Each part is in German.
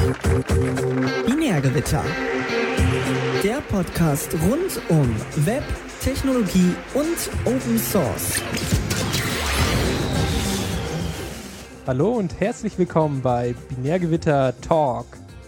Binärgewitter. Der Podcast rund um Web, Technologie und Open Source. Hallo und herzlich willkommen bei Binärgewitter Talk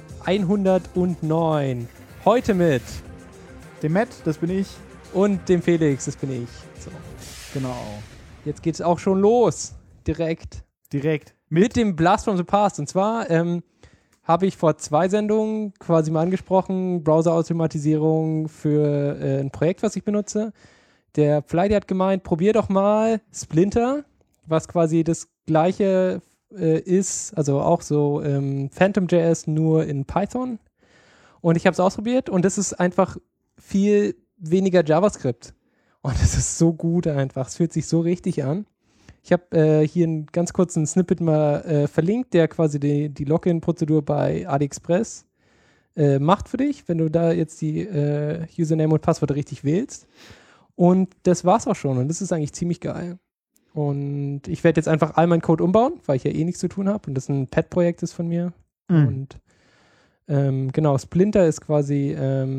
109. Heute mit dem Matt, das bin ich. Und dem Felix, das bin ich. So. Genau. Jetzt geht's auch schon los. Direkt. Mit dem Blast from the Past. Und zwar habe ich vor 2 Sendungen quasi mal angesprochen, Browser-Automatisierung für ein Projekt, was ich benutze. Der Flighty hat gemeint, probier doch mal Splinter, was quasi das gleiche ist, also auch so Phantom.js nur in Python. Und ich habe es ausprobiert und das ist einfach viel weniger JavaScript. Und es ist so gut einfach. Es fühlt sich so richtig an. Ich habe hier einen ganz kurzen Snippet mal verlinkt, der quasi die Login-Prozedur bei AliExpress macht für dich, wenn du da jetzt die Username und Passwörter richtig wählst. Und das war's auch schon. Und das ist eigentlich ziemlich geil. Und ich werde jetzt einfach all meinen Code umbauen, weil ich ja nichts zu tun habe und das ein Pet-Projekt ist von mir. Und genau, Splinter ist quasi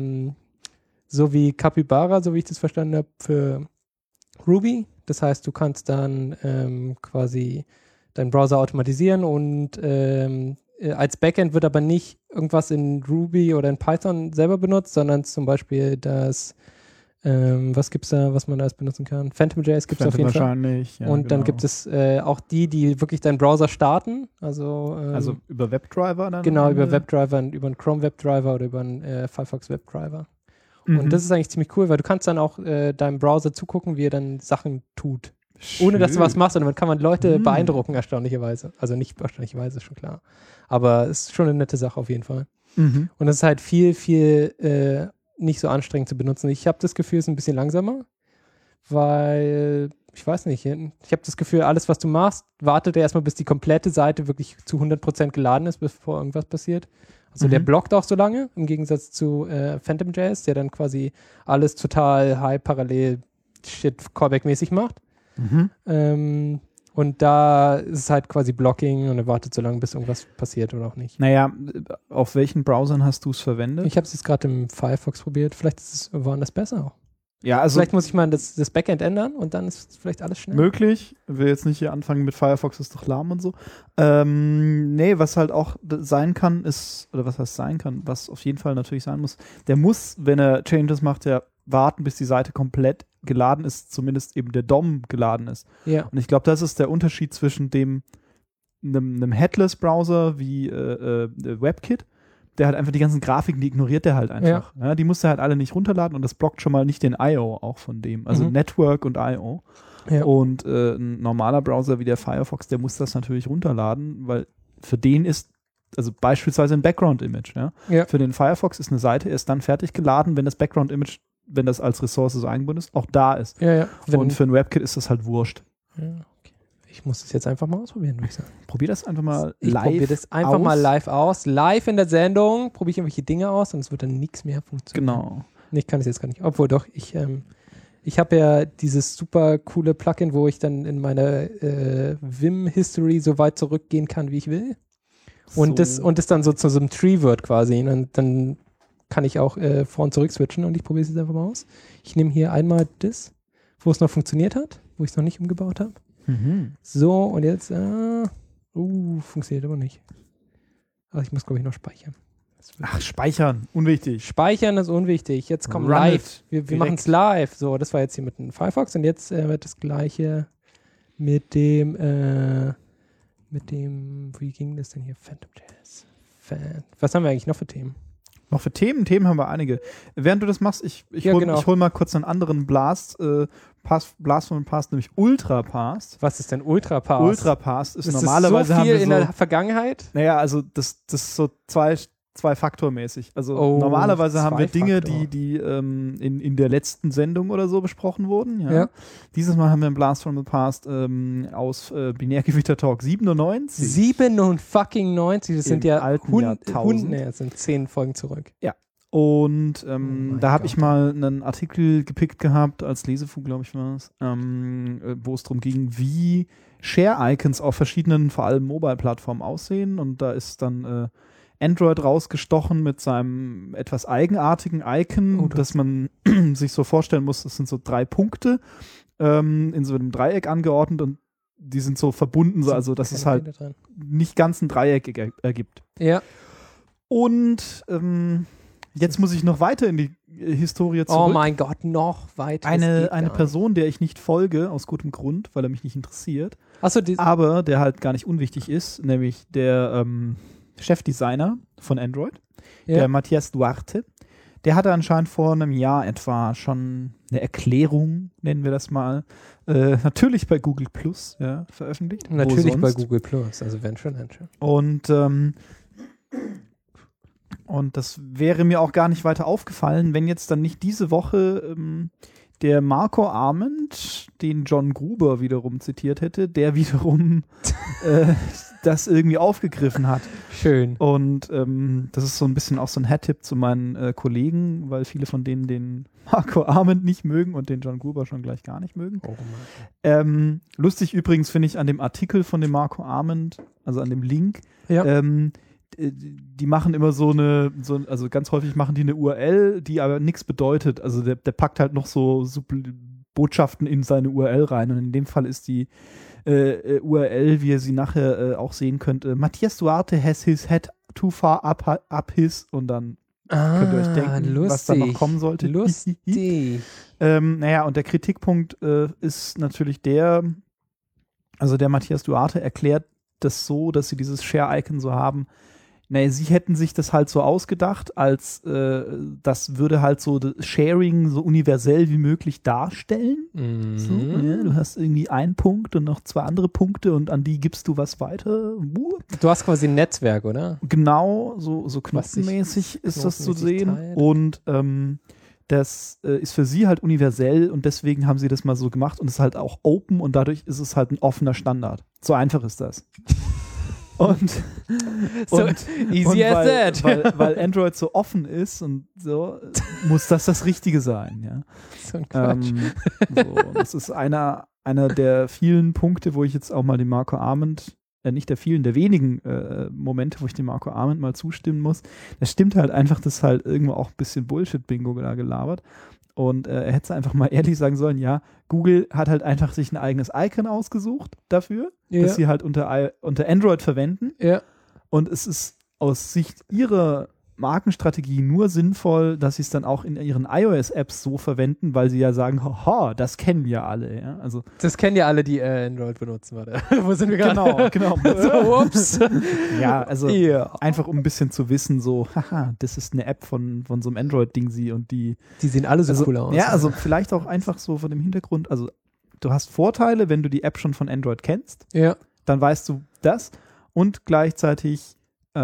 so wie Capybara, so wie ich das verstanden habe, für Ruby. Das heißt, du kannst dann quasi deinen Browser automatisieren und als Backend wird aber nicht irgendwas in Ruby oder in Python selber benutzt, sondern zum Beispiel das, was gibt's da, was man da benutzen kann? Phantom.js gibt es auf jeden Fall. Wahrscheinlich, ja, und dann gibt es auch die wirklich deinen Browser starten. Also über WebDriver dann? Genau, über WebDriver, über einen Chrome WebDriver oder über einen Firefox WebDriver. Und das ist eigentlich ziemlich cool, weil du kannst dann auch deinem Browser zugucken, wie er dann Sachen tut. Schön. Ohne, dass du was machst. Und dann kann man Leute beeindrucken, erstaunlicherweise. Also nicht erstaunlicherweise, ist schon klar. Aber es ist schon eine nette Sache auf jeden Fall. Und das ist halt viel nicht so anstrengend zu benutzen. Ich habe das Gefühl, es ist ein bisschen langsamer, weil, ich weiß nicht, ich habe das Gefühl, alles, was du machst, wartet erstmal, bis die komplette Seite wirklich zu 100% geladen ist, bevor irgendwas passiert. Also der blockt auch so lange, im Gegensatz zu Phantom.js, der dann quasi alles total high parallel Callback-mäßig macht. Und da ist es halt quasi Blocking und er wartet so lange, bis irgendwas passiert oder auch nicht. Naja, auf welchen Browsern hast du es verwendet? Ich habe es jetzt gerade im Firefox probiert. Vielleicht ist es woanders besser auch. Ja, also vielleicht muss ich mal das Backend ändern und dann ist vielleicht alles schnell. Möglich. Ich will jetzt nicht hier anfangen mit Firefox, ist doch lahm und so. Nee, was halt auch sein kann, ist, oder was heißt sein kann, was auf jeden Fall natürlich sein muss, der muss, wenn er Changes macht, ja warten, bis die Seite komplett geladen ist, zumindest eben der DOM geladen ist. Ja. Und ich glaube, das ist der Unterschied zwischen einem Headless-Browser wie WebKit, der halt einfach die ganzen Grafiken, die ignoriert der halt einfach. Ja, die musst du halt alle nicht runterladen und das blockt schon mal nicht den I.O. auch von dem. Also Network und I.O. Ja. Und ein normaler Browser wie der Firefox, der muss das natürlich runterladen, weil für den ist, also beispielsweise ein Background-Image, für den Firefox ist eine Seite erst dann fertig geladen, wenn das Background-Image, wenn das als Ressource so eingebunden ist, auch da ist. Und für ein WebKit ist das halt wurscht. Ja, okay. Ich muss das jetzt einfach mal ausprobieren, würde ich sagen. Probier das einfach mal live aus. Ich probiere das einfach mal live aus. Live in der Sendung probiere ich irgendwelche Dinge aus und es wird dann nichts mehr funktionieren. Genau. Ich kann es jetzt gar nicht. Obwohl doch, ich habe ja dieses super coole Plugin, wo ich dann in meiner Vim-History so weit zurückgehen kann, wie ich will. Und das dann so zu so einem Tree wird quasi. Und dann kann ich auch vor und zurück switchen und ich probiere es jetzt einfach mal aus. Ich nehme hier einmal das, wo es noch funktioniert hat, wo ich es noch nicht umgebaut habe. So, und jetzt, funktioniert aber nicht. Aber ich muss, glaube ich, noch speichern. Ach, speichern, unwichtig. Speichern ist unwichtig. Jetzt kommt live. Wir machen es live. So, das war jetzt hier mit dem Firefox und jetzt wird das gleiche mit dem, wie ging das denn hier? Phantom.js. Was haben wir eigentlich noch für Themen? Noch für Themen? Themen haben wir einige. Während du das machst, ich hol mal kurz einen anderen Blast von Past, nämlich UltraPast. Was ist denn UltraPast? UltraPast ist normalerweise so viel haben wir in der Vergangenheit? Naja, also das ist so zwei-Faktor-mäßig. Also normalerweise haben wir Dinge, die in der letzten Sendung oder so besprochen wurden. Ja. Dieses Mal haben wir einen Blast from the Past aus Binärgewitter Talk 97. 97, das sind ja alten Jahrtausend. Das sind 10 Folgen zurück. Ja. Und da habe ich mal einen Artikel gepickt gehabt, als Lesefug, glaube ich, war es, wo es darum ging, wie Share-Icons auf verschiedenen, vor allem Mobile-Plattformen aussehen. Und da ist dann Android rausgestochen mit seinem etwas eigenartigen Icon, dass man sich so vorstellen muss, das sind so 3 Punkte in so einem Dreieck angeordnet und die sind so verbunden, so, also dass es halt nicht ganz ein Dreieck ergibt. Ja. Und jetzt muss ich noch weiter in die Historie zurück. Oh mein Gott, noch weiter. Eine Person, der ich nicht folge, aus gutem Grund, weil er mich nicht interessiert, aber der halt gar nicht unwichtig ist, nämlich der Chefdesigner von Android, der Matthias Duarte. Der hatte anscheinend vor einem Jahr etwa schon eine Erklärung, nennen wir das mal, natürlich bei Google Plus veröffentlicht. Natürlich bei Google Plus, also wenn schon. Und das wäre mir auch gar nicht weiter aufgefallen, wenn jetzt dann nicht diese Woche der Marco Arment den John Gruber wiederum zitiert hätte, der wiederum das irgendwie aufgegriffen hat. Schön. Und das ist so ein bisschen auch so ein Hat-Tipp zu meinen Kollegen, weil viele von denen den Marco Arment nicht mögen und den John Gruber schon gleich gar nicht mögen. Oh, lustig übrigens finde ich an dem Artikel von dem Marco Arment, also an dem Link, die machen immer also ganz häufig machen die eine URL, die aber nichts bedeutet. Also der packt halt noch so Botschaften in seine URL rein und in dem Fall ist die URL, wie ihr sie nachher auch sehen könnt, Matthias Duarte has his head too far up his und dann könnt ihr euch denken, was da noch kommen sollte. Lustig. Naja, und der Kritikpunkt ist natürlich der Matthias Duarte erklärt das so, dass sie dieses Share-Icon so haben. Naja, sie hätten sich das halt so ausgedacht, als das würde halt so das Sharing so universell wie möglich darstellen. Mhm. So, du hast irgendwie einen Punkt und noch 2 andere Punkte und an die gibst du was weiter. Du hast quasi ein Netzwerk, oder? Genau, so knotenmäßig ist das zu sehen. Teilt. Und das ist für sie halt universell und deswegen haben sie das mal so gemacht und es ist halt auch open und dadurch ist es halt ein offener Standard. So einfach ist das. Easy as that. Weil Android so offen ist und so, muss das Richtige sein. Ja. So ein Quatsch. Das ist einer der vielen Punkte, wo ich jetzt auch mal dem Marco Arment, nicht der vielen, der wenigen Momente, wo ich dem Marco Arment mal zustimmen muss. Das stimmt halt einfach, dass halt irgendwo auch ein bisschen Bullshit-Bingo da gelabert. Und er hätte einfach mal ehrlich sagen sollen, ja, Google hat halt einfach sich ein eigenes Icon ausgesucht dafür, dass sie halt unter Android verwenden. Ja. Und es ist aus Sicht ihrer Markenstrategie nur sinnvoll, dass sie es dann auch in ihren iOS-Apps so verwenden, weil sie ja sagen, haha, das kennen wir alle. Ja? Also, das kennen ja alle, die Android benutzen. Warte. Wo sind wir gerade? Genau. So, ups. Ja, also einfach um ein bisschen zu wissen, so, haha, das ist eine App von so einem Android-Ding und die sehen alle so cool aus. Ja, also vielleicht auch einfach so von dem Hintergrund, also du hast Vorteile, wenn du die App schon von Android kennst, dann weißt du das und gleichzeitig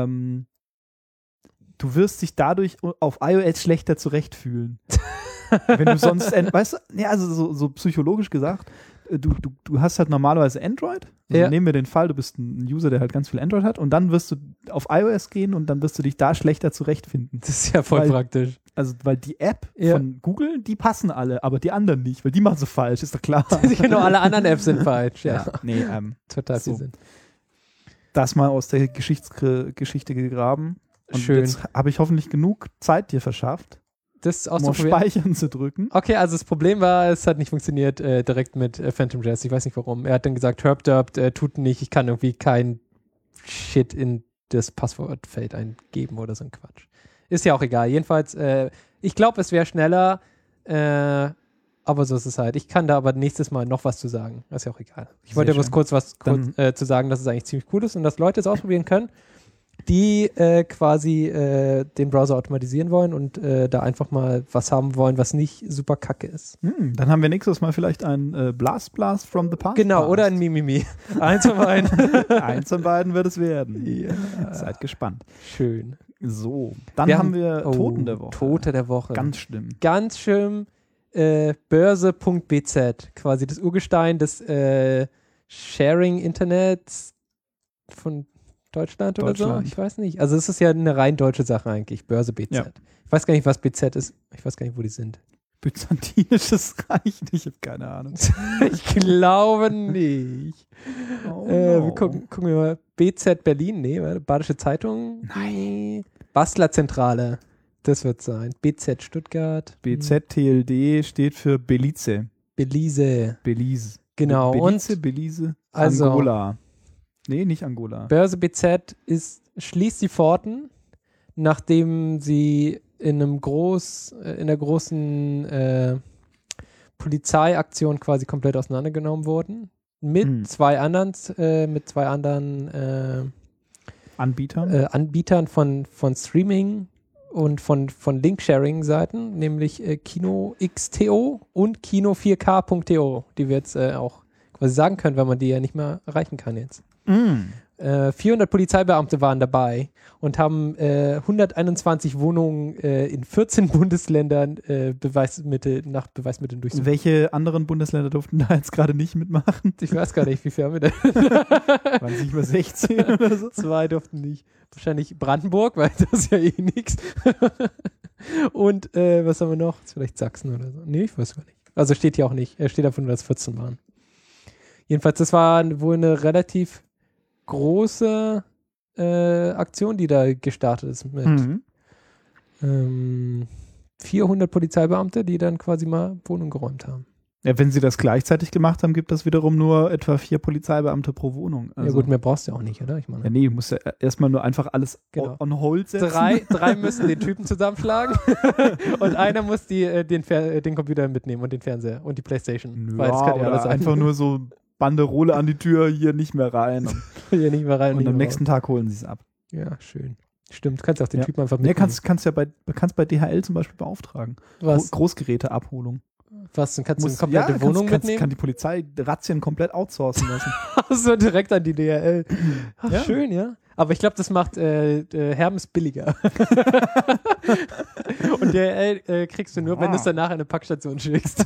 du wirst dich dadurch auf iOS schlechter zurechtfühlen. Wenn du sonst, weißt du, ja, also so psychologisch gesagt, du hast halt normalerweise Android. Also nehmen wir den Fall, du bist ein User, der halt ganz viel Android hat und dann wirst du auf iOS gehen und dann wirst du dich da schlechter zurechtfinden. Das ist ja voll praktisch. Also, weil die App von Google, die passen alle, aber die anderen nicht, weil die machen so falsch, ist doch klar. Genau, alle anderen Apps sind falsch, Nee, total viel Sinn. Das mal aus der Geschichte gegraben. Und schön. Jetzt habe ich hoffentlich genug Zeit dir verschafft, das um auf Speichern zu drücken. Okay, also das Problem war, es hat nicht funktioniert direkt mit Phantom Jazz. Ich weiß nicht warum. Er hat dann gesagt, Herb tut nicht, ich kann irgendwie kein Shit in das Passwortfeld eingeben oder so ein Quatsch. Ist ja auch egal. Jedenfalls, ich glaube, es wäre schneller, aber so ist es halt. Ich kann da aber nächstes Mal noch was zu sagen. Ist ja auch egal. Ich wollte bloß kurz zu sagen, dass es eigentlich ziemlich cool ist und dass Leute es ausprobieren können, die quasi den Browser automatisieren wollen und da einfach mal was haben wollen, was nicht super kacke ist. Dann haben wir nächstes Mal vielleicht ein Blast from the Past. Genau, oder ein Mimimi. Eins von beiden. Eins von beiden wird es werden. Ja. Seid gespannt. Schön. So, dann haben wir Toten der Woche. Tote der Woche. Ganz schlimm. Ganz schlimm. Börse.bz, quasi das Urgestein des Sharing-Internets von Deutschland oder so? Ich weiß nicht. Also es ist ja eine rein deutsche Sache eigentlich, Börse BZ. Ja. Ich weiß gar nicht, was BZ ist. Ich weiß gar nicht, wo die sind. Byzantinisches Reich? Ich habe keine Ahnung. Ich glaube nicht. Oh, Wir gucken wir mal. BZ Berlin, nee, Badische Zeitung. Nein. Bastlerzentrale. Das wird sein. BZ Stuttgart. BZTLD steht für Belize. Belize. Genau. Belize. Also, Angola. Nee, nicht Angola. Börse BZ schließt die Pforten, nachdem sie in einer großen Polizeiaktion quasi komplett auseinandergenommen wurden. Mit zwei anderen Anbietern von Streaming und von Link-Sharing-Seiten, nämlich Kino XTO und Kino 4K.to, die wir jetzt auch quasi sagen können, weil man die ja nicht mehr erreichen kann jetzt. 400 Polizeibeamte waren dabei und haben 121 Wohnungen in 14 Bundesländern nach Beweismitteln durchsucht. Welche anderen Bundesländer durften da jetzt gerade nicht mitmachen? Ich weiß gar nicht, wie viel haben wir denn? Waren es nicht mal 16 oder so? 2 durften nicht. Wahrscheinlich Brandenburg, weil das ist ja eh nichts. Und was haben wir noch? Vielleicht Sachsen oder so. Nee, ich weiß gar nicht. Also steht hier auch nicht. Er steht einfach nur, dass 14 waren. Jedenfalls, das war wohl eine relativ große Aktion, die da gestartet ist mit 400 Polizeibeamte, die dann quasi mal Wohnungen geräumt haben. Ja, wenn sie das gleichzeitig gemacht haben, gibt das wiederum nur etwa 4 Polizeibeamte pro Wohnung. Also, ja gut, mehr brauchst du ja auch nicht, oder? Ich meine. Ja, nee, du musst ja erstmal nur einfach alles on hold setzen. Drei müssen den Typen zusammenschlagen und einer muss den Computer mitnehmen und den Fernseher und die Playstation. Ja, weil das kann ja alles sein. einfach nur so Banderole an die Tür, hier nicht mehr rein. Hier nicht mehr rein. Und am nächsten Tag holen sie es ab. Ja, schön. Stimmt, du kannst auch den Typen einfach mitnehmen. Kannst bei DHL zum Beispiel beauftragen. Was? Großgeräteabholung. Was? Dann kannst du eine komplette Wohnung mitnehmen? Kann die Polizei Razzien komplett outsourcen lassen. So direkt an die DHL. Ach, ja. Schön, ja. Aber ich glaube, das macht Hermes billiger. Und DHL kriegst du nur, wenn du es danach an eine Packstation schickst.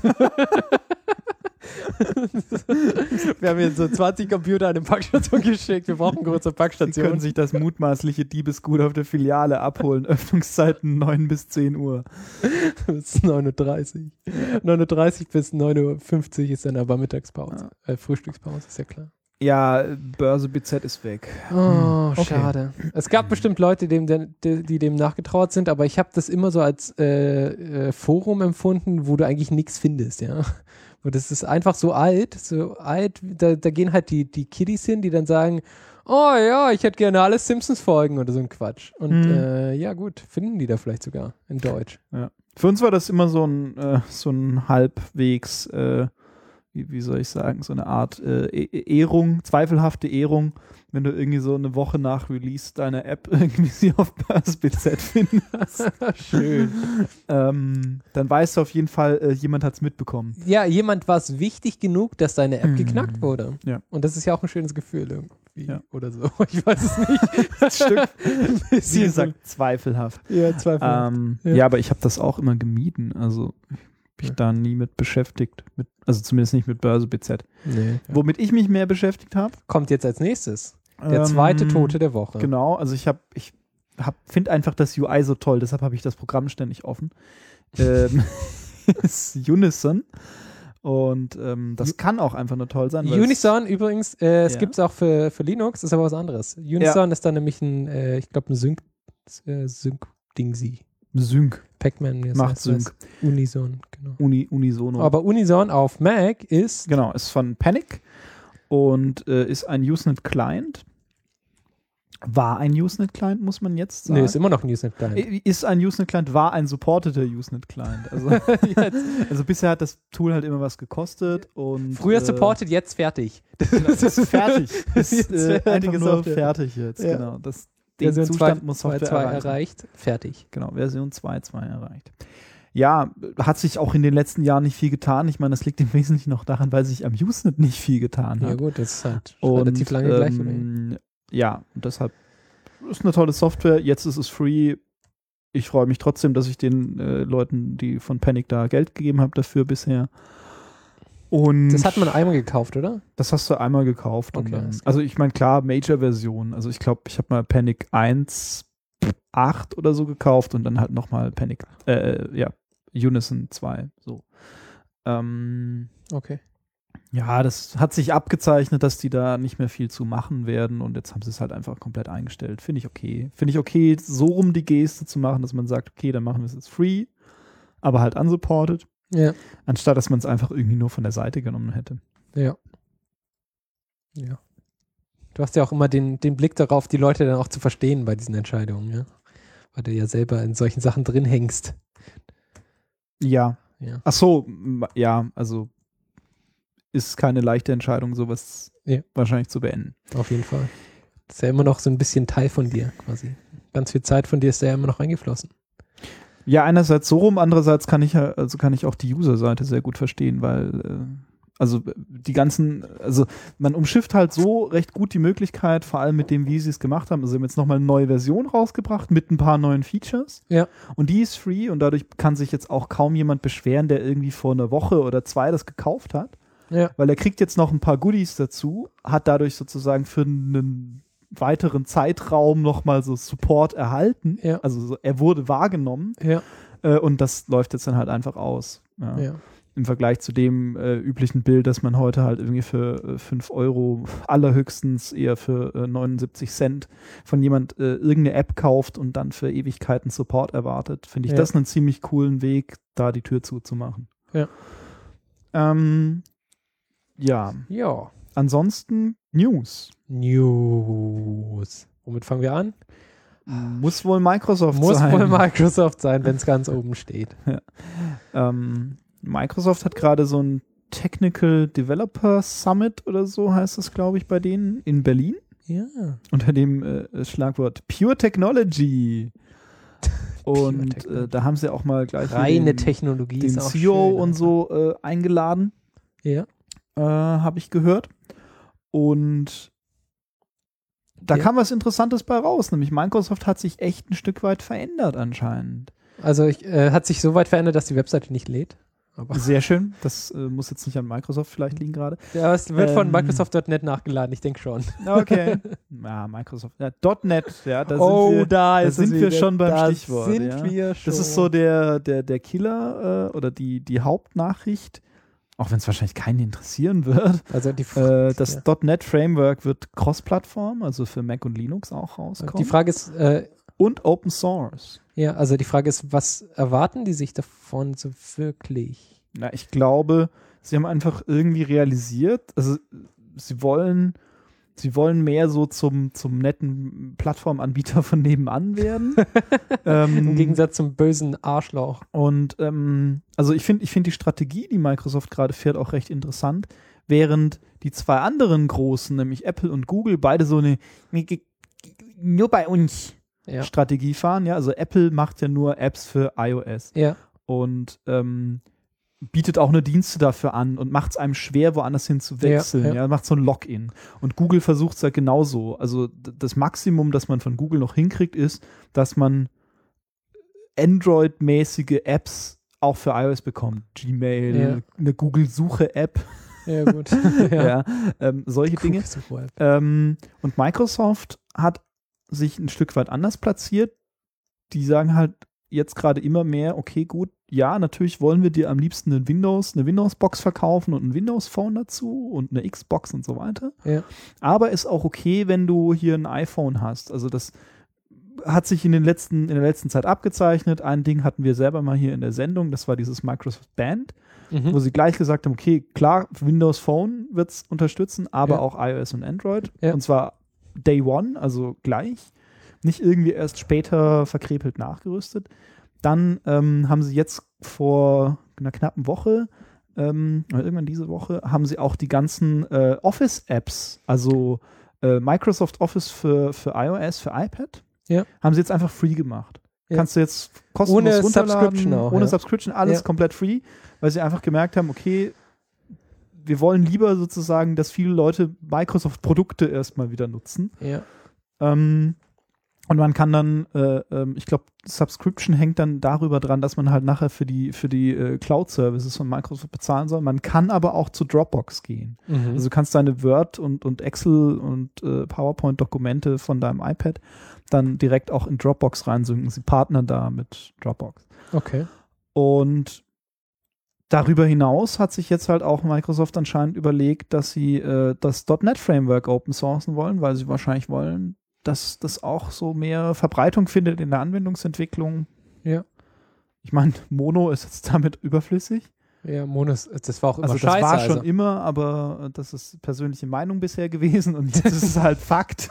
Wir haben jetzt so 20 Computer an eine Packstation geschickt. Wir brauchen große Packstationen. Sie können sich das mutmaßliche Diebesgut auf der Filiale abholen. Öffnungszeiten 9 bis 10 Uhr. Bis 9:30 Uhr. 9:30 Uhr bis 9:50 Uhr ist dann aber Mittagspause. Frühstückspause, ist ja klar. Ja, Börse BZ ist weg. Oh, okay. Schade. Es gab bestimmt Leute, die dem nachgetrauert sind, aber ich habe das immer so als Forum empfunden, wo du eigentlich nichts findest, ja. Und das ist einfach so alt, da gehen halt die Kiddies hin, die dann sagen, oh ja, ich hätte gerne alle Simpsons-Folgen oder so ein Quatsch. Und ja gut, finden die da vielleicht sogar in Deutsch. Ja. Für uns war das immer so ein halbwegs, wie soll ich sagen, so eine Art Ehrung, zweifelhafte Ehrung, wenn du irgendwie so eine Woche nach Release deiner App irgendwie sie auf Börse BZ findest. Schön. Dann weißt du auf jeden Fall, jemand hat es mitbekommen. Ja, jemand war es wichtig genug, dass deine App geknackt wurde. Ja. Und das ist ja auch ein schönes Gefühl irgendwie. Ja. Oder so. Ich weiß es nicht. Das Stück, wie gesagt, zweifelhaft. Ja, zweifelhaft. Ja, aber ich habe das auch immer gemieden. Also mich da nie mit beschäftigt. Also zumindest nicht mit Börse BZ. Nee, ja. Womit ich mich mehr beschäftigt habe. Kommt jetzt als nächstes. Der zweite Tote der Woche. Genau, also ich finde einfach das UI so toll, deshalb habe ich das Programm ständig offen. Ist Unison. Und das kann auch einfach nur toll sein. Unison übrigens, es gibt es auch für Linux, ist aber was anderes. Unison ist dann nämlich ich glaube, ein Sync-Dingsi. Sync. Pac-Man macht Sync. Unison, genau. Unisono. Aber Unison auf Mac ist... Genau, ist von Panic und ist ein Usenet-Client. War ein Usenet-Client, muss man jetzt sagen. Nee, ist immer noch ein Usenet-Client. Ist ein Usenet-Client, war ein supporteter Usenet-Client. Also bisher hat das Tool halt immer was gekostet. Und, früher supported, jetzt fertig. Das ist fertig. Ist fertige einfach nur fertig jetzt, ja. Genau. Den Version Zustand 2, muss Software 2 erreicht, fertig. Genau, Version 2.2 erreicht. Ja, hat sich auch in den letzten Jahren nicht viel getan. Ich meine, das liegt im Wesentlichen noch daran, weil sich am Usenet nicht viel getan hat. Ja gut, das ist halt und, relativ lange gleich. Oder? Ja, und deshalb ist eine tolle Software. Jetzt ist es free. Ich freue mich trotzdem, dass ich den Leuten, die von Panic da Geld gegeben habe, dafür bisher. Und das hat man einmal gekauft, oder? Das hast du einmal gekauft. Okay, und also ich meine, klar, Major-Version. Also ich glaube, ich habe mal Panic 1.8 oder so gekauft und dann halt nochmal Panic, Unison 2. So. Okay. Ja, das hat sich abgezeichnet, dass die da nicht mehr viel zu machen werden und jetzt haben sie es halt einfach komplett eingestellt. Finde ich okay. Finde ich okay, so rum die Geste zu machen, dass man sagt, okay, dann machen wir es jetzt free, aber halt unsupported. Ja. Anstatt, dass man es einfach irgendwie nur von der Seite genommen hätte. Ja. Ja. Du hast ja auch immer den Blick darauf, die Leute dann auch zu verstehen bei diesen Entscheidungen, ja. Weil du ja selber in solchen Sachen drin hängst. Ja. Ja. Ach so, ja, also ist keine leichte Entscheidung, sowas wahrscheinlich zu beenden. Auf jeden Fall. Das ist ja immer noch so ein bisschen Teil von dir quasi. Ganz viel Zeit von dir ist da ja immer noch reingeflossen. Ja, einerseits so rum, andererseits kann ich auch die User-Seite sehr gut verstehen, weil man umschifft halt so recht gut die Möglichkeit, vor allem mit dem, wie sie es gemacht haben. Also sie haben jetzt nochmal eine neue Version rausgebracht mit ein paar neuen Features. Ja. Und die ist free und dadurch kann sich jetzt auch kaum jemand beschweren, der irgendwie vor einer Woche oder 2 das gekauft hat. Ja. Weil er kriegt jetzt noch ein paar Goodies dazu, hat dadurch sozusagen für einen weiteren Zeitraum nochmal so Support erhalten. Ja. Also er wurde wahrgenommen. Ja. Und das läuft jetzt dann halt einfach aus. Ja. Ja. Im Vergleich zu dem üblichen Bild, dass man heute halt irgendwie für 5 Euro allerhöchstens eher für 79 Cent von jemand irgendeine App kauft und dann für Ewigkeiten Support erwartet, finde ich das einen ziemlich coolen Weg, da die Tür zuzumachen. Ja. Ja. Ja. Ansonsten News. Womit fangen wir an? Muss wohl Microsoft sein. Muss wohl Microsoft sein, wenn es ganz oben steht. Ja. Microsoft hat gerade so ein Technical Developer Summit oder so heißt das, glaube ich, bei denen in Berlin. Ja. Unter dem Schlagwort Pure Technology. Und da haben sie auch mal gleich reine Technologie den ist auch CEO schön, und so eingeladen. Ja. Habe ich gehört. Und da kam was Interessantes bei raus, nämlich Microsoft hat sich echt ein Stück weit verändert anscheinend. Also hat sich so weit verändert, dass die Webseite nicht lädt. Aber sehr schön. Das muss jetzt nicht an Microsoft vielleicht liegen gerade. Ja, es wird von Microsoft.net nachgeladen, ich denke schon. Okay. Ja, Microsoft. Ja, .net, ja, da sind wir schon beim Stichwort. Das ist so der Killer oder die Hauptnachricht. Auch wenn es wahrscheinlich keinen interessieren wird. Also das .NET Framework wird Cross-Plattform, also für Mac und Linux auch rauskommen. Die Frage ist und Open Source. Ja, also die Frage ist, was erwarten die sich davon so wirklich? Na, ich glaube, sie haben einfach irgendwie realisiert, also sie wollen mehr so zum netten Plattformanbieter von nebenan werden. Im Gegensatz zum bösen Arschloch. Und also ich finde die Strategie, die Microsoft gerade fährt, auch recht interessant, während die 2 anderen großen, nämlich Apple und Google, beide so eine nur bei uns Strategie fahren. Ja, also Apple macht ja nur Apps für iOS. Ja. Und bietet auch eine Dienste dafür an und macht es einem schwer, woanders hin zu wechseln. Ja, macht so ein Login. Und Google versucht es ja genauso. Also das Maximum, das man von Google noch hinkriegt, ist, dass man Android-mäßige Apps auch für iOS bekommt. Gmail, eine Google-Suche-App. Ja, gut. Solche Dinge. Und Microsoft hat sich ein Stück weit anders platziert. Die sagen halt jetzt gerade immer mehr, okay, gut, ja, natürlich wollen wir dir am liebsten eine Windows-Box verkaufen und ein Windows-Phone dazu und eine Xbox und so weiter. Ja. Aber ist auch okay, wenn du hier ein iPhone hast. Also das hat sich in der letzten Zeit abgezeichnet. Ein Ding hatten wir selber mal hier in der Sendung, das war dieses Microsoft Band, wo sie gleich gesagt haben, okay, klar, Windows Phone wird es unterstützen, aber auch iOS und Android. Ja. Und zwar Day One, also gleich. Nicht irgendwie erst später verkrepelt nachgerüstet. Dann haben sie jetzt vor einer knappen Woche, oder irgendwann diese Woche, haben sie auch die ganzen Office-Apps, also Microsoft Office für iOS, für iPad, haben sie jetzt einfach free gemacht. Ja. Kannst du jetzt kostenlos runterladen, ohne Subscription, alles komplett free, weil sie einfach gemerkt haben, okay, wir wollen lieber sozusagen, dass viele Leute Microsoft-Produkte erstmal wieder nutzen. Ja. Und man kann dann, ich glaube, Subscription hängt dann darüber dran, dass man halt nachher für die Cloud-Services von Microsoft bezahlen soll. Man kann aber auch zu Dropbox gehen. Also du kannst deine Word und Excel und PowerPoint-Dokumente von deinem iPad dann direkt auch in Dropbox reinsynken. Sie partnern da mit Dropbox. Okay. Und darüber hinaus hat sich jetzt halt auch Microsoft anscheinend überlegt, dass sie das .NET-Framework open sourcen wollen, weil sie wahrscheinlich wollen, dass das auch so mehr Verbreitung findet in der Anwendungsentwicklung. Ja. Ich meine, Mono ist jetzt damit überflüssig. Ja, Mono, das war auch immer also scheiße. Das war schon immer, aber das ist persönliche Meinung bisher gewesen und jetzt ist es halt Fakt.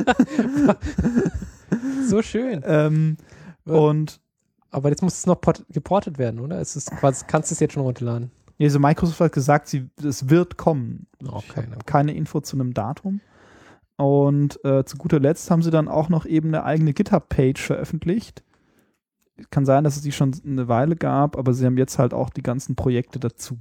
So schön. Aber jetzt muss es noch geportet werden, oder? Kannst du es jetzt schon runterladen? Also Microsoft hat gesagt, es wird kommen. Okay, ich habe keine Info zu einem Datum. Und zu guter Letzt haben sie dann auch noch eben eine eigene GitHub-Page veröffentlicht. Kann sein, dass es die schon eine Weile gab, aber sie haben jetzt halt auch die ganzen Projekte dazu.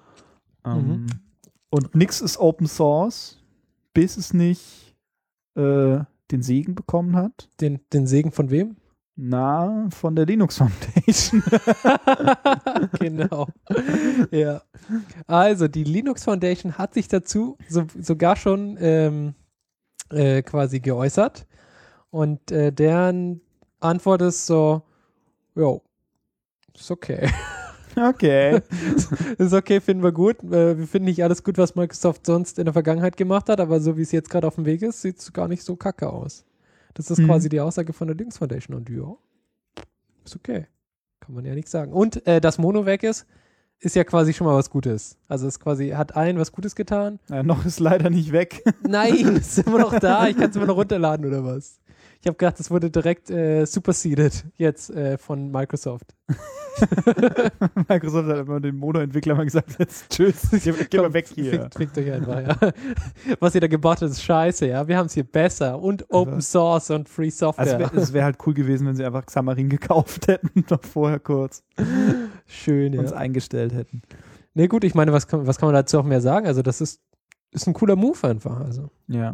Und nichts ist Open Source, bis es nicht den Segen bekommen hat. Den Segen von wem? Na, von der Linux Foundation. Genau. Ja. Also, die Linux Foundation hat sich dazu sogar schon quasi geäußert. Und deren Antwort ist so, jo, ist okay. Okay. Ist okay, finden wir gut. Wir finden nicht alles gut, was Microsoft sonst in der Vergangenheit gemacht hat, aber so wie es jetzt gerade auf dem Weg ist, sieht es gar nicht so kacke aus. Das ist quasi die Aussage von der Linux Foundation und ja, ist okay. Kann man ja nichts sagen. Und dass Mono weg ist ja quasi schon mal was Gutes. Also es quasi hat allen was Gutes getan. Ja, noch ist leider nicht weg. Nein, ist immer noch da. Ich kann es immer noch runterladen oder was? Ich habe gedacht, das wurde direkt superseded jetzt von Microsoft. Microsoft hat immer den Mono-Entwickler mal gesagt, jetzt tschüss, geh mal weg hier. Fickt euch einfach, ja. Was ihr da gebaut habt, ist scheiße, ja. Wir haben es hier besser und Open Source und Free Software. Also es wäre halt cool gewesen, wenn sie einfach Xamarin gekauft hätten, noch vorher kurz. Schön, ja. Uns eingestellt hätten. Nee, gut, ich meine, was kann man dazu auch mehr sagen? Also das ist ein cooler Move einfach, also. Ja.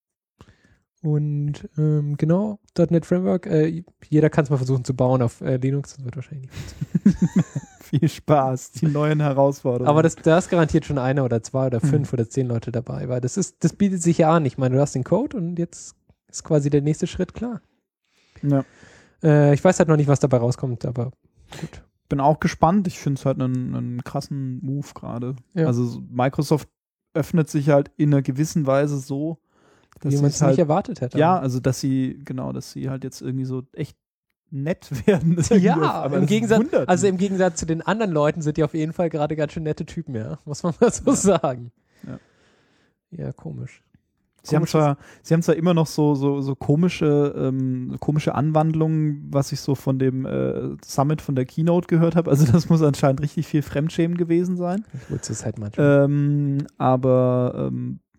Und genau, .NET Framework, jeder kann es mal versuchen zu bauen auf Linux, das wird wahrscheinlich nicht Viel Spaß, die neuen Herausforderungen. Aber da ist garantiert schon einer oder zwei oder 5 oder 10 Leute dabei, weil das bietet sich ja an. Ich meine, du hast den Code und jetzt ist quasi der nächste Schritt klar. Ja. Ich weiß halt noch nicht, was dabei rauskommt, aber gut. Bin auch gespannt. Ich finde es halt einen krassen Move gerade. Ja. Also Microsoft öffnet sich halt in einer gewissen Weise so, wie man es halt nicht erwartet hätte. Ja, also dass sie halt jetzt irgendwie so echt nett werden. Ja, aber im Gegensatz zu den anderen Leuten sind die auf jeden Fall gerade ganz schön nette Typen, ja. Muss man mal so sagen. Ja, komisch. Sie haben zwar immer noch so komische Anwandlungen, was ich so von dem Summit von der Keynote gehört habe. Also das muss anscheinend richtig viel Fremdschämen gewesen sein. Gut, das ist halt manchmal. Aber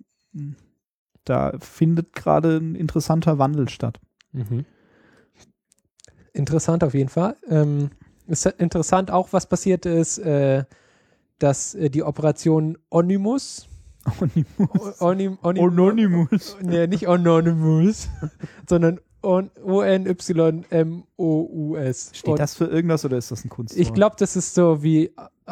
da findet gerade ein interessanter Wandel statt. Mhm. Interessant auf jeden Fall. Ist interessant auch, was passiert ist, dass die Operation Onimus. Anonymous. Nee, nicht Anonymous, sondern ONYMOUS. Steht das für irgendwas oder ist das ein Kunstwort? Ich glaube, das ist so wie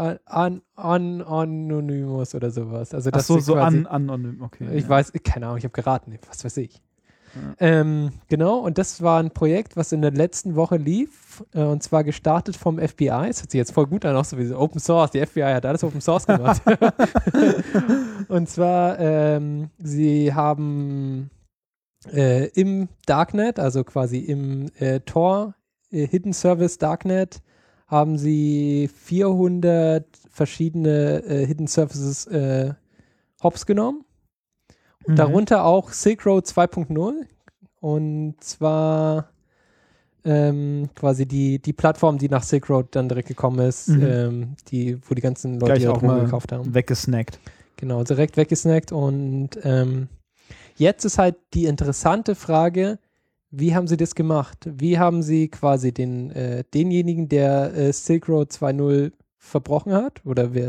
Anonymous oder sowas. Also das anonym, okay. Ich weiß, keine Ahnung, ich habe geraten, was weiß ich. Ja. Genau, und das war ein Projekt, was in der letzten Woche lief, und zwar gestartet vom FBI. Das hört sich jetzt voll gut an, auch so wie Open Source. Die FBI hat alles Open Source gemacht. Und zwar, sie haben im Darknet, also quasi im Tor, Hidden Service Darknet, haben sie 400 verschiedene Hidden Services hops genommen. Darunter auch Silk Road 2.0 und zwar quasi die Plattform, die nach Silk Road dann direkt gekommen ist, wo die ganzen Leute die Drogen gekauft haben. Weggesnackt. Genau, direkt weggesnackt und jetzt ist halt die interessante Frage, wie haben sie das gemacht? Wie haben sie quasi denjenigen, der Silk Road 2.0 verbrochen hat oder wer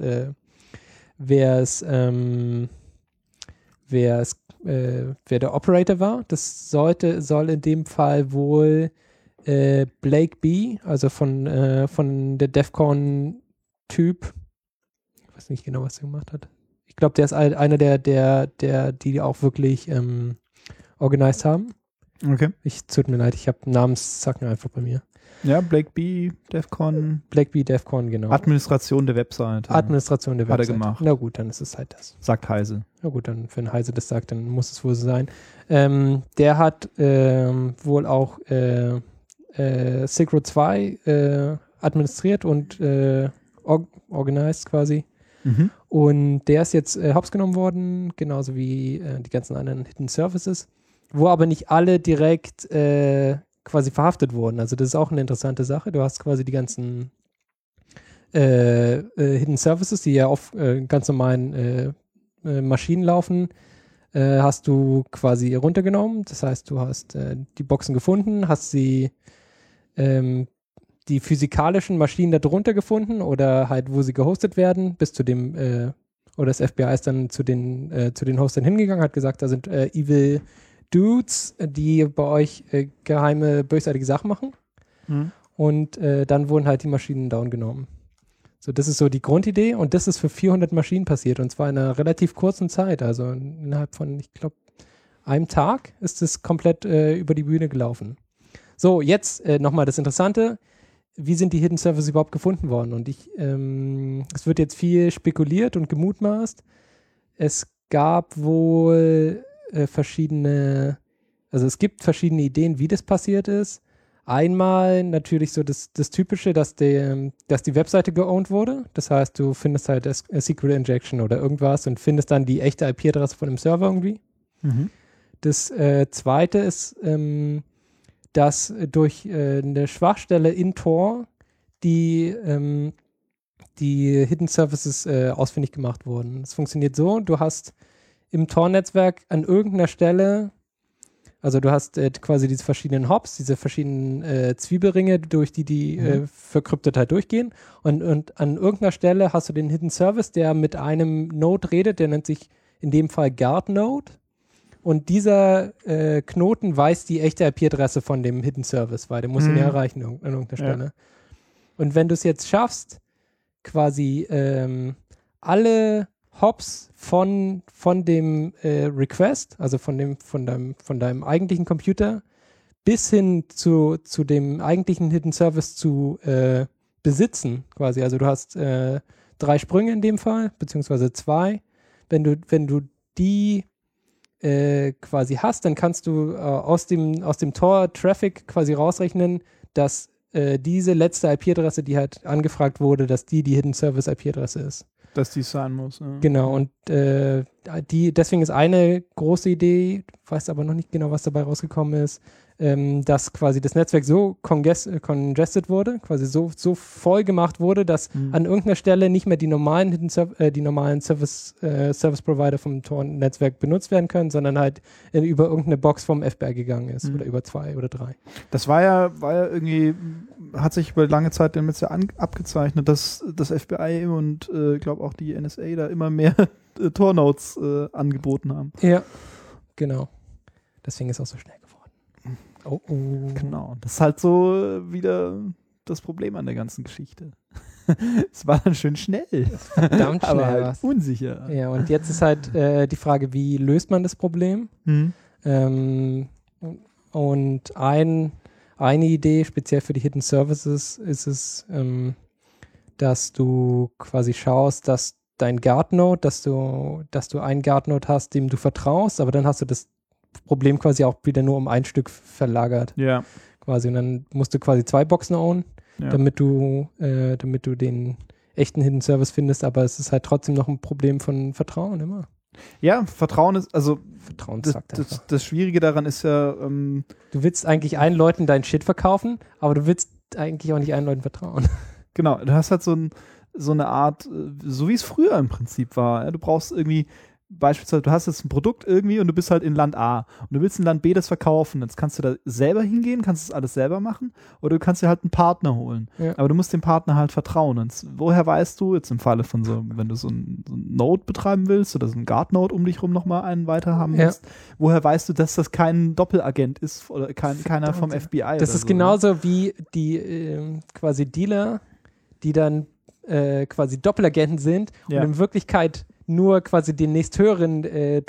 der Operator war. Das soll in dem Fall wohl Blake B., also von der DEFCON-Typ, ich weiß nicht genau, was er gemacht hat. Ich glaube, der ist einer die auch wirklich organisiert haben. Okay. Tut mir leid, ich habe Namenszacken einfach bei mir. Ja, Blake B, DEFCON. Blake B, DEFCON, genau. Administration der Webseite. Administration der Webseite. Hat er gemacht. Na gut, dann ist es halt das. Sagt Heise. Na gut, dann wenn Heise das sagt, dann muss es wohl so sein. Der hat wohl auch Silk Road 2 administriert und organisiert quasi. Mhm. Und der ist jetzt hops genommen worden, genauso wie die ganzen anderen Hidden Services, wo aber nicht alle direkt quasi verhaftet wurden. Also das ist auch eine interessante Sache. Du hast quasi die ganzen Hidden Services, die ja auf ganz normalen Maschinen laufen, hast du quasi runtergenommen. Das heißt, du hast die Boxen gefunden, hast sie die physikalischen Maschinen da drunter gefunden oder halt, wo sie gehostet werden, bis zu dem, oder das FBI ist dann zu den Hostern hingegangen, hat gesagt, da sind Evil Dudes, die bei euch geheime, bösartige Sachen machen. Mhm. Und dann wurden halt die Maschinen down genommen. So, das ist so die Grundidee und das ist für 400 Maschinen passiert und zwar in einer relativ kurzen Zeit. Also innerhalb von, ich glaube, einem Tag ist es komplett über die Bühne gelaufen. So, jetzt nochmal das Interessante. Wie sind die Hidden Services überhaupt gefunden worden? Und es wird jetzt viel spekuliert und gemutmaßt. Es gab wohl also es gibt verschiedene Ideen, wie das passiert ist. Einmal natürlich so das Typische, dass die Webseite geowned wurde. Das heißt, du findest halt SQL Injection oder irgendwas und findest dann die echte IP-Adresse von dem Server irgendwie. Mhm. Das Zweite ist, dass durch eine Schwachstelle in Tor die Hidden Services ausfindig gemacht wurden. Es funktioniert so, du hast im Tor-Netzwerk an irgendeiner Stelle, also du hast quasi diese verschiedenen Hops, diese verschiedenen Zwiebelringe, durch die Verkryptetheit durchgehen und an irgendeiner Stelle hast du den Hidden Service, der mit einem Node redet, der nennt sich in dem Fall Guard Node und dieser Knoten weiß die echte IP-Adresse von dem Hidden Service, weil der muss ihn ja erreichen an irgendeiner Stelle. Ja. Und wenn du es jetzt schaffst, quasi alle Hops von dem Request, also von deinem eigentlichen Computer, bis hin zu dem eigentlichen Hidden Service zu besitzen, quasi. Also du hast 3 Sprünge in dem Fall, beziehungsweise 2. Wenn du die quasi hast, dann kannst du aus dem Tor-Traffic quasi rausrechnen, dass diese letzte IP-Adresse, die halt angefragt wurde, dass die Hidden Service IP-Adresse ist. Dass die sein muss. Ja. Genau, und deswegen ist eine große Idee, weiß aber noch nicht genau, was dabei rausgekommen ist, dass quasi das Netzwerk so congested wurde, quasi so voll gemacht wurde, dass an irgendeiner Stelle nicht mehr die normalen Service Provider vom Tor-Netzwerk benutzt werden können, sondern halt über irgendeine Box vom FBI gegangen ist oder über 2 oder 3. Das war ja irgendwie, hat sich über lange Zeit damit ja abgezeichnet, dass das FBI und glaube auch die NSA da immer mehr Tor-Nodes angeboten haben. Ja, genau. Deswegen ist es auch so schnell geworden. Oh. Genau. Das ist halt so wieder das Problem an der ganzen Geschichte. Es war dann schön schnell. Verdammt schnell. Aber halt unsicher. Ja, und jetzt ist halt die Frage, wie löst man das Problem? Und eine Idee, speziell für die Hidden Services, ist es, dass du quasi schaust, dass dein Guard-Node, dass du einen Guard-Node hast, dem du vertraust, aber dann hast du das Problem quasi auch wieder nur um ein Stück verlagert. Ja. Quasi. Und dann musst du quasi 2 Boxen ownen, damit du den echten Hidden Service findest, aber es ist halt trotzdem noch ein Problem von Vertrauen immer. Ja, Vertrauen ist, also das Schwierige daran ist ja, du willst eigentlich allen Leuten deinen Shit verkaufen, aber du willst eigentlich auch nicht allen Leuten vertrauen. Genau, du hast halt so eine Art, so wie es früher im Prinzip war. Ja? Du brauchst irgendwie beispielsweise, du hast jetzt ein Produkt irgendwie und du bist halt in Land A und du willst in Land B das verkaufen. Jetzt kannst du da selber hingehen, kannst das alles selber machen oder du kannst dir halt einen Partner holen. Ja. Aber du musst dem Partner halt vertrauen. Und woher weißt du, jetzt im Falle von wenn du so ein Node betreiben willst oder so ein Guard-Node um dich rum nochmal einen weiter haben willst, woher weißt du, dass das kein Doppelagent ist oder keiner vom FBI? Das ist so, genauso wie die quasi Dealer, die dann quasi Doppelagenten sind und in Wirklichkeit nur quasi den nächsthöheren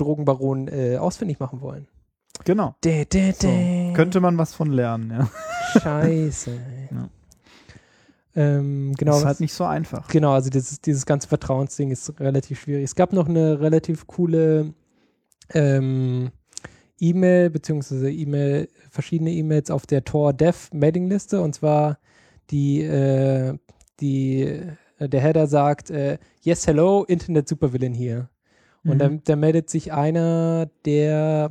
Drogenbaron ausfindig machen wollen. Genau. So. Könnte man was von lernen, ja. Scheiße. Ja. Genau. Das ist halt nicht so einfach. Genau, also dieses ganze Vertrauensding ist relativ schwierig. Es gab noch eine relativ coole E-Mail, beziehungsweise verschiedene E-Mails auf der Tor Dev Mailingliste, und zwar der Header sagt, yes, hello, Internet Supervillain hier. Und dann meldet sich einer der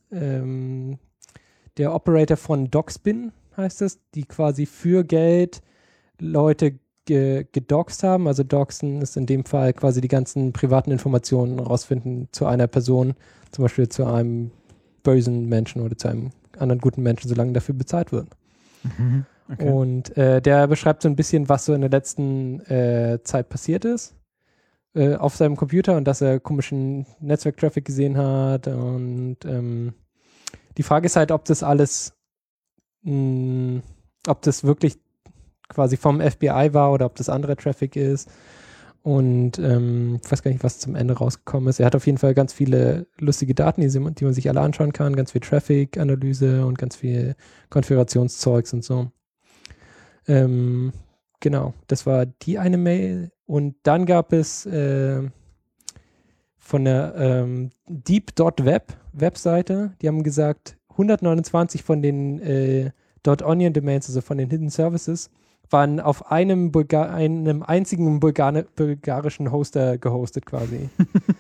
Operator von Doxbin, heißt es, die quasi für Geld Leute gedoxt haben. Also Doxen ist in dem Fall quasi die ganzen privaten Informationen rausfinden zu einer Person, zum Beispiel zu einem bösen Menschen oder zu einem anderen guten Menschen, solange dafür bezahlt wird. Mhm. Okay. Und der beschreibt so ein bisschen, was so in der letzten Zeit passiert ist auf seinem Computer und dass er komischen Netzwerk-Traffic gesehen hat. Und die Frage ist halt, ob das alles, ob das wirklich quasi vom FBI war oder ob das anderer Traffic ist. Und ich weiß gar nicht, was zum Ende rausgekommen ist. Er hat auf jeden Fall ganz viele lustige Daten, die man sich alle anschauen kann. Ganz viel Traffic-Analyse und ganz viel Konfigurationszeugs und so. Genau, das war die eine Mail. Und dann gab es von der Deep.web Webseite, die haben gesagt, 129 von den .onion Domains, also von den Hidden Services, waren auf einem einzigen bulgarischen Hoster gehostet quasi.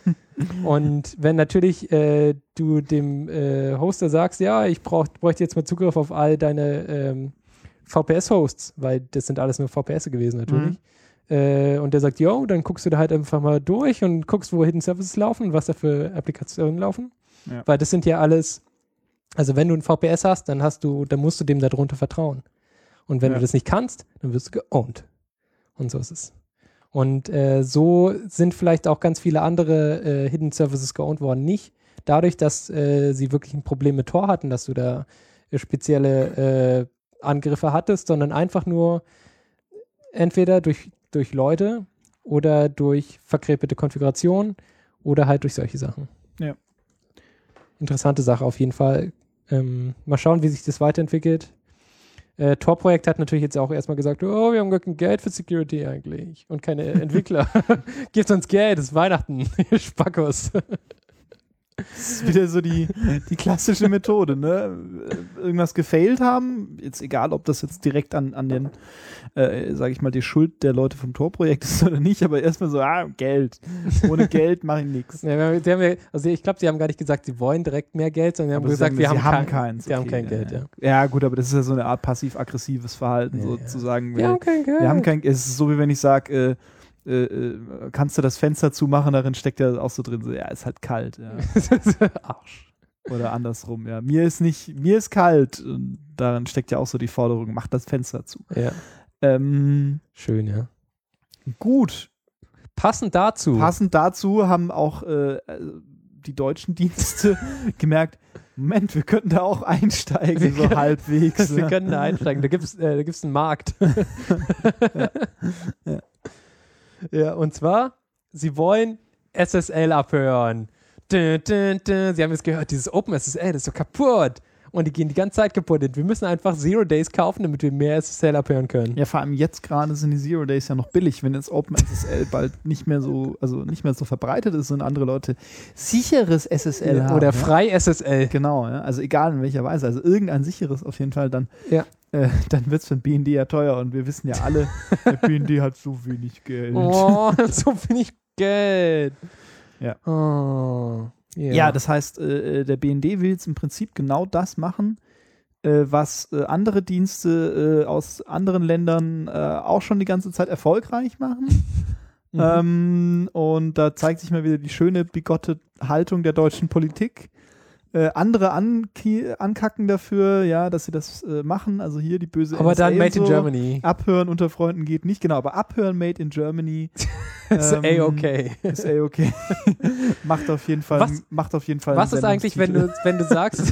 Und wenn natürlich du dem Hoster sagst, ja, ich bräuchte jetzt mal Zugriff auf all deine VPS-Hosts, weil das sind alles nur VPS gewesen natürlich. Und der sagt, yo, dann guckst du da halt einfach mal durch und guckst, wo Hidden Services laufen und was da für Applikationen laufen. Ja. Weil das sind ja alles, also wenn du ein VPS hast, dann musst du dem darunter vertrauen. Und wenn du das nicht kannst, dann wirst du geowned. Und so ist es. Und so sind vielleicht auch ganz viele andere Hidden Services geowned worden. Nicht dadurch, dass sie wirklich ein Problem mit Tor hatten, dass du da spezielle Angriffe hattest, sondern einfach nur entweder durch Leute oder durch verkrepelte Konfiguration oder halt durch solche Sachen. Ja. Interessante Sache auf jeden Fall. Mal schauen, wie sich das weiterentwickelt. Tor-Projekt hat natürlich jetzt auch erstmal gesagt, oh, wir haben gar kein Geld für Security eigentlich und keine Entwickler. Gebt uns Geld, es ist Weihnachten, ihr Spackos. Das ist wieder so die klassische Methode, ne? Irgendwas gefailt haben, jetzt egal, ob das jetzt direkt an den, sage ich mal, die Schuld der Leute vom Tor-Projekt ist oder nicht, aber erstmal so, Geld. Ohne Geld mache ich nichts. Ja, ich glaube, sie haben gar nicht gesagt, sie wollen direkt mehr Geld, sondern sie haben gesagt, wir haben keins. Wir haben kein Geld, ja. Ja, gut, aber das ist ja so eine Art passiv-aggressives Verhalten, sozusagen. Wir haben kein Geld. Wir haben kein Geld. Es ist so, wie wenn ich sage, kannst du das Fenster zumachen, darin steckt ja auch so drin, so, ja, ist halt kalt. Ja. Arsch. Oder andersrum, ja. Mir ist kalt. Und darin steckt ja auch so die Forderung, mach das Fenster zu. Ja. Schön, ja. Gut. Passend dazu haben auch die deutschen Dienste gemerkt, Moment, wir könnten da auch einsteigen, so halbwegs. Wir können da einsteigen, da gibt's einen Markt. Ja. Ja, und zwar, sie wollen SSL abhören. Sie haben jetzt gehört, dieses OpenSSL, das ist so kaputt. Und die gehen die ganze Zeit kaputt. Wir müssen einfach Zero Days kaufen, damit wir mehr SSL abhören können. Ja, vor allem jetzt gerade sind die Zero Days ja noch billig. Wenn jetzt OpenSSL bald nicht mehr so verbreitet ist und andere Leute sicheres SSL haben. Oder frei SSL. Genau, ja. Also egal in welcher Weise. Also irgendein sicheres auf jeden Fall, dann wird es für den BND ja teuer. Und wir wissen ja alle, der BND hat so wenig Geld. Oh, so wenig Geld. Ja. Oh. Yeah. Ja, das heißt, der BND will jetzt im Prinzip genau das machen, was andere Dienste aus anderen Ländern auch schon die ganze Zeit erfolgreich machen. Und da zeigt sich mal wieder die schöne, bigotte Haltung der deutschen Politik. Andere ankacken dafür, ja, dass sie das machen. Also hier die böse aber NSA dann Made in Germany. Abhören unter Freunden geht nicht, genau, aber Abhören Made in Germany ist A-okay. Ist A-okay. macht auf jeden Fall was ist eigentlich, wenn du sagst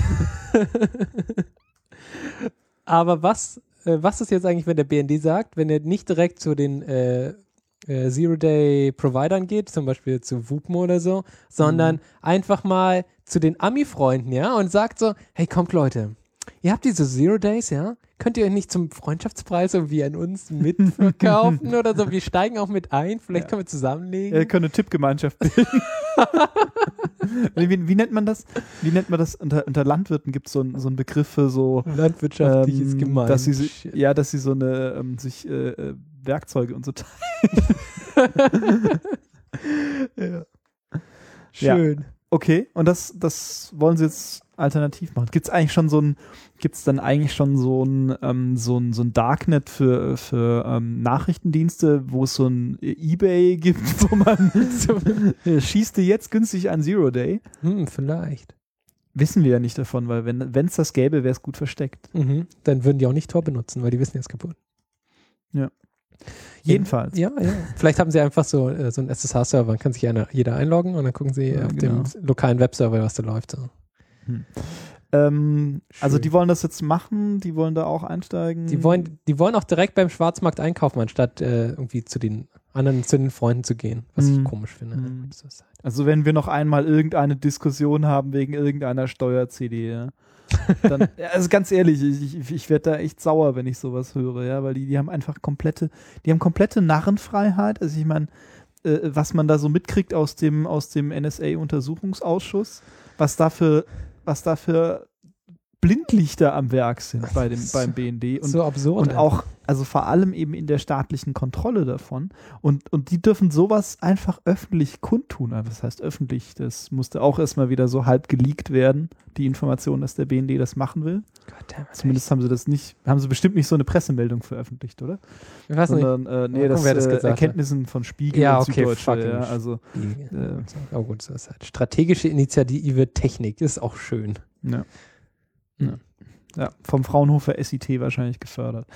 aber was ist jetzt eigentlich, wenn der BND sagt, wenn er nicht direkt zu den Zero-Day-Providern geht, zum Beispiel zu WUPMO oder so, sondern einfach mal zu den Ami-Freunden, ja, und sagt so, hey, kommt Leute, ihr habt diese Zero Days, ja? Könnt ihr euch nicht zum Freundschaftspreis irgendwie an uns mitverkaufen oder so? Wir steigen auch mit ein, vielleicht können wir zusammenlegen. Wir können eine Tippgemeinschaft bilden. Wie nennt man das? Wie nennt man das? Unter Landwirten gibt es so einen Begriff für so landwirtschaftliches Gemeinschaft. Dass sie so eine sich Werkzeuge und so teilen. Ja. Schön. Ja. Okay, und das wollen sie jetzt alternativ machen. Gibt's dann eigentlich schon so ein Darknet für Nachrichtendienste, wo es so ein eBay gibt, wo man schießt dir jetzt günstig ein Zero Day? Vielleicht. Wissen wir ja nicht davon, weil wenn es das gäbe, wäre es gut versteckt. Dann würden die auch nicht Tor benutzen, weil die wissen, jetzt kaputt. Ja. Jedenfalls. Ja. Vielleicht haben sie einfach so einen SSH-Server, dann kann sich jeder einloggen und dann gucken sie auf dem lokalen Webserver, was da läuft. So. Also die wollen das jetzt machen, die wollen da auch einsteigen. Die wollen auch direkt beim Schwarzmarkt einkaufen, anstatt irgendwie zu den Freunden zu gehen, was ich komisch finde. Also wenn wir noch einmal irgendeine Diskussion haben wegen irgendeiner Steuer-CD, ja. Dann, also ganz ehrlich, ich werde da echt sauer, wenn ich sowas höre, ja, weil die haben einfach komplette Narrenfreiheit. Also ich meine, was man da so mitkriegt aus dem NSA-Untersuchungsausschuss, was da für Blindlichter am Werk sind beim BND und, so absurd, und auch, also vor allem eben in der staatlichen Kontrolle davon und die dürfen sowas einfach öffentlich kundtun. Was heißt öffentlich? Das musste auch erstmal wieder so halb geleakt werden, die Information, dass der BND das machen will. Zumindest haben sie bestimmt nicht so eine Pressemeldung veröffentlicht, oder? Ich weiß sondern, nicht. Das Erkenntnissen von Spiegel und Süddeutsche. Ja, also, oh gut, das ist halt strategische Initiative Technik, ist auch schön. Ja. Ja, vom Fraunhofer SIT wahrscheinlich gefördert.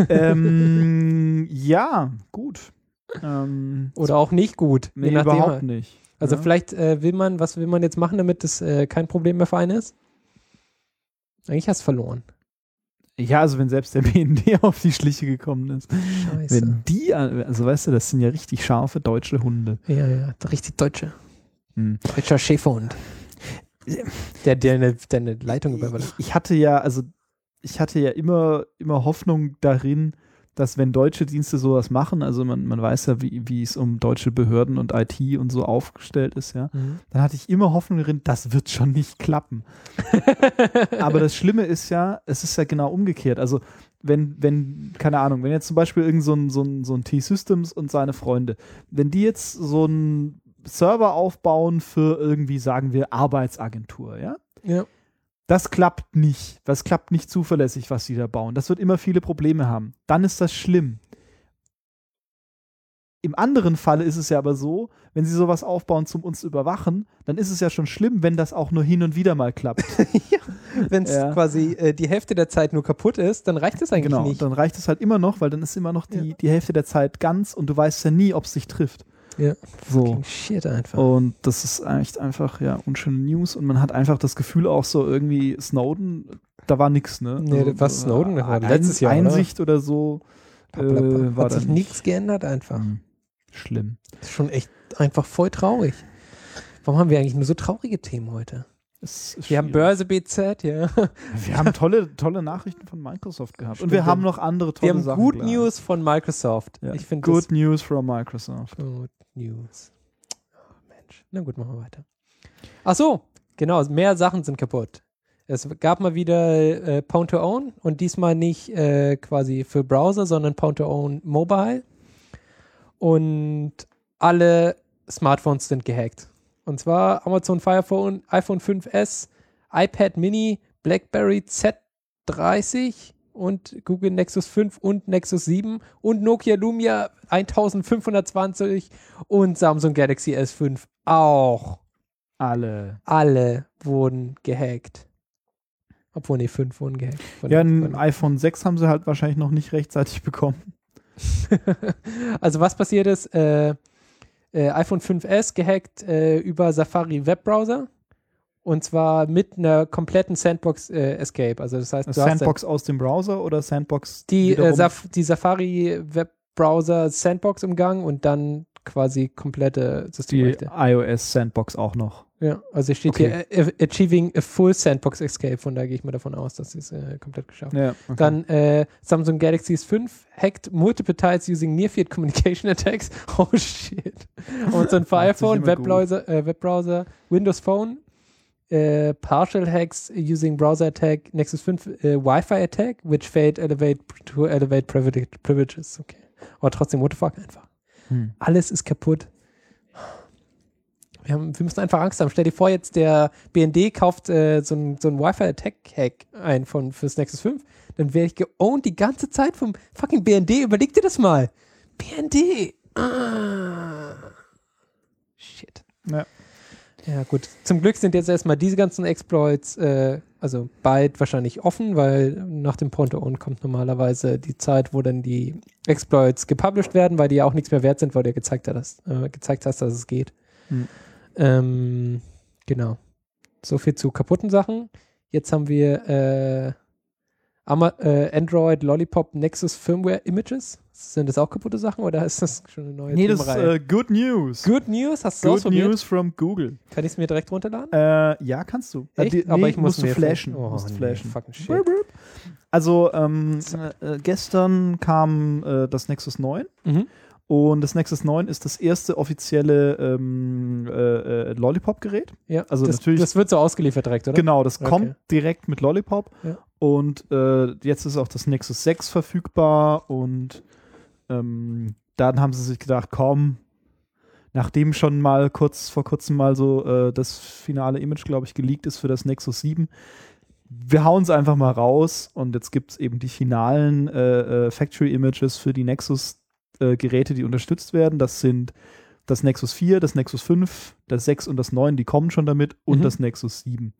Ja, gut. Oder auch nicht gut. Nee, überhaupt nicht. Also vielleicht was will man jetzt machen, damit das kein Problem mehr für einen ist? Eigentlich hast du verloren. Ja, also wenn selbst der BND auf die Schliche gekommen ist. Scheiße. Wenn die, also weißt du, das sind ja richtig scharfe deutsche Hunde. Ja, richtig deutsche. Deutscher Schäferhund. Der eine Leitung überwacht. Ich hatte ja immer Hoffnung darin, dass wenn deutsche Dienste sowas machen, also man weiß ja, wie es um deutsche Behörden und IT und so aufgestellt ist, ja, dann hatte ich immer Hoffnung darin, das wird schon nicht klappen. Aber das Schlimme ist ja, es ist ja genau umgekehrt. Also wenn keine Ahnung, wenn jetzt zum Beispiel irgend so ein T-Systems und seine Freunde, wenn die jetzt so ein Server aufbauen für irgendwie, sagen wir, Arbeitsagentur, ja? Ja. Das klappt nicht. Das klappt nicht zuverlässig, was sie da bauen. Das wird immer viele Probleme haben. Dann ist das schlimm. Im anderen Falle ist es ja aber so, wenn sie sowas aufbauen, zum uns überwachen, dann ist es ja schon schlimm, wenn das auch nur hin und wieder mal klappt. Ja. Wenn es quasi die Hälfte der Zeit nur kaputt ist, dann reicht es eigentlich nicht. Dann reicht es halt immer noch, weil dann ist immer noch die Hälfte der Zeit ganz und du weißt ja nie, ob es sich trifft. Ja, so. Shit einfach. Und das ist echt einfach, unschöne News und man hat einfach das Gefühl auch so irgendwie Snowden, da war nix, ne? Nee, also, was Snowden war letztes Jahr, Einsicht oder so war hat sich nichts geändert einfach. Schlimm. Das ist schon echt einfach voll traurig. Warum haben wir eigentlich nur so traurige Themen heute? Wir haben Börse BZ, ja. Wir haben tolle Nachrichten von Microsoft gehabt. Stimmt. Und wir haben noch andere tolle Sachen. Wir haben Good News von Microsoft. Ja. Good News from Microsoft. Good News. Oh, Mensch. Na gut, machen wir weiter. Ach so, genau. Mehr Sachen sind kaputt. Es gab mal wieder Pound to Own und diesmal nicht quasi für Browser, sondern Pound to Own Mobile. Und alle Smartphones sind gehackt. Und zwar Amazon Fire Phone, iPhone 5S, iPad Mini, BlackBerry Z30 und Google Nexus 5 und Nexus 7 und Nokia Lumia 1520 und Samsung Galaxy S5 auch. Alle wurden gehackt. Obwohl, 5 wurden gehackt. Ein iPhone 6 haben sie halt wahrscheinlich noch nicht rechtzeitig bekommen. Also was passiert ist, iPhone 5S gehackt über Safari Webbrowser und zwar mit einer kompletten Sandbox Escape. Also das heißt, Sandbox aus dem Browser oder Sandbox die Safari Webbrowser Sandbox umgangen und dann quasi komplette Die Systemrechte. iOS Sandbox auch noch. Ja, also steht hier Achieving a Full Sandbox Escape, von daher gehe ich mal davon aus, dass sie es komplett geschafft haben. Ja, okay. Dann Samsung Galaxy S5 hacked multiple tiles using Near-Field Communication Attacks. Oh shit. Und so ein iPhone, Webbrowser, Windows Phone, partial hacks using Browser Attack, Nexus 5 Wi-Fi Attack, which failed to elevate privileges. Okay. Aber trotzdem, what the fuck einfach. Alles ist kaputt. Wir müssen einfach Angst haben. Stell dir vor, jetzt der BND kauft so ein Wi-Fi-Attack-Hack ein fürs Nexus 5. Dann wäre ich geowned die ganze Zeit vom fucking BND. Überleg dir das mal. BND. Shit. Ja, gut. Zum Glück sind jetzt erstmal diese ganzen Exploits, also bald wahrscheinlich offen, weil nach dem Point-to-Own kommt normalerweise die Zeit, wo dann die Exploits gepublished werden, weil die ja auch nichts mehr wert sind, weil du ja gezeigt hast, dass es geht. Genau. So viel zu kaputten Sachen. Jetzt haben wir Android Lollipop Nexus Firmware Images. Sind das auch kaputte Sachen oder ist das schon eine neue Nee, Themenreihe? das ist Good News. Good News? Hast du Good News from Google. Kann ich es mir direkt runterladen? Ja, kannst du. Echt? Aber ich musst muss du flashen. Oh, Musst nee, flashen. fucking shit. Also gestern kam das Nexus 9 und das Nexus 9 ist das erste offizielle Lollipop-Gerät. Ja, also das wird so ausgeliefert direkt, oder? Genau, das kommt direkt mit Lollipop und jetzt ist auch das Nexus 6 verfügbar und dann haben sie sich gedacht, komm, nachdem schon mal vor kurzem mal so das finale Image, glaube ich, geleakt ist für das Nexus 7, wir hauen es einfach mal raus und jetzt gibt es eben die finalen Factory-Images für die Nexus-Geräte, die unterstützt werden. Das sind das Nexus 4, das Nexus 5, das 6 und das 9, die kommen schon damit und das Nexus 7.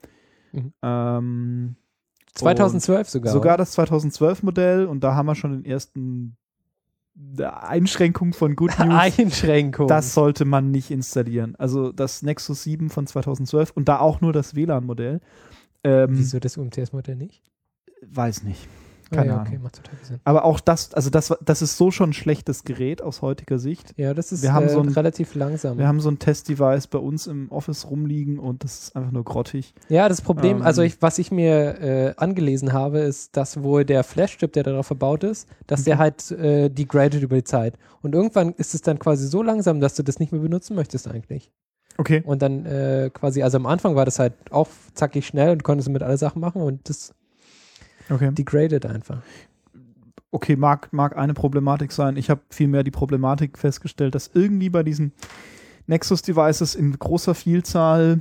2012 sogar. Sogar das 2012-Modell und da haben wir schon den ersten Einschränkung von Good News. Einschränkung. Das sollte man nicht installieren. Also das Nexus 7 von 2012 und da auch nur das WLAN-Modell. Wieso das UMTS-Modell nicht? Weiß nicht. Keine Ahnung. Okay, macht total Sinn. Aber auch das ist so schon ein schlechtes Gerät aus heutiger Sicht. Ja, das ist relativ langsam. Wir haben so ein Test-Device bei uns im Office rumliegen und das ist einfach nur grottig. Ja, das Problem, was ich mir angelesen habe, ist, dass wohl der Flash-Chip, der darauf verbaut ist, dass der halt degradet über die Zeit. Und irgendwann ist es dann quasi so langsam, dass du das nicht mehr benutzen möchtest eigentlich. Okay. Und dann quasi, also am Anfang war das halt auch zackig schnell und du konntest mit alle Sachen machen und das degradet einfach. Okay, mag eine Problematik sein. Ich habe vielmehr die Problematik festgestellt, dass irgendwie bei diesen Nexus-Devices in großer Vielzahl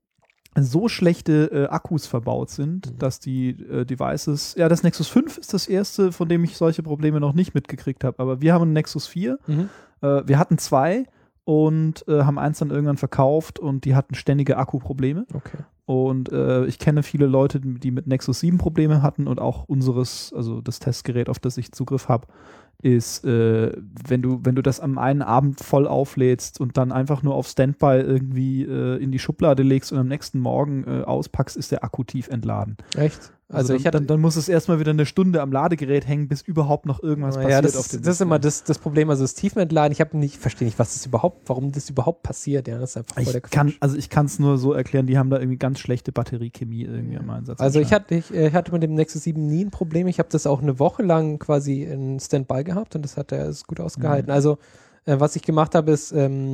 so schlechte Akkus verbaut sind, dass die Devices, ja, das Nexus 5 ist das erste, von dem ich solche Probleme noch nicht mitgekriegt habe, aber wir haben einen Nexus 4, wir hatten 2 und haben eins dann irgendwann verkauft und die hatten ständige Akkuprobleme. Okay. Und ich kenne viele Leute, die mit Nexus 7 Probleme hatten und auch also das Testgerät, auf das ich Zugriff habe, ist, wenn du das am einen Abend voll auflädst und dann einfach nur auf Standby irgendwie in die Schublade legst und am nächsten Morgen auspackst, ist der Akku tief entladen. Echt? Also dann muss es erstmal wieder eine Stunde am Ladegerät hängen, bis überhaupt noch irgendwas passiert. Ja, das ist immer das Problem, also das Tiefentladen, verstehe nicht, warum das überhaupt passiert. Ja, das ist einfach voll der Quatsch. Ich kann es nur so erklären, die haben da irgendwie ganz schlechte Batteriechemie irgendwie am Einsatz. Also ich hatte mit dem Nexus 7 nie ein Problem, ich habe das auch eine Woche lang quasi in Standby gehabt und das hat er gut ausgehalten. Also was ich gemacht habe, ist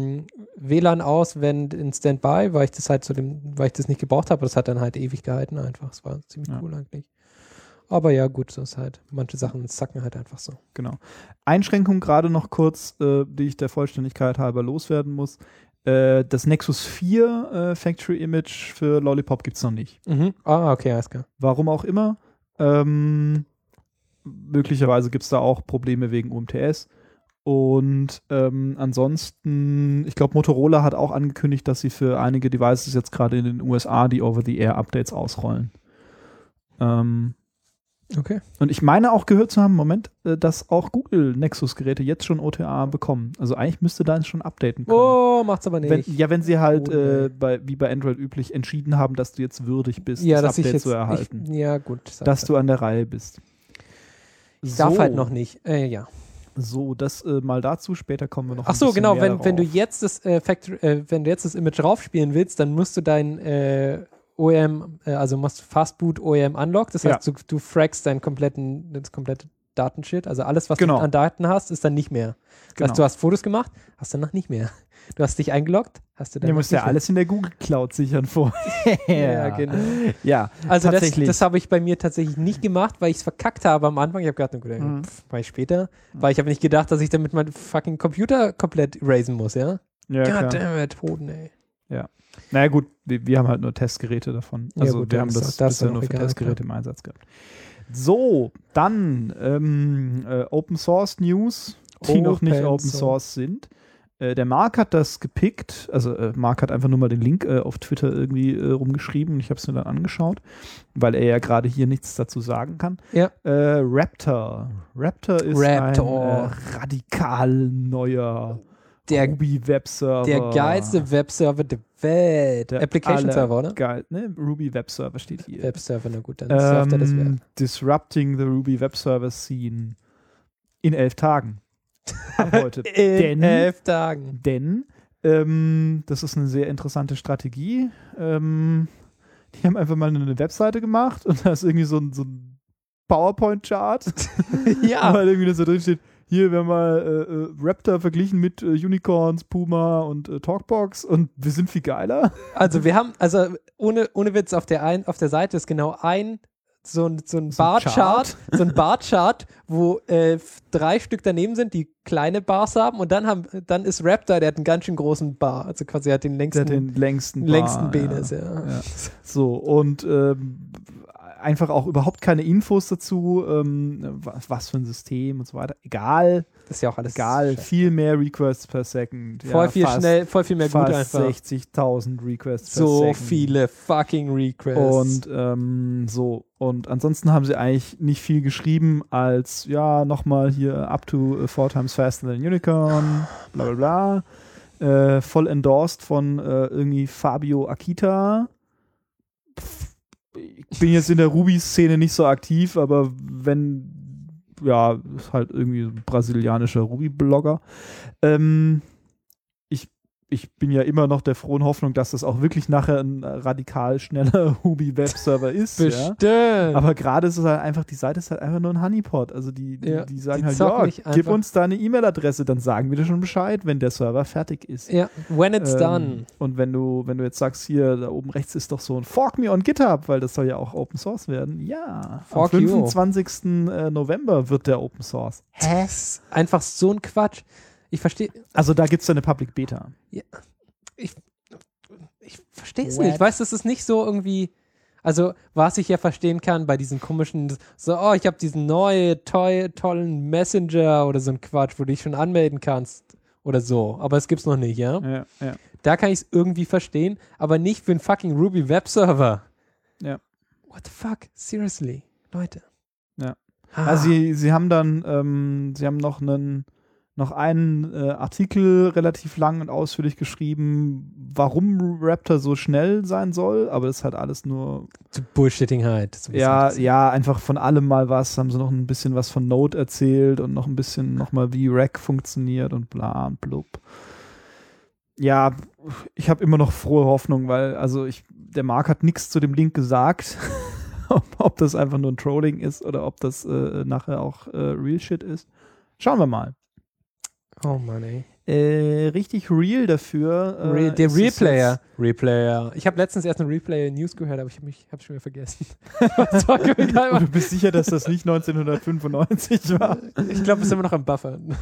WLAN aus, wenn in Standby, weil ich das nicht gebraucht habe, das hat dann halt ewig gehalten einfach. Das war ziemlich cool eigentlich. Aber ja, gut, so ist halt, manche Sachen zacken halt einfach so. Genau. Einschränkung gerade noch kurz, die ich der Vollständigkeit halber loswerden muss. Das Nexus 4 Factory Image für Lollipop gibt es noch nicht. Okay, alles klar. Warum auch immer. Möglicherweise gibt es da auch Probleme wegen UMTS. Und ansonsten, ich glaube, Motorola hat auch angekündigt, dass sie für einige Devices jetzt gerade in den USA die Over-the-Air-Updates ausrollen. Okay. Und ich meine auch gehört zu haben, dass auch Google-Nexus-Geräte jetzt schon OTA bekommen. Also eigentlich müsste da schon updaten können. Oh, macht's aber nicht. Wenn sie halt wie bei Android üblich entschieden haben, dass du jetzt würdig bist, das Update zu erhalten. Ja, gut. Dass du an der Reihe bist. Ich darf halt noch nicht. Ja. So, das mal dazu. Später kommen wir noch. Ach so, genau. Wenn du jetzt das Image raufspielen willst, dann musst du dein OEM, also machst Fastboot OEM Unlock. Das heißt, du fraggst das komplette Datenshit. Also alles, was du an Daten hast, ist dann nicht mehr. Das heißt, du hast Fotos gemacht, hast danach nicht mehr. Du hast dich eingeloggt, hast du dann. Du musst ja alles in der Google Cloud sichern vorher. Ja, genau. Ja, also das habe ich bei mir tatsächlich nicht gemacht, weil ich es verkackt habe am Anfang. Ich habe gedacht, mach ich später. Weil ich habe nicht gedacht, dass ich damit meinen fucking Computer komplett erasen muss, ja? Goddammit, Hoden, ey. Ja. Naja gut, wir haben halt nur Testgeräte davon. Also wir haben das bisher nur für Testgeräte im Einsatz gehabt. So, dann Open Source News, die noch nicht Open Source sind. Der Marc hat das gepickt, also Marc hat einfach nur mal den Link auf Twitter irgendwie rumgeschrieben und ich habe es mir dann angeschaut, weil er ja gerade hier nichts dazu sagen kann. Ja. Raptor. Raptor ist ein radikal neuer Ruby-Webserver. Der geilste Webserver der Welt. Der Application-Server, oder? Geil, ne? Ruby-Webserver steht hier. Webserver, na gut, dann surft er das Web. Disrupting the Ruby-Webserver-Scene in 11 Tagen. Ab heute. In 11 Tagen. Denn das ist eine sehr interessante Strategie. Die haben einfach mal eine Webseite gemacht und da ist irgendwie so ein PowerPoint-Chart. Ja. Weil irgendwie da so drin steht, hier werden mal Raptor verglichen mit Unicorns, Puma und Talkbox und wir sind viel geiler. Also wir haben, ohne Witz, auf der Seite ist genau so ein Bar-Chart, wo 3 Stück daneben sind, die kleine Bars haben und dann ist Raptor, der hat einen ganz schön großen Bar, also quasi hat den längsten Penis, ja. So, und einfach auch überhaupt keine Infos dazu, was für ein System und so weiter. Egal. Das ist ja auch alles egal. Viel mehr Requests per Second. Voll viel mehr gut einfach. 60.000 Requests per Second. So viele fucking Requests. Und so. Und ansonsten haben sie eigentlich nicht viel geschrieben als, ja, nochmal hier up to 4 times faster than Unicorn, bla bla bla. Voll endorsed von irgendwie Fabio Akita. Ich bin jetzt in der Ruby-Szene nicht so aktiv, aber ist halt irgendwie ein brasilianischer Ruby-Blogger. Ich bin ja immer noch der frohen Hoffnung, dass das auch wirklich nachher ein radikal schneller Ruby-Webserver ist. Bestimmt. Ja? Aber gerade ist es halt einfach, die Seite ist halt einfach nur ein Honeypot. Also die sagen halt, gib uns deine E-Mail-Adresse, dann sagen wir dir schon Bescheid, wenn der Server fertig ist. Ja, when it's done. Und wenn du jetzt sagst, hier, da oben rechts ist doch so ein Fork Me on GitHub, weil das soll ja auch Open Source werden. Ja, am 25. November wird der Open Source. Hä? Einfach so ein Quatsch. Ich verstehe. Also da gibt es eine Public Beta. Ja. Ich verstehe es nicht. Ich weiß, das ist nicht so irgendwie. Also, was ich ja verstehen kann bei diesen komischen, ich habe diesen tollen Messenger oder so ein Quatsch, wo du dich schon anmelden kannst oder so. Aber es gibt's noch nicht, ja? Ja. Da kann ich es irgendwie verstehen, aber nicht für einen fucking Ruby Webserver. Ja. What the fuck? Seriously? Leute. Ja. Also sie haben dann, sie haben noch einen Artikel relativ lang und ausführlich geschrieben, warum Raptor so schnell sein soll, aber das ist halt alles nur Bullshitting halt. Ja, einfach von allem mal was, haben sie noch ein bisschen was von Node erzählt und noch ein bisschen nochmal wie Rack funktioniert und bla und blub. Ja, ich habe immer noch frohe Hoffnung, weil der Marc hat nichts zu dem Link gesagt, ob das einfach nur ein Trolling ist oder ob das nachher auch Real Shit ist. Schauen wir mal. Oh Mann, ey. Richtig real dafür. Der Replayer. Ich habe letztens erst eine Replayer-News gehört, aber ich habe schon wieder vergessen. Und du bist sicher, dass das nicht 1995 war? Ich glaube, es ist immer noch am Buffern.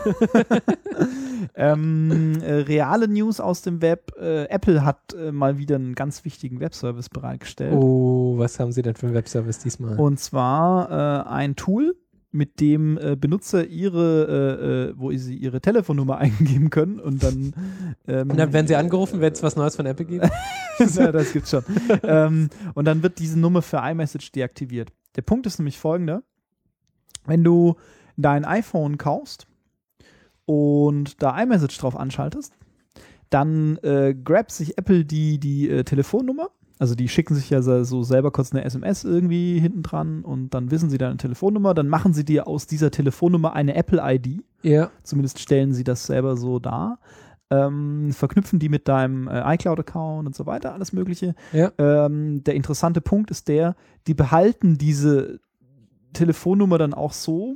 Reale News aus dem Web. Apple hat mal wieder einen ganz wichtigen Webservice bereitgestellt. Oh, was haben sie denn für einen Webservice diesmal? Und zwar ein Tool, mit dem Benutzer wo sie ihre Telefonnummer eingeben können und dann und dann werden sie angerufen, wenn es was Neues von Apple gibt? Ja, das gibt's schon. Und dann wird diese Nummer für iMessage deaktiviert. Der Punkt ist nämlich folgender. Wenn du dein iPhone kaufst und da iMessage drauf anschaltest, dann grabt sich Apple die Telefonnummer, Also die schicken sich ja so selber kurz eine SMS irgendwie hinten dran und dann wissen sie deine Telefonnummer, dann machen sie dir aus dieser Telefonnummer eine Apple-ID. Ja. Zumindest stellen sie das selber so dar. Verknüpfen die mit deinem iCloud-Account und so weiter, alles Mögliche. Ja. Der interessante Punkt ist die behalten diese Telefonnummer dann auch so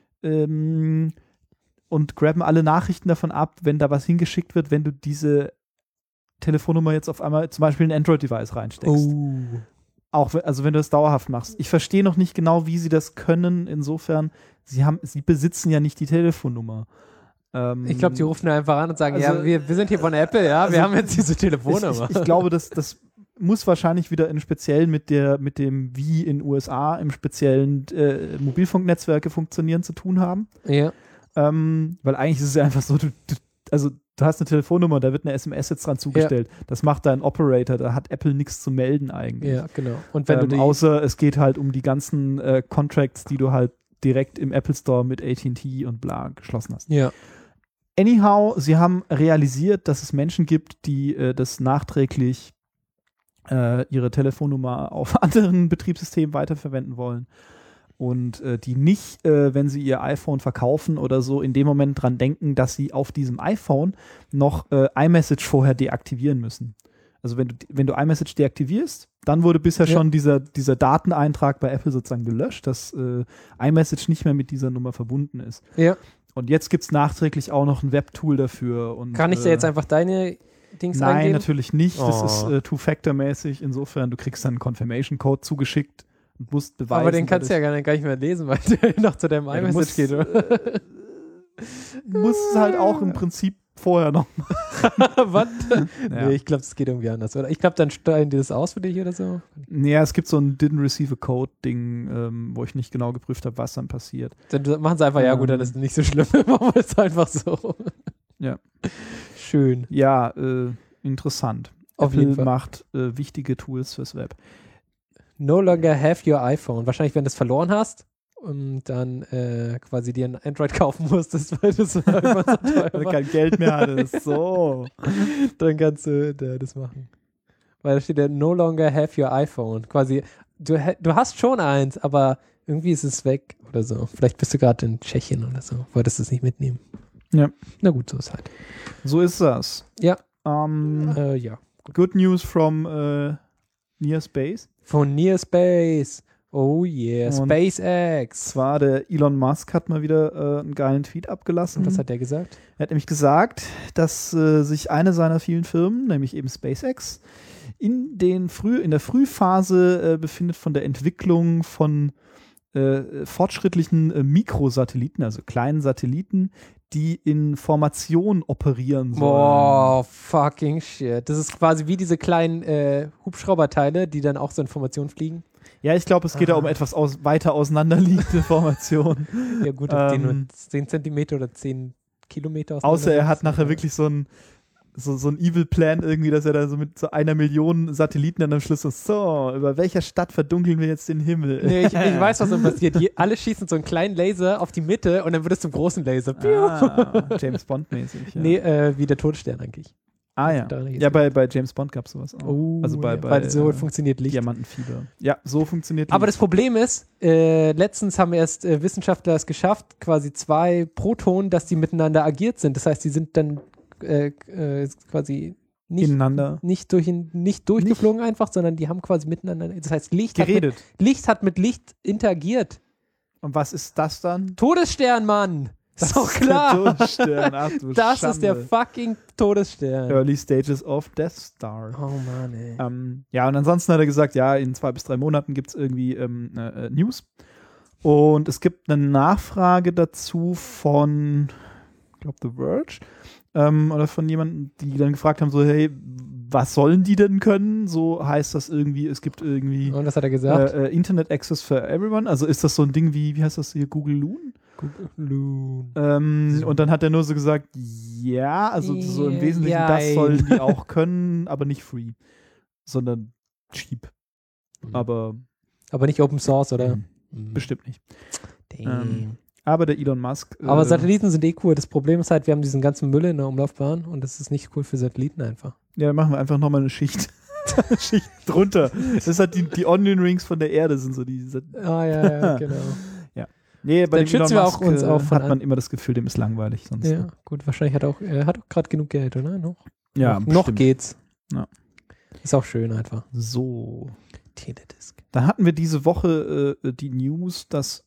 und grabben alle Nachrichten davon ab, wenn da was hingeschickt wird, wenn du diese Telefonnummer jetzt auf einmal zum Beispiel in ein Android-Device reinsteckst. Oh. Auch also wenn du das dauerhaft machst. Ich verstehe noch nicht genau, wie sie das können. Insofern, sie besitzen ja nicht die Telefonnummer. Ich glaube, die rufen einfach an und sagen, also, ja, wir sind hier von Apple, ja, wir haben jetzt diese Telefonnummer. Ich glaube, das muss wahrscheinlich wieder in speziellen mit dem wie in USA im speziellen Mobilfunknetzwerke funktionieren zu tun haben. Ja. Weil eigentlich ist es ja einfach so, du hast eine Telefonnummer, da wird eine SMS jetzt dran zugestellt. Ja. Das macht dein Operator, da hat Apple nichts zu melden eigentlich. Ja, genau. Und wenn außer es geht halt um die ganzen Contracts, die du halt direkt im Apple Store mit AT&T und bla geschlossen hast. Ja. Anyhow, sie haben realisiert, dass es Menschen gibt, die das nachträglich ihre Telefonnummer auf anderen Betriebssystemen weiterverwenden wollen und die nicht, wenn sie ihr iPhone verkaufen oder so, in dem Moment dran denken, dass sie auf diesem iPhone noch iMessage vorher deaktivieren müssen. Also wenn du iMessage deaktivierst, dann wurde bisher schon dieser Dateneintrag bei Apple sozusagen gelöscht, dass iMessage nicht mehr mit dieser Nummer verbunden ist. Ja. Und jetzt gibt es nachträglich auch noch ein Webtool dafür. Und, kann ich da jetzt einfach deine Dings nein, eingeben? natürlich nicht. Das ist Two-Factor-mäßig. Insofern, du kriegst dann einen Confirmation-Code zugeschickt und musst beweisen. Aber den kannst du ja gar nicht mehr lesen, weil der noch zu deinem iMessage geht, oder? Musst es halt auch im Prinzip vorher noch machen. Was? Ja. Nee, ich glaube, es geht irgendwie anders, oder? Ich glaube, dann steuern die das aus für dich oder so. Ja, es gibt so ein Didn't Receive a Code-Ding, wo ich nicht genau geprüft habe, was dann passiert. Dann machen sie einfach, ja gut, dann ist es nicht so schlimm. Machen wir es einfach so. Ja. Schön. Ja, interessant. Auf Apple jeden Fall. macht wichtige Tools fürs Web. No longer have your iPhone. Wahrscheinlich, wenn du es verloren hast und dann quasi dir ein Android kaufen musstest, weil das immer so teuer Weil du war. kein Geld mehr hattest. So. Dann kannst du das machen. Weil da steht ja no longer have your iPhone. Quasi, du hast schon eins, aber irgendwie ist es weg oder so. Vielleicht bist du gerade in Tschechien oder so. Wolltest du es nicht mitnehmen. Ja. Na gut, so ist halt. So ist das. Ja. Ja. Good news from Near Space. Von Near Space. Oh yeah, Und SpaceX. Zwar der Elon Musk hat mal wieder einen geilen Tweet abgelassen. Und was hat der gesagt? Er hat nämlich gesagt, dass sich eine seiner vielen Firmen, nämlich eben SpaceX, in der Frühphase befindet von der Entwicklung von fortschrittlichen Mikrosatelliten, also kleinen Satelliten, die in Formation operieren sollen. Boah, fucking shit. Das ist quasi wie diese kleinen Hubschrauberteile, die dann auch so in Formation fliegen. Ja, ich glaube, es geht da um etwas weiter auseinanderliegende Formationen. Ja gut, ob die nur 10 Zentimeter oder 10 Kilometer auseinander Außer er hat sind, nachher oder? wirklich so ein Evil Plan irgendwie, dass er da so mit so 1 Million Satelliten dann am Schluss so, über welcher Stadt verdunkeln wir jetzt den Himmel? Nee, ich weiß, was dann passiert. Alle schießen so einen kleinen Laser auf die Mitte und dann wird es zum großen Laser. James Bond-mäßig. Ja. Nee, wie der Todesstern eigentlich. Ja. Ja, bei James Bond gab es sowas auch. Oh, also weil so funktioniert Licht. Diamantenfieber. Ja, so funktioniert Licht. Aber das Problem ist, letztens haben erst Wissenschaftler es geschafft, quasi 2 Protonen, dass die miteinander agiert sind. Das heißt, die sind dann quasi nicht durchgeflogen einfach, sondern die haben quasi miteinander, das heißt Licht hat mit Licht interagiert. Und was ist das dann? Todesstern, Mann! Das ist doch klar! Der Todesstern. Ach, du das Schande. ist der fucking Todesstern. Early Stages of Death Star. Oh Mann, ey. Ja, und ansonsten hat er gesagt, ja, in 2 bis 3 Monaten gibt es irgendwie News. Und es gibt eine Nachfrage dazu von, ich glaube, The Verge. Oder von jemandem, die dann gefragt haben, so, hey, was sollen die denn können? So heißt das irgendwie, es gibt irgendwie Und was hat er gesagt? Internet Access for Everyone. Also ist das so ein Ding wie heißt das hier, Google Loon? Und dann hat er nur so gesagt, ja, also so im Wesentlichen, das sollen die auch können, aber nicht free, sondern cheap. Aber nicht Open Source, oder? Bestimmt nicht. Aber der Elon Musk. Aber Satelliten sind cool. Das Problem ist halt, wir haben diesen ganzen Müll in der Umlaufbahn und das ist nicht cool für Satelliten einfach. Ja, dann machen wir einfach nochmal eine Schicht. Schichten drunter. Das ist halt die Onion Rings von der Erde, sind so diese. Ja, genau. Ja. Nee, bei Dann dem schützen Elon wir auch Musk, uns auch von hat man immer das Gefühl, dem ist langweilig. Sonst Ja, gut, wahrscheinlich hat er hat auch gerade genug Geld, oder? Ja, noch geht's. Ja. Ist auch schön einfach. So. Teledisk. Dann hatten wir diese Woche die News, dass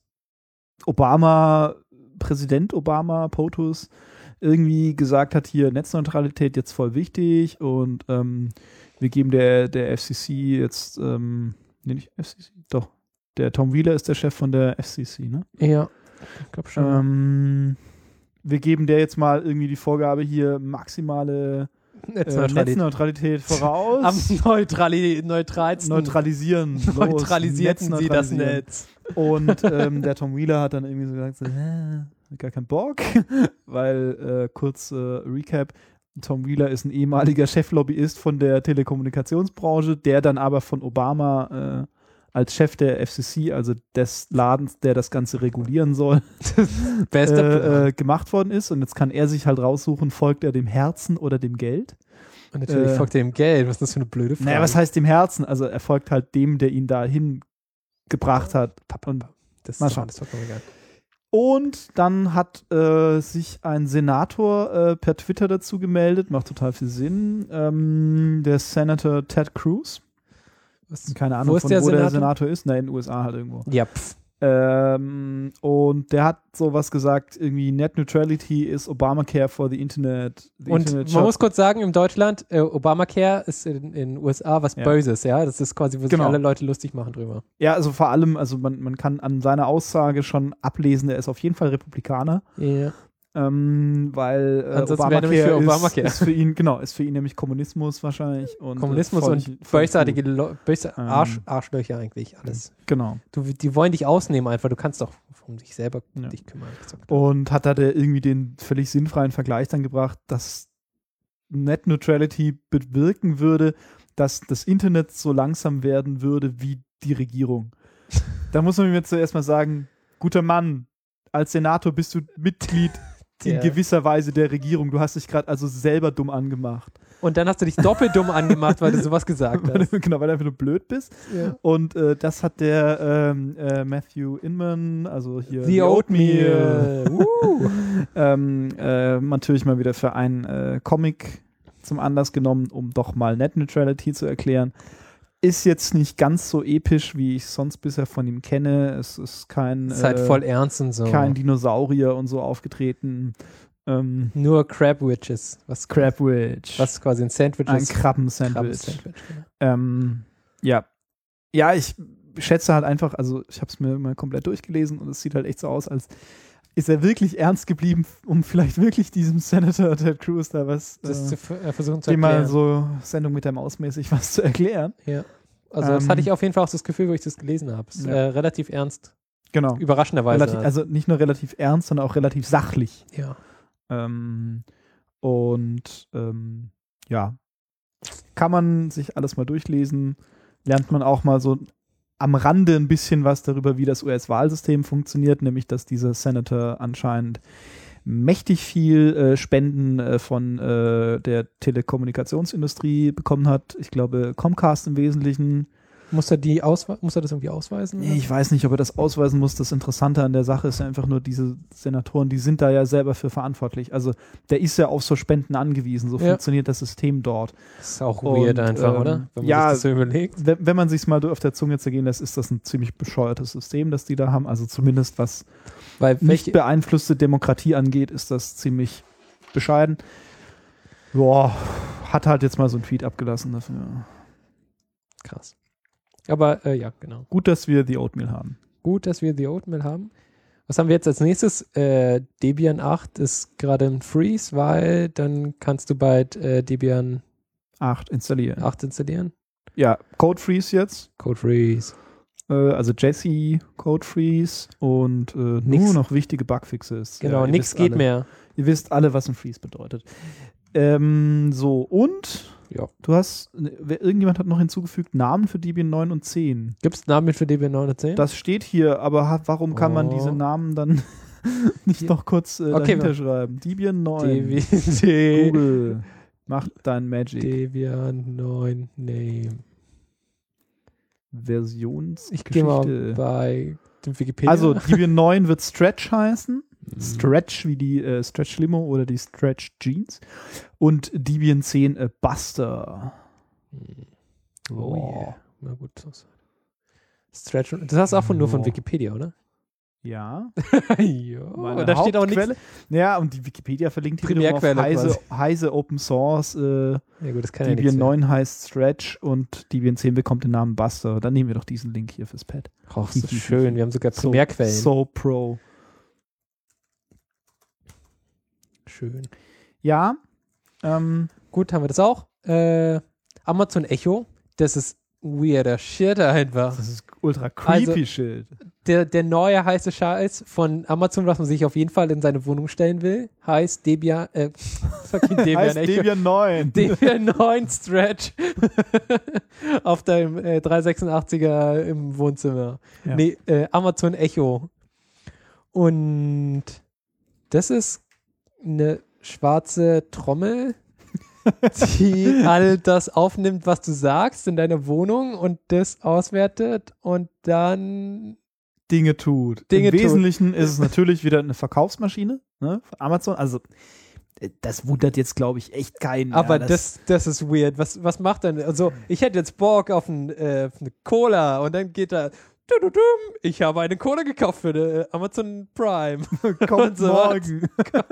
Präsident Obama, POTUS, irgendwie gesagt hat, hier Netzneutralität jetzt voll wichtig und wir geben der FCC jetzt, nicht FCC, doch, der Tom Wheeler ist der Chef von der FCC, ne? Ja, ich glaube schon. Wir geben der jetzt mal irgendwie die Vorgabe, hier maximale Netzneutralität voraus. Am neutralsten. Neutralisieren Neutralisierten sie das Netz. Und der Tom Wheeler hat dann irgendwie so gesagt, gar keinen Bock, weil kurz Recap, Tom Wheeler ist ein ehemaliger Cheflobbyist von der Telekommunikationsbranche, der dann aber von Obama als Chef der FCC, also des Ladens, der das Ganze regulieren soll, gemacht worden ist. Und jetzt kann er sich halt raussuchen, folgt er dem Herzen oder dem Geld? Und natürlich folgt er dem Geld. Was ist das für eine blöde Frage? Naja, was heißt dem Herzen? Also er folgt halt dem, der ihn dahin gebracht hat. Und das mal ist schauen. vollkommen egal. Und dann hat sich ein Senator per Twitter dazu gemeldet, macht total viel Sinn, der Senator Ted Cruz. Keine Ahnung, wo der Senator ist. In den USA halt irgendwo. Ja. Und der hat sowas gesagt, irgendwie Net Neutrality is Obamacare for the Internet. Und man muss kurz sagen, in Deutschland, Obamacare ist in den USA was Böses, ja. Das ist quasi, wo sich alle Leute lustig machen drüber. Ja, also vor allem, also man kann an seiner Aussage schon ablesen, er ist auf jeden Fall Republikaner. Ja. Weil Obamacare ist für ihn, ist für ihn nämlich Kommunismus wahrscheinlich. Und Kommunismus und bösartige Arschlöcher eigentlich, alles. Genau. Die wollen dich ausnehmen einfach, du kannst doch um dich selber dich kümmern. Und hat da der irgendwie den völlig sinnfreien Vergleich dann gebracht, dass Net Neutrality bewirken würde, dass das Internet so langsam werden würde wie die Regierung. Da muss man mir zuerst mal sagen, guter Mann, als Senator bist du Mitglied in gewisser Weise der Regierung. Du hast dich gerade also selber dumm angemacht. Und dann hast du dich doppelt dumm angemacht, weil du sowas gesagt hast. Genau, weil du einfach nur blöd bist. Ja. Und das hat der Matthew Inman, also hier The Oatmeal, natürlich mal wieder für einen Comic zum Anlass genommen, um doch mal Net Neutrality zu erklären. Ist jetzt nicht ganz so episch, wie ich sonst bisher von ihm kenne. Es ist kein ist halt voll ernst und so. Kein Dinosaurier und so aufgetreten. Nur Crabwitches. Crabwitch. Was quasi ein Sandwich ist. Ein Krabbensandwich. Ja. Ja, ich schätze halt einfach, also ich habe es mir mal komplett durchgelesen und es sieht halt echt so aus, als ist er wirklich ernst geblieben, um vielleicht wirklich diesem Senator Ted Cruz da was versuchen zu erklären. Mal so Sendung mit der Maus mäßig was zu erklären. Ja. Also das hatte ich auf jeden Fall auch das Gefühl, wo ich das gelesen habe. Es ist relativ ernst. Genau. Überraschenderweise. Also nicht nur relativ ernst, sondern auch relativ sachlich. Ja. Ja. Kann man sich alles mal durchlesen. Lernt man auch mal so am Rande ein bisschen was darüber, wie das US-Wahlsystem funktioniert, nämlich dass dieser Senator anscheinend mächtig viel Spenden von der Telekommunikationsindustrie bekommen hat. Ich glaube, Comcast im Wesentlichen. Muss er das irgendwie ausweisen? Oder? Ich weiß nicht, ob er das ausweisen muss. Das Interessante an der Sache ist einfach nur, diese Senatoren, die sind da ja selber für verantwortlich. Also der ist ja auf so Spenden angewiesen. So funktioniert das System dort. Das ist auch weird einfach, oder? Wenn man sich das so überlegt. Wenn man sich es mal auf der Zunge zergehen lässt, ist das ein ziemlich bescheuertes System, das die da haben. Also zumindest was nicht beeinflusste Demokratie angeht, ist das ziemlich bescheiden. Boah, hat halt jetzt mal so ein Tweet abgelassen dafür. Krass. Aber ja, genau. Gut, dass wir The Oatmeal haben. Was haben wir jetzt als nächstes? Debian 8 ist gerade im Freeze, weil dann kannst du bald Debian 8 installieren. Ja, Code Freeze jetzt. Also Jesse, Code Freeze und nur noch wichtige Bugfixes. Genau, nichts geht mehr. Ihr wisst alle, was ein Freeze bedeutet. Und ja. Irgendjemand hat noch hinzugefügt, Namen für Debian 9 und 10. Gibt es Namen für Debian 9 und 10? Das steht hier, aber warum kann man diese Namen dann nicht noch kurz dahinter schreiben? Debian 9. Google. Mach dein Magic. Debian 9 Name. Versionsgeschichte. Ich gehe mal bei dem Wikipedia. Also Debian 9 wird Stretch heißen. Stretch wie die Stretch Limo oder die Stretch Jeans. Und Debian 10 Buster. Oh yeah. Na gut. Stretch. Das hast du auch nur von Wikipedia, oder? Ja. Ja. Da steht auch nichts. Ja, und die Wikipedia verlinkt hier Primärquelle auf heise Open Source. Ja gut, das kann Debian ja 9 heißt Stretch und Debian 10 bekommt den Namen Buster. Dann nehmen wir doch diesen Link hier fürs Pad. Ach, so schön. Wir haben sogar Primärquellen. So pro. Schön. Ja. Gut, haben wir das auch. Amazon Echo. Das ist weirder Shit einfach. Das ist ultra creepy Shit. Der neue heiße Scheiß von Amazon, was man sich auf jeden Fall in seine Wohnung stellen will, heißt Debian, heißt Echo. Debian 9. Debian 9 Stretch auf deinem 386er im Wohnzimmer. Ja. Nee, Amazon Echo. Und das ist eine schwarze Trommel, die all das aufnimmt, was du sagst in deiner Wohnung und das auswertet und dann Dinge tut. Im Wesentlichen ist es natürlich wieder eine Verkaufsmaschine, ne, von Amazon. Also das wundert jetzt, glaube ich, echt keinen. Aber ja, das ist weird. Was macht denn? Also ich hätte jetzt Bock auf eine Cola und dann geht da ich habe eine Cola gekauft für Amazon Prime. Kommt so, morgen.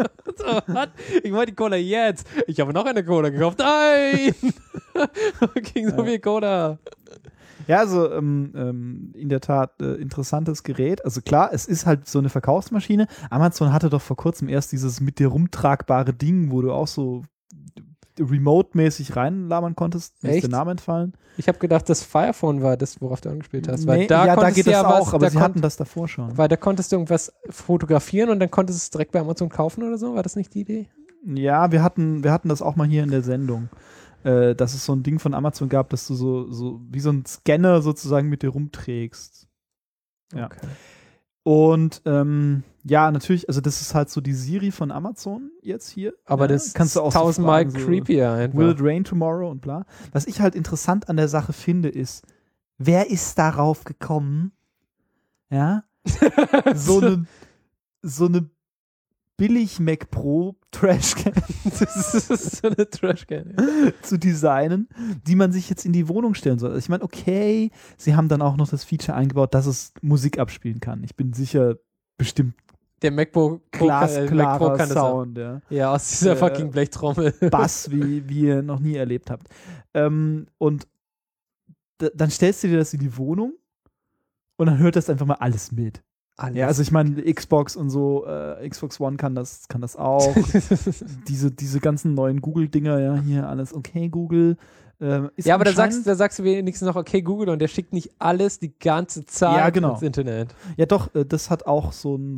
Ich wollte die Cola jetzt. Ich habe noch eine Cola gekauft. Nein! Ging so viel Cola. Ja, also in der Tat interessantes Gerät. Also klar, es ist halt so eine Verkaufsmaschine. Amazon hatte doch vor kurzem erst dieses mit dir rumtragbare Ding, wo du auch so remote-mäßig reinlabern konntest. Mir ist der Name entfallen. Ich habe gedacht, das Firephone war das, worauf du angespielt hast. Weil da geht das auch, aber sie hatten das davor schon. Weil da konntest du irgendwas fotografieren und dann konntest du es direkt bei Amazon kaufen oder so? War das nicht die Idee? Ja, wir hatten das auch mal hier in der Sendung. Dass es so ein Ding von Amazon gab, dass du so wie so ein Scanner sozusagen mit dir rumträgst. Ja. Okay. Und ja, natürlich, also das ist halt so die Siri von Amazon jetzt hier. Aber ja, das kannst du auch tausendmal so creepier einfach. Will it rain tomorrow und bla. Was ich halt interessant an der Sache finde, ist, wer ist darauf gekommen, ja, so eine billig Mac Pro Trashcan das ist so eine Trashcan zu designen, die man sich jetzt in die Wohnung stellen soll. Also ich meine, okay, sie haben dann auch noch das Feature eingebaut, dass es Musik abspielen kann. Ich bin sicher, bestimmt der MacBook glasklarer Pro kann Sound, das ja, aus dieser fucking Blechtrommel. Bass, wie ihr noch nie erlebt habt. Und dann stellst du dir das in die Wohnung und dann hört das einfach mal alles mit. Alles. Ja, also ich meine, Xbox und so, Xbox One kann das auch. diese ganzen neuen Google-Dinger, ja, hier alles okay, Google. Ja, aber da sagst du wenigstens noch okay, Google und der schickt nicht alles die ganze Zeit ja, genau. ins Internet. Ja, doch, das hat auch so ein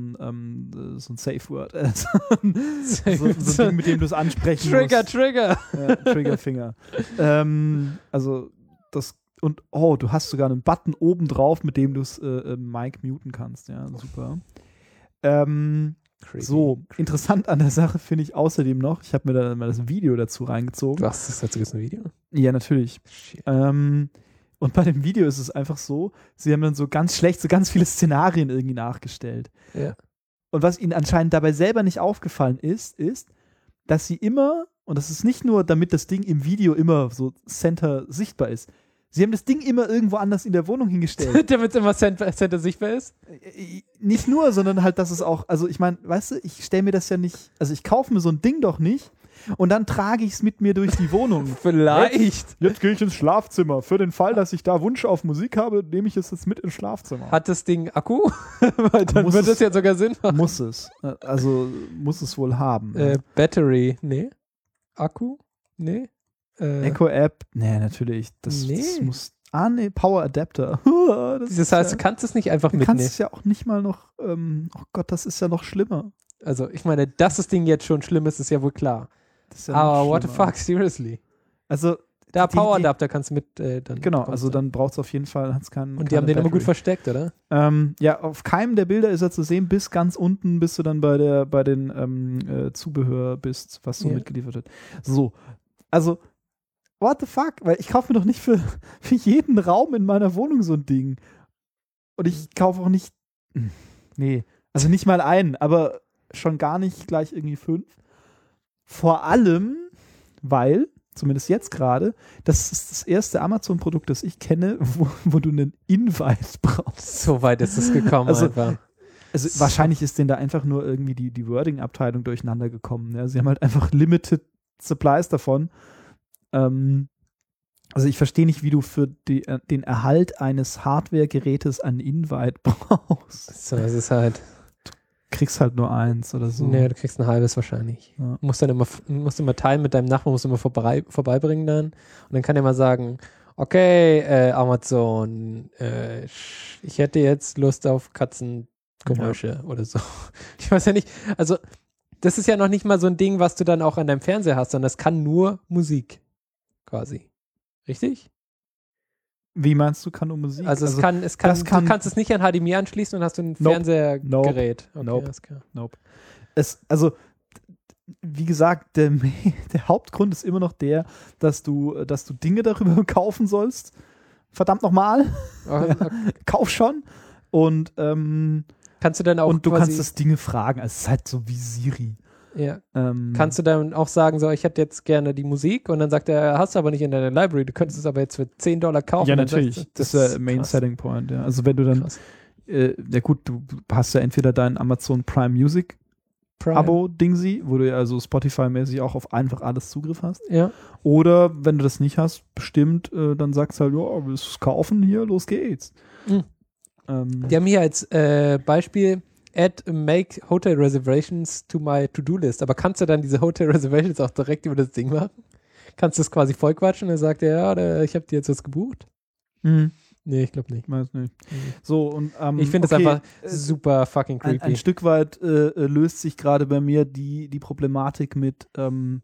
Safe Word. so ein Ding, mit dem du es ansprechen musst. Trigger. Ja, Triggerfinger. Also das. Und du hast sogar einen Button oben drauf, mit dem du es Mic muten kannst. Ja, super. Interessant an der Sache finde ich außerdem noch, ich habe mir da mal das Video dazu reingezogen. Was, das dazu ist ein Video? Ja, natürlich. Und bei dem Video ist es einfach so, sie haben dann so ganz viele Szenarien irgendwie nachgestellt. Ja. Und was ihnen anscheinend dabei selber nicht aufgefallen ist, dass sie immer, und das ist nicht nur, damit das Ding im Video immer so center sichtbar ist, sie haben das Ding immer irgendwo anders in der Wohnung hingestellt. Damit es immer center sichtbar ist? Nicht nur, sondern halt, dass es auch, also ich meine, weißt du, ich stelle mir das ja nicht, also ich kaufe mir so ein Ding doch nicht und dann trage ich es mit mir durch die Wohnung. Vielleicht. Jetzt gehe ich ins Schlafzimmer. Für den Fall, dass ich da Wunsch auf Musik habe, nehme ich es jetzt mit ins Schlafzimmer. Hat das Ding Akku? Weil dann wird das ja sogar Sinn machen. Muss es. Also muss es wohl haben. Battery, nee. Akku? Nee. Echo-App? Nee, natürlich. Das muss. Nee, Power Adapter. Das heißt, du kannst es nicht einfach mitnehmen. Du kannst es ja auch nicht mal noch. Oh Gott, das ist ja noch schlimmer. Also, ich meine, dass das Ding jetzt schon schlimm ist, ist ja wohl klar. Das ist ja aber what the fuck, seriously? Also, Der Power-Adapter kannst du mit dann. Genau, also dann braucht es auf jeden Fall, hat's keinen. Und die haben den immer gut versteckt, oder? Ja, auf keinem der Bilder ist er zu sehen, bis ganz unten, bis du dann bei den Zubehör bist, was so mitgeliefert wird. So, also, what the fuck? Weil ich kaufe mir doch nicht für jeden Raum in meiner Wohnung so ein Ding. Und ich kaufe auch nicht, nee, also nicht mal einen, aber schon gar nicht gleich irgendwie 5. Vor allem, weil, zumindest jetzt gerade, das ist das erste Amazon-Produkt, das ich kenne, wo du einen Invite brauchst. So weit ist es gekommen einfach. Also wahrscheinlich ist denen da einfach nur irgendwie die Wording-Abteilung durcheinander gekommen. Ja? Sie haben halt einfach limited Supplies davon. Also ich verstehe nicht, wie du für den Erhalt eines Hardware-Gerätes einen Invite brauchst. So, es ist halt. Du kriegst halt nur eins oder so. Nee, du kriegst ein halbes wahrscheinlich. Ja. Musst immer teilen mit deinem Nachbarn, musst du immer vorbeibringen dann. Und dann kann er mal sagen, okay, Amazon, ich hätte jetzt Lust auf Katzengeräusche oder so. Ich weiß ja nicht, also das ist ja noch nicht mal so ein Ding, was du dann auch an deinem Fernseher hast, sondern das kann nur Musik quasi. Richtig? Wie meinst du, kann nur Musik? Also du kannst es nicht an HDMI anschließen und hast du ein Fernsehergerät. Okay, alles klar. Also, wie gesagt, der Hauptgrund ist immer noch der, dass du Dinge darüber kaufen sollst. Verdammt nochmal. Okay. Kauf schon. Und kannst du dann auch und du kannst das Dinge fragen. Also es ist halt so wie Siri. Ja. Kannst du dann auch sagen, so, ich hätte jetzt gerne die Musik und dann sagt er, hast du aber nicht in deiner Library, du könntest es aber jetzt für $10 kaufen. Ja, natürlich. Das ist der Main Selling Point. Ja. Also wenn du dann, ja gut, du hast ja entweder dein Amazon Prime Music Abo-Dingsi, wo du ja also Spotify-mäßig auch auf einfach alles Zugriff hast. Ja. Oder wenn du das nicht hast, bestimmt, dann sagst du halt, ja, willst du es kaufen? Hier, los geht's. Mhm. Die haben hier als Beispiel make Hotel Reservations to my To-Do-List. Aber kannst du dann diese Hotel Reservations auch direkt über das Ding machen? Kannst du das quasi vollquatschen und dann sagt er, ja, ich habe dir jetzt was gebucht? Mhm. Nee, ich glaube nicht. Weiß nicht. So, und ich finde das einfach super fucking creepy. Ein Stück weit löst sich gerade bei mir die Problematik mit dem,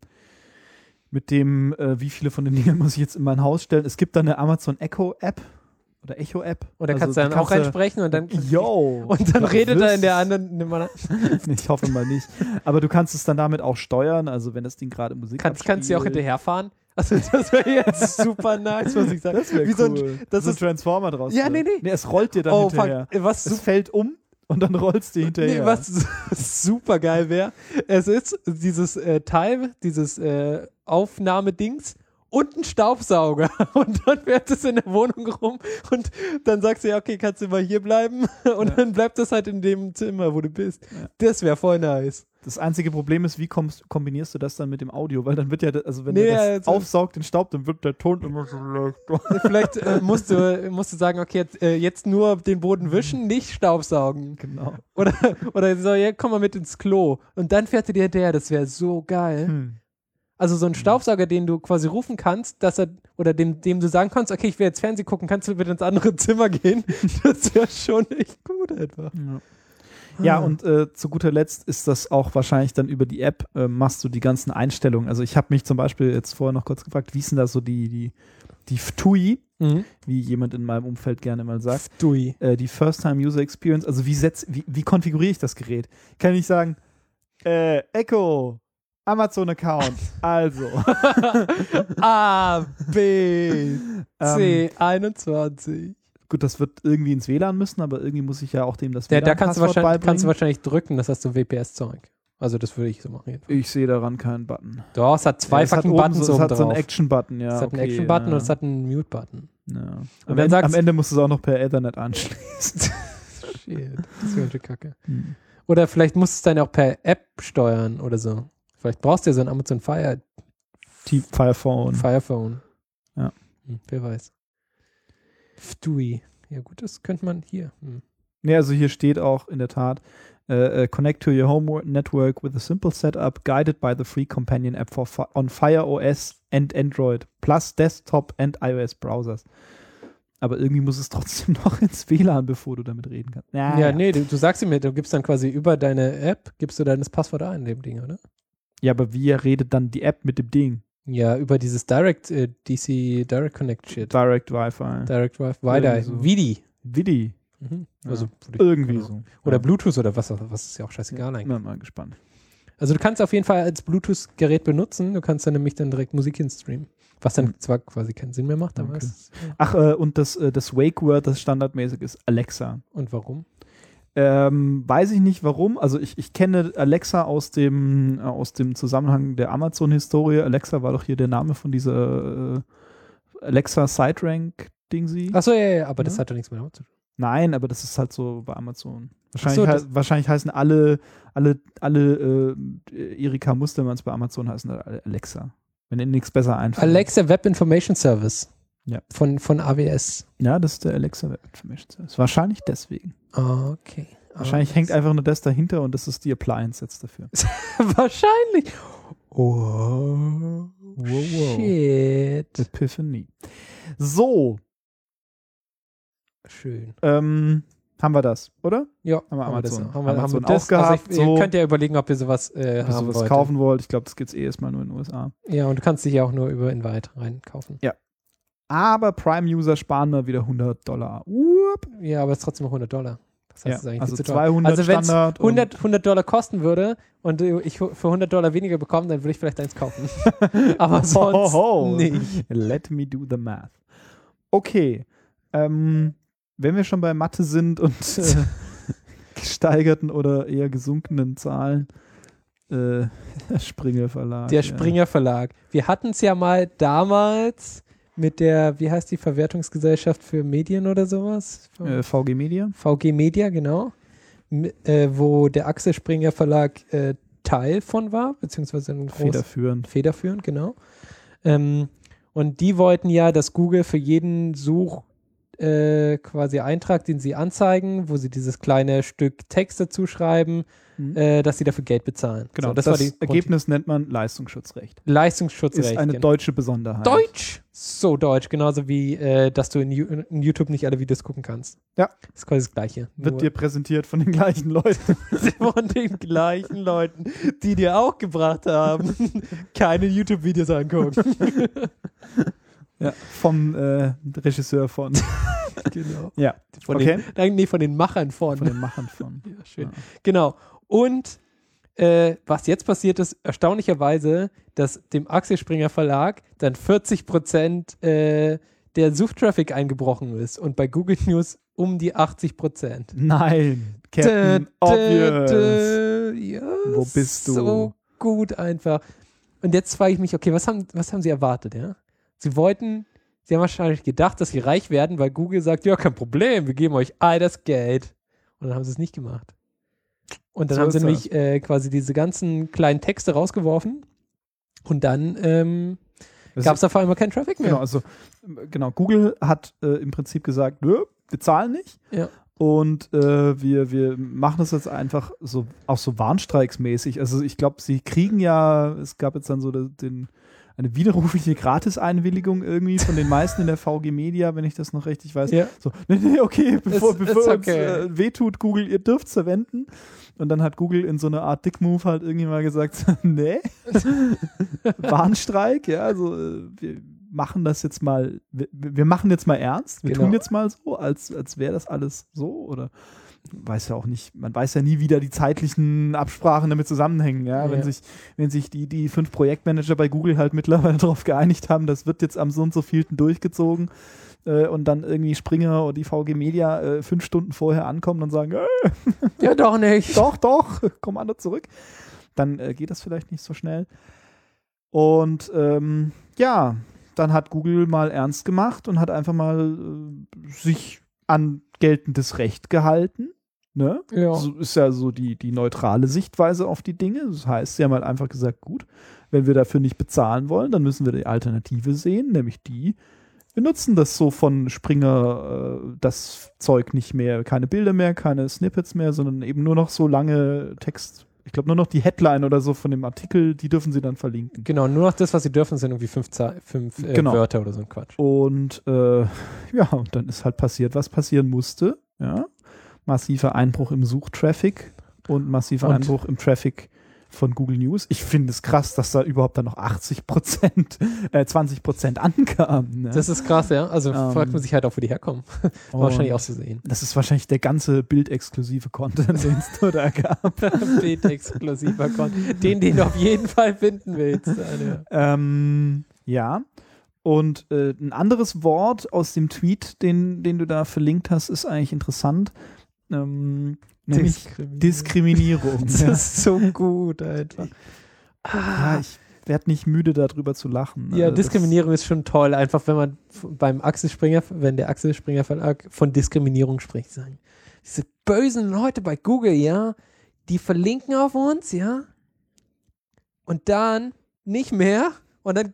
wie viele von den Dingen muss ich jetzt in mein Haus stellen. Es gibt da eine Amazon Echo-App oder Echo-App. Oder kannst du dann auch reinsprechen und dann und dann redet er in der anderen. Ich hoffe mal nicht. Aber du kannst es dann damit auch steuern, also wenn das Ding gerade Musik kannst du auch hinterherfahren? Also das wäre jetzt super nice, was ich sage. Das wäre cool. Das ist ein Transformer draus. Ja, nee. Nee, es rollt dir dann hinterher. Es fällt um und dann rollst du hinterher. Nee, was super geil wäre, es ist dieses Teil, dieses Aufnahmedings und ein Staubsauger und dann fährt es in der Wohnung rum und dann sagst du ja, okay, kannst du mal hier bleiben und dann bleibt das halt in dem Zimmer, wo du bist. Ja. Das wäre voll nice. Das einzige Problem ist, wie kombinierst du das dann mit dem Audio? Weil dann wird ja, also wenn der das aufsaugt, den Staub, dann wird der Ton immer so leicht. Vielleicht musst du sagen, okay, jetzt nur den Boden wischen, nicht staubsaugen. Genau. Oder so, ja, komm mal mit ins Klo. Und dann fährt er dir das wäre so geil. Also so ein Staubsauger, den du quasi rufen kannst, dass er, oder dem du sagen kannst, okay, ich will jetzt Fernsehen gucken, kannst du bitte ins andere Zimmer gehen? Das wäre schon echt gut einfach. Ja, und zu guter Letzt ist das auch wahrscheinlich dann über die App, machst du die ganzen Einstellungen. Also ich habe mich zum Beispiel jetzt vorher noch kurz gefragt, wie ist denn da so die FTUI, wie jemand in meinem Umfeld gerne mal sagt. FTUI. Die First-Time User Experience, also wie konfiguriere ich das Gerät? Kann ich sagen, Echo, Amazon-Account, also. A, B, C, 21. Gut, das wird irgendwie ins WLAN müssen, aber irgendwie muss ich ja auch dem das WLAN-Passwort beibringen. Kannst du wahrscheinlich drücken, das hast du WPS-Zeug. Also das würde ich so machen. Ich sehe daran keinen Button. Doch, es hat zwei fucking Buttons oben drauf. Es hat so einen Action-Button, ja. Es hat einen Action-Button und es hat einen Mute-Button. Ja. Am Ende musst du es auch noch per Ethernet anschließen. Shit, das wäre eine Kacke. Oder vielleicht musst du es dann auch per App steuern oder so. Vielleicht brauchst du ja so ein Amazon Firephone. Ja. Wer weiß. FTUI. Ja gut, das könnte man hier. Ja, also hier steht auch in der Tat connect to your home network with a simple setup guided by the free companion app on Fire OS and Android plus Desktop and iOS Browsers. Aber irgendwie muss es trotzdem noch ins WLAN, bevor du damit reden kannst. Nee, du sagst ihm, du gibst dann quasi über deine App, gibst du dann das Passwort ein in dem Ding, oder? Ja, aber wie redet dann die App mit dem Ding? Ja, über dieses DC Direct Connect Shit. Direct Wi-Fi. ViDi. Mhm. Also, irgendwie so. Oder Bluetooth oder was ist ja auch scheißegal eigentlich. Bin mal gespannt. Also du kannst auf jeden Fall als Bluetooth-Gerät benutzen, du kannst dann nämlich dann direkt Musik hinstreamen. Was dann zwar quasi keinen Sinn mehr macht, aber und das Wake-Word, das standardmäßig ist Alexa. Und warum? Weiß ich nicht warum. Also ich kenne Alexa aus dem Zusammenhang der Amazon-Historie. Alexa war doch hier der Name von dieser Alexa SideRank-Dingsi. Achso, ja, aber das hat doch nichts mehr damit zu tun. Nein, aber das ist halt so bei Amazon. Wahrscheinlich heißen alle Erika Mustermanns bei Amazon heißen Alexa. Wenn Ihnen nichts besser einfällt. Alexa Web Information Service. Ja. Von AWS. Ja, das ist der Alexa Web Information Service. Wahrscheinlich deswegen. Okay. Wahrscheinlich hängt einfach nur das dahinter und das ist die Appliance jetzt dafür. Wahrscheinlich. Oh. Wow. Shit. Epiphany. So. Schön. Haben wir das, oder? Ja, haben wir Amazon. Haben wir auch gehabt. Also ihr könnt ja überlegen, ob ihr sowas kaufen wollt. Ich glaube, das gibt es erstmal nur in den USA. Ja, und du kannst dich ja auch nur über Invite reinkaufen. Ja. Aber Prime-User sparen mal wieder $100. Ja, aber es ist trotzdem $100. Das heißt, es ist eigentlich also viel zu 200 also wenn es Standard. $100 kosten würde und ich für $100 weniger bekomme, dann würde ich vielleicht eins kaufen. Aber sonst nicht. Let me do the math. Okay. Wenn wir schon bei Mathe sind und gesteigerten oder eher gesunkenen Zahlen, Springer Verlag. Der Springer Verlag. Wir hatten es ja mal damals mit der, wie heißt die Verwertungsgesellschaft für Medien oder sowas? VG Media. VG Media, genau. Wo der Axel Springer Verlag Teil von war, beziehungsweise ein Federführend, genau. Und die wollten ja, dass Google für jeden quasi Eintrag, den sie anzeigen, wo sie dieses kleine Stück Text dazu schreiben, dass sie dafür Geld bezahlen. Genau, so, das war die Ergebnis nennt man Leistungsschutzrecht. Leistungsschutzrecht. Ist eine deutsche Besonderheit. Deutsch? So deutsch, genauso wie, dass du in YouTube nicht alle Videos gucken kannst. Ja. Das ist quasi das Gleiche. Wird dir präsentiert von den gleichen Leuten. Von den gleichen Leuten, die dir auch gebracht haben, keine YouTube-Videos angucken. Ja, vom Regisseur von. Genau. Ja, von den Machern von. Von den Machern von. Ja, schön. Ja. Genau. Und was jetzt passiert ist, erstaunlicherweise, dass dem Axel Springer Verlag dann 40% der Suchtraffic eingebrockt ist und bei Google News um die 80%. Nein, Captain Obvious. Ja, wo bist du? So gut einfach. Und jetzt frage ich mich, okay, was haben sie erwartet, ja? Sie haben wahrscheinlich gedacht, dass sie reich werden, weil Google sagt, ja, kein Problem, wir geben euch all das Geld. Und dann haben sie es nicht gemacht. Und dann haben sie nämlich quasi diese ganzen kleinen Texte rausgeworfen und dann gab es auf einmal keinen Traffic mehr. Genau, Google hat im Prinzip gesagt, nö, wir zahlen nicht. Ja. Und wir machen das jetzt einfach so, auch so warnstreiksmäßig. Also ich glaube, sie kriegen ja, es gab jetzt dann so eine widerrufliche Gratis-Einwilligung irgendwie von den meisten in der VG Media, wenn ich das noch richtig weiß. Ja. So, nee, okay, bevor uns wehtut, Google, ihr dürft es verwenden. Und dann hat Google in so einer Art Dick-Move halt irgendwie mal gesagt, nee, Warnstreik, ja, also wir machen das jetzt mal, wir machen jetzt mal ernst, wir tun jetzt mal so, als wäre das alles so, oder weiß ja auch nicht, man weiß ja nie, wie da die zeitlichen Absprachen damit zusammenhängen, ja? Wenn sich die 5 Projektmanager bei Google halt mittlerweile darauf geeinigt haben, das wird jetzt am so und so vielten durchgezogen und dann irgendwie Springer oder die VG Media 5 Stunden vorher ankommen und sagen, ja doch nicht. Doch, komm alle zurück. Dann geht das vielleicht nicht so schnell. Und dann hat Google mal ernst gemacht und hat einfach mal sich an geltendes Recht gehalten. Ne? Ja. So ist ja so die neutrale Sichtweise auf die Dinge. Das heißt, sie haben halt einfach gesagt, gut, wenn wir dafür nicht bezahlen wollen, dann müssen wir die Alternative sehen, nämlich wir nutzen das so von Springer, das Zeug nicht mehr, keine Bilder mehr, keine Snippets mehr, sondern eben nur noch so lange Text. Ich glaube, nur noch die Headline oder so von dem Artikel, die dürfen sie dann verlinken. Genau, nur noch das, was sie dürfen, sind irgendwie 5 Wörter oder so ein Quatsch. Und und dann ist halt passiert, was passieren musste. Ja, massiver Einbruch im Suchtraffic und massiver Einbruch im Traffic von Google News. Ich finde es krass, dass da überhaupt dann noch 20% ankam. Ne? Das ist krass, ja. Also fragt man sich halt auch, wo die herkommen. Wahrscheinlich auch zu sehen. Das ist wahrscheinlich der ganze bildexklusive Content, den es nur da gab. Bildexklusiver Content. Den du auf jeden Fall finden willst. Ja. Und ein anderes Wort aus dem Tweet, den du da verlinkt hast, ist eigentlich interessant. Nämlich Diskriminierung. Das ist so gut einfach. Ja, ich werde nicht müde, darüber zu lachen. Ja, Diskriminierung ist schon toll. Einfach, wenn man wenn der Axel Springer Verlag von Diskriminierung spricht, sagen, diese bösen Leute bei Google, ja, die verlinken auf uns, ja, und dann nicht mehr und dann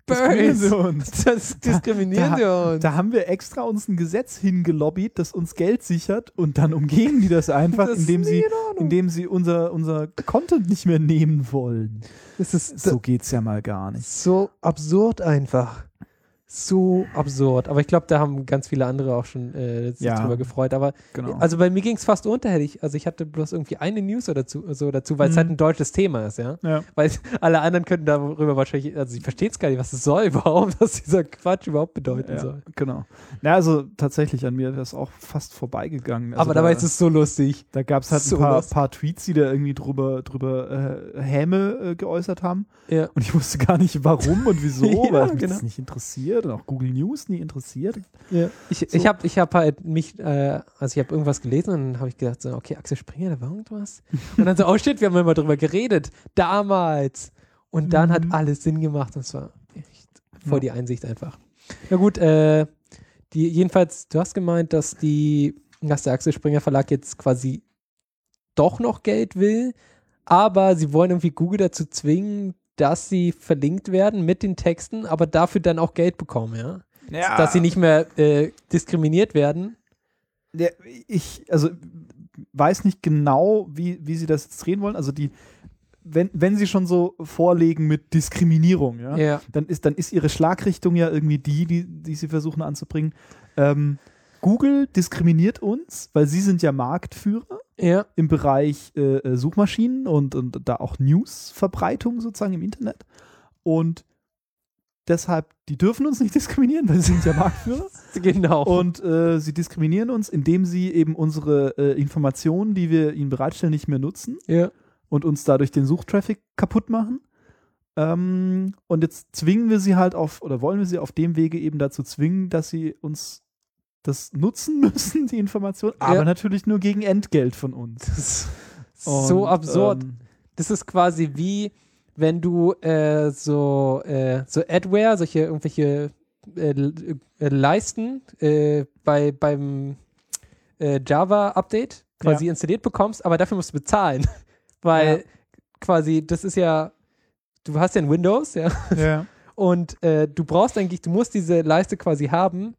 diskriminieren sie uns. Da haben wir extra uns ein Gesetz hingelobbyt, das uns Geld sichert und dann umgehen die das einfach, indem sie unser Content nicht mehr nehmen wollen. So geht's ja mal gar nicht. So absurd einfach. So absurd. Aber ich glaube, da haben ganz viele andere auch schon sich drüber gefreut. Aber also bei mir ging es fast unter. Ich hatte bloß irgendwie eine News dazu, weil es halt ein deutsches Thema ist, ja. Weil alle anderen könnten darüber wahrscheinlich, also ich verstehe es gar nicht, was es soll überhaupt, was dieser Quatsch überhaupt bedeuten soll. Genau. Ja, also tatsächlich, an mir wäre es auch fast vorbeigegangen. Also aber dabei ist es so lustig. Da gab es halt ein paar Tweets, die da irgendwie drüber Häme geäußert haben. Ja. Und ich wusste gar nicht, warum und wieso, weil mich das nicht interessiert. Und auch Google News nie interessiert. Ja. Ich hab halt mich, also ich habe irgendwas gelesen und dann habe ich gedacht, so, okay, Axel Springer, da war irgendwas. Und dann so, oh shit, wir haben immer drüber geredet. Damals. Und dann hat alles Sinn gemacht. Und es war echt voll die Einsicht einfach. Na gut, jedenfalls, du hast gemeint, dass der Axel Springer Verlag jetzt quasi doch noch Geld will, aber sie wollen irgendwie Google dazu zwingen, dass sie verlinkt werden mit den Texten, aber dafür dann auch Geld bekommen, ja? Dass sie nicht mehr diskriminiert werden. Ja, ich weiß nicht genau, wie sie das jetzt drehen wollen. Also wenn sie schon so vorlegen mit Diskriminierung, dann ist ihre Schlagrichtung ja irgendwie die sie versuchen anzubringen. Google diskriminiert uns, weil sie sind ja Marktführer im Bereich Suchmaschinen und da auch Newsverbreitung sozusagen im Internet. Und deshalb, die dürfen uns nicht diskriminieren, weil sie sind ja Marktführer. Genau. Und sie diskriminieren uns, indem sie eben unsere Informationen, die wir ihnen bereitstellen, nicht mehr nutzen und uns dadurch den Suchtraffic kaputt machen. Und jetzt zwingen wir sie halt wollen wir sie auf dem Wege eben dazu zwingen, dass sie uns das nutzen müssen, die Information, aber natürlich nur gegen Entgelt von uns. Das ist so absurd. Das ist quasi wie, wenn du so Adware, irgendwelche Leisten beim Java-Update quasi installiert bekommst, aber dafür musst du bezahlen. Weil quasi, das ist ja, du hast ja ein Windows, und du musst diese Leiste quasi haben,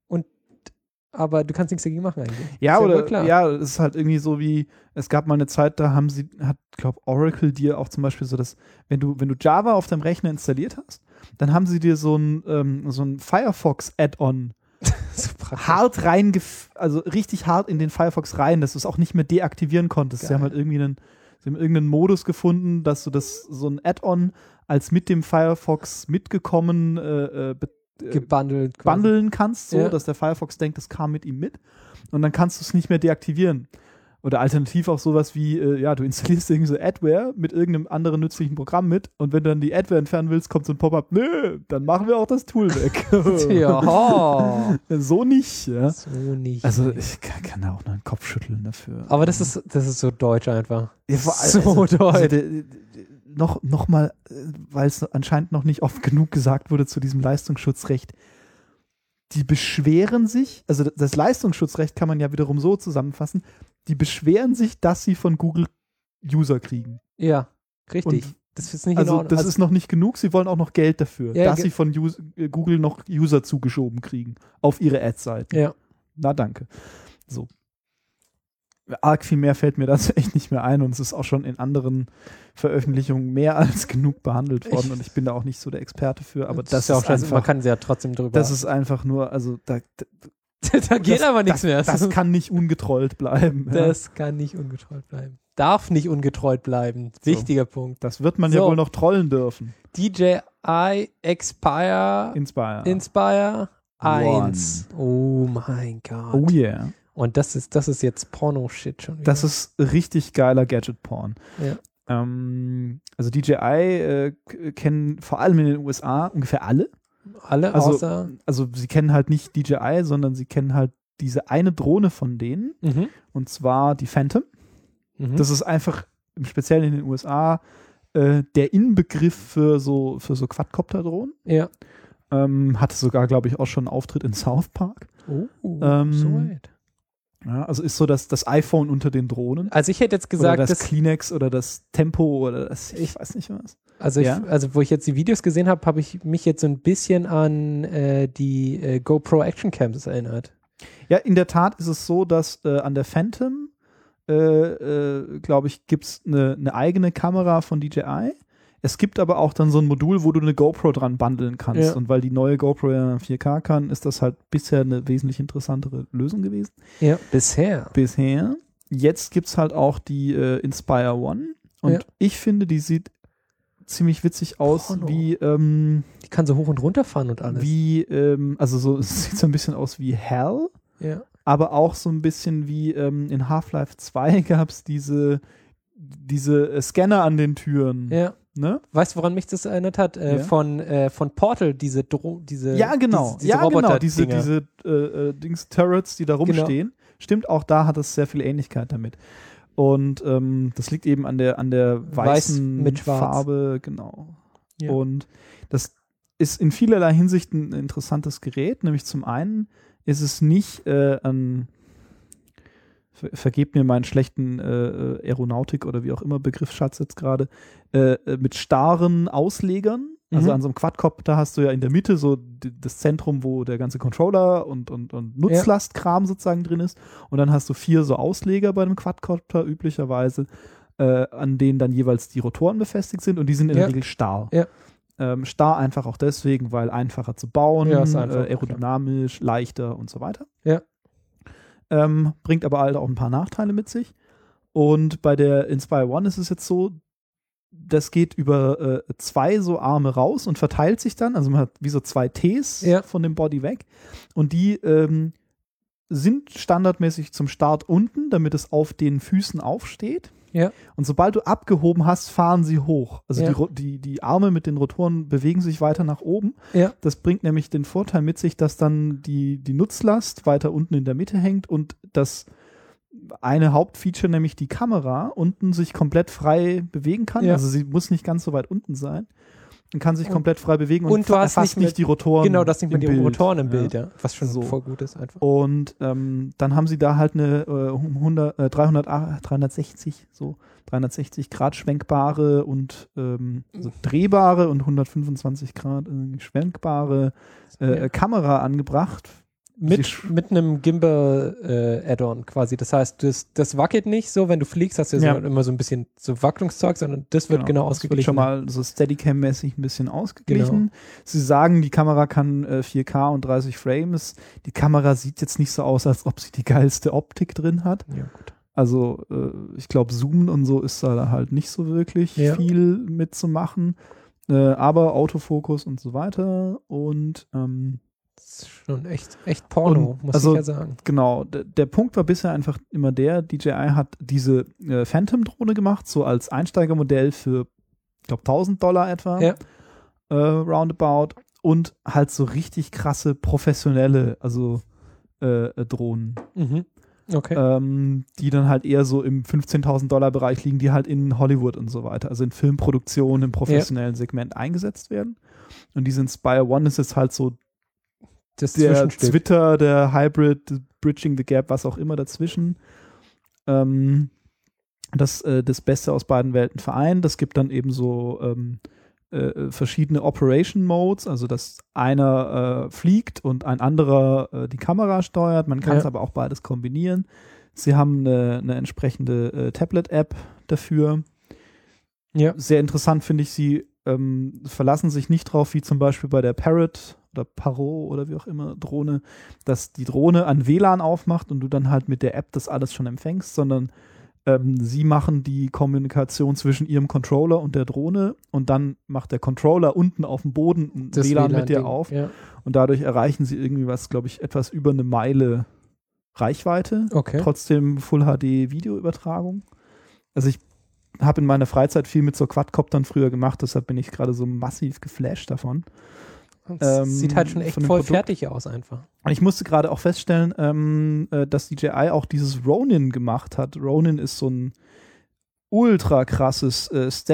aber du kannst nichts dagegen machen eigentlich. Es ist halt irgendwie so wie, es gab mal eine Zeit, da hat Oracle dir auch zum Beispiel so, dass, wenn du Java auf deinem Rechner installiert hast, dann haben sie dir so ein Firefox-Add-on so hart also richtig hart in den Firefox rein, dass du es auch nicht mehr deaktivieren konntest. Geil. Sie haben halt irgendeinen Modus gefunden, dass du so ein Add-on als mit dem Firefox mitgekommen bundeln kannst, dass der Firefox denkt, das kam mit ihm mit und dann kannst du es nicht mehr deaktivieren. Oder alternativ auch sowas wie, du installierst irgendwie so Adware mit irgendeinem anderen nützlichen Programm mit und wenn du dann die Adware entfernen willst, kommt so ein Pop-up, nö, dann machen wir auch das Tool weg. So nicht. Ja? So nicht. Also ich kann da auch noch einen Kopf schütteln dafür. Aber das ist so deutsch einfach. Ja, so deutsch. Noch mal, weil es anscheinend noch nicht oft genug gesagt wurde zu diesem Leistungsschutzrecht, die beschweren sich, also das Leistungsschutzrecht kann man ja wiederum so zusammenfassen, die beschweren sich, dass sie von Google User kriegen. Ja, richtig. Und das ist nicht das ist noch nicht genug, sie wollen auch noch Geld dafür, dass sie von Google noch User zugeschoben kriegen auf ihre Ad-Seiten. Ja. Na, danke. So. Arg viel mehr fällt mir dazu echt nicht mehr ein und es ist auch schon in anderen Veröffentlichungen mehr als genug behandelt worden und ich bin da auch nicht so der Experte für, aber das ist auch einfach, man kann ja trotzdem drüber. Das ist einfach nur, also Da geht aber nichts mehr. Das kann nicht ungetrollt bleiben. Das kann nicht ungetrollt bleiben. Darf nicht ungetrollt bleiben. Wichtiger Punkt. Das wird man ja wohl noch trollen dürfen. DJI Inspire 1. Oh mein Gott. Oh yeah. Und das ist jetzt Porno-Shit schon wieder. Das ist richtig geiler Gadget-Porn. Ja. Also DJI kennen vor allem in den USA ungefähr alle. Alle, außer... Also sie kennen halt nicht DJI, sondern sie kennen halt diese eine Drohne von denen. Und zwar die Phantom. Das ist einfach, im Speziellen in den USA, der Inbegriff für so Quadcopter-Drohnen. Ja. Hatte sogar, glaube ich, auch schon einen Auftritt in South Park. So weit. Ja, also ist so das iPhone unter den Drohnen. Also ich hätte jetzt gesagt, oder das Kleenex oder das Tempo oder das, ich weiß nicht was. Also, wo ich jetzt die Videos gesehen habe, habe ich mich jetzt so ein bisschen an die GoPro Action Cams erinnert. Ja, in der Tat ist es so, dass an der Phantom, glaube ich, gibt es eine eigene Kamera von DJI. Es gibt aber auch dann so ein Modul, wo du eine GoPro dran bundeln kannst. Ja. Und weil die neue GoPro ja 4K kann, ist das halt bisher eine wesentlich interessantere Lösung gewesen. Ja, bisher. Jetzt gibt es halt auch die Inspire One. Und ich finde, die sieht ziemlich witzig aus, Porno. wie die kann so hoch und runter fahren und alles. Es sieht so ein bisschen aus wie Hell. Ja. Aber auch so ein bisschen wie in Half-Life 2 gab es diese Scanner an den Türen. Ja. Ne? Weißt du, woran mich das erinnert hat? Von Portal, diese ja, genau. diese Roboter, diese Turrets, die da rumstehen. Genau. Stimmt, auch da hat es sehr viel Ähnlichkeit damit. Und das liegt eben an der weißen mit Farbe, genau. Ja. Und das ist in vielerlei Hinsicht ein interessantes Gerät, nämlich zum einen ist es nicht vergebt mir meinen schlechten Aeronautik oder wie auch immer Begriffsschatz jetzt gerade, mit starren Auslegern. Also an so einem Quadcopter hast du ja in der Mitte so das Zentrum, wo der ganze Controller und Nutzlastkram sozusagen drin ist. Und dann hast du 4 so Ausleger bei einem Quadcopter üblicherweise, an denen dann jeweils die Rotoren befestigt sind und die sind in der Regel starr. Ja. Starr einfach auch deswegen, weil einfacher zu bauen, aerodynamisch, leichter und so weiter. Ja. Bringt aber halt auch ein paar Nachteile mit sich. Und bei der Inspire One ist es jetzt so, das geht über 2 so Arme raus und verteilt sich dann. Also man hat wie so 2 Ts von dem Body weg. Und die sind standardmäßig zum Start unten, damit es auf den Füßen aufsteht. Ja. Und sobald du abgehoben hast, fahren sie hoch. Also die Arme mit den Rotoren bewegen sich weiter nach oben. Ja. Das bringt nämlich den Vorteil mit sich, dass dann die Nutzlast weiter unten in der Mitte hängt und das eine Hauptfeature, nämlich die Kamera, unten sich komplett frei bewegen kann. Ja. Also sie muss nicht ganz so weit unten sein. Und kann sich komplend frei bewegen und du hast fast nicht die Rotoren. Genau, das nicht mehr die Bild. Rotoren im Bild, ja. Was schon so voll gut ist einfach. Und dann haben sie da halt eine 360 Grad schwenkbare und so drehbare und 125 Grad schwenkbare Kamera angebracht. Mit einem Gimbal-Add-on quasi. Das heißt, das wackelt nicht so, wenn du fliegst, hast du ja immer so ein bisschen so Wacklungszeug, sondern das wird genau ausgeglichen. Das wird schon mal so Steadicam-mäßig ein bisschen ausgeglichen. Genau. Sie sagen, die Kamera kann 4K und 30 Frames. Die Kamera sieht jetzt nicht so aus, als ob sie die geilste Optik drin hat. Ja, gut. Also ich glaube, Zoomen und so ist da halt nicht so wirklich viel mitzumachen. Aber Autofokus und so weiter und das ist schon echt Porno, muss ich ja sagen. Genau, der Punkt war bisher einfach immer der, DJI hat diese Phantom-Drohne gemacht, so als Einsteigermodell für, ich glaube, $1.000 etwa, roundabout, und halt so richtig krasse professionelle, Drohnen. Mhm. Okay. Die dann halt eher so im $15.000 Bereich liegen, die halt in Hollywood und so weiter, also in Filmproduktionen im professionellen Segment eingesetzt werden. Und diese Inspire One ist jetzt halt so der Twitter, der Hybrid, Bridging the Gap, was auch immer dazwischen. Das Beste aus beiden Welten vereint. Das gibt dann eben so verschiedene Operation Modes, also dass einer fliegt und ein anderer die Kamera steuert. Man kann es aber auch beides kombinieren. Sie haben eine entsprechende Tablet-App dafür. Ja. Sehr interessant finde ich, sie verlassen sich nicht drauf, wie zum Beispiel bei der Parrot oder Paro oder wie auch immer Drohne, dass die Drohne an WLAN aufmacht und du dann halt mit der App das alles schon empfängst, sondern sie machen die Kommunikation zwischen ihrem Controller und der Drohne und dann macht der Controller unten auf dem Boden ein WLAN mit dir auf und dadurch erreichen sie irgendwie was, glaube ich, etwas über eine Meile Reichweite. Okay. Trotzdem Full-HD-Videoübertragung. Also ich habe in meiner Freizeit viel mit so Quadcoptern früher gemacht, deshalb bin ich gerade so massiv geflasht davon. Sieht halt schon echt voll fertig aus einfach. Ich musste gerade auch feststellen, dass DJI auch dieses Ronin gemacht hat. Ronin ist so ein ultra krasses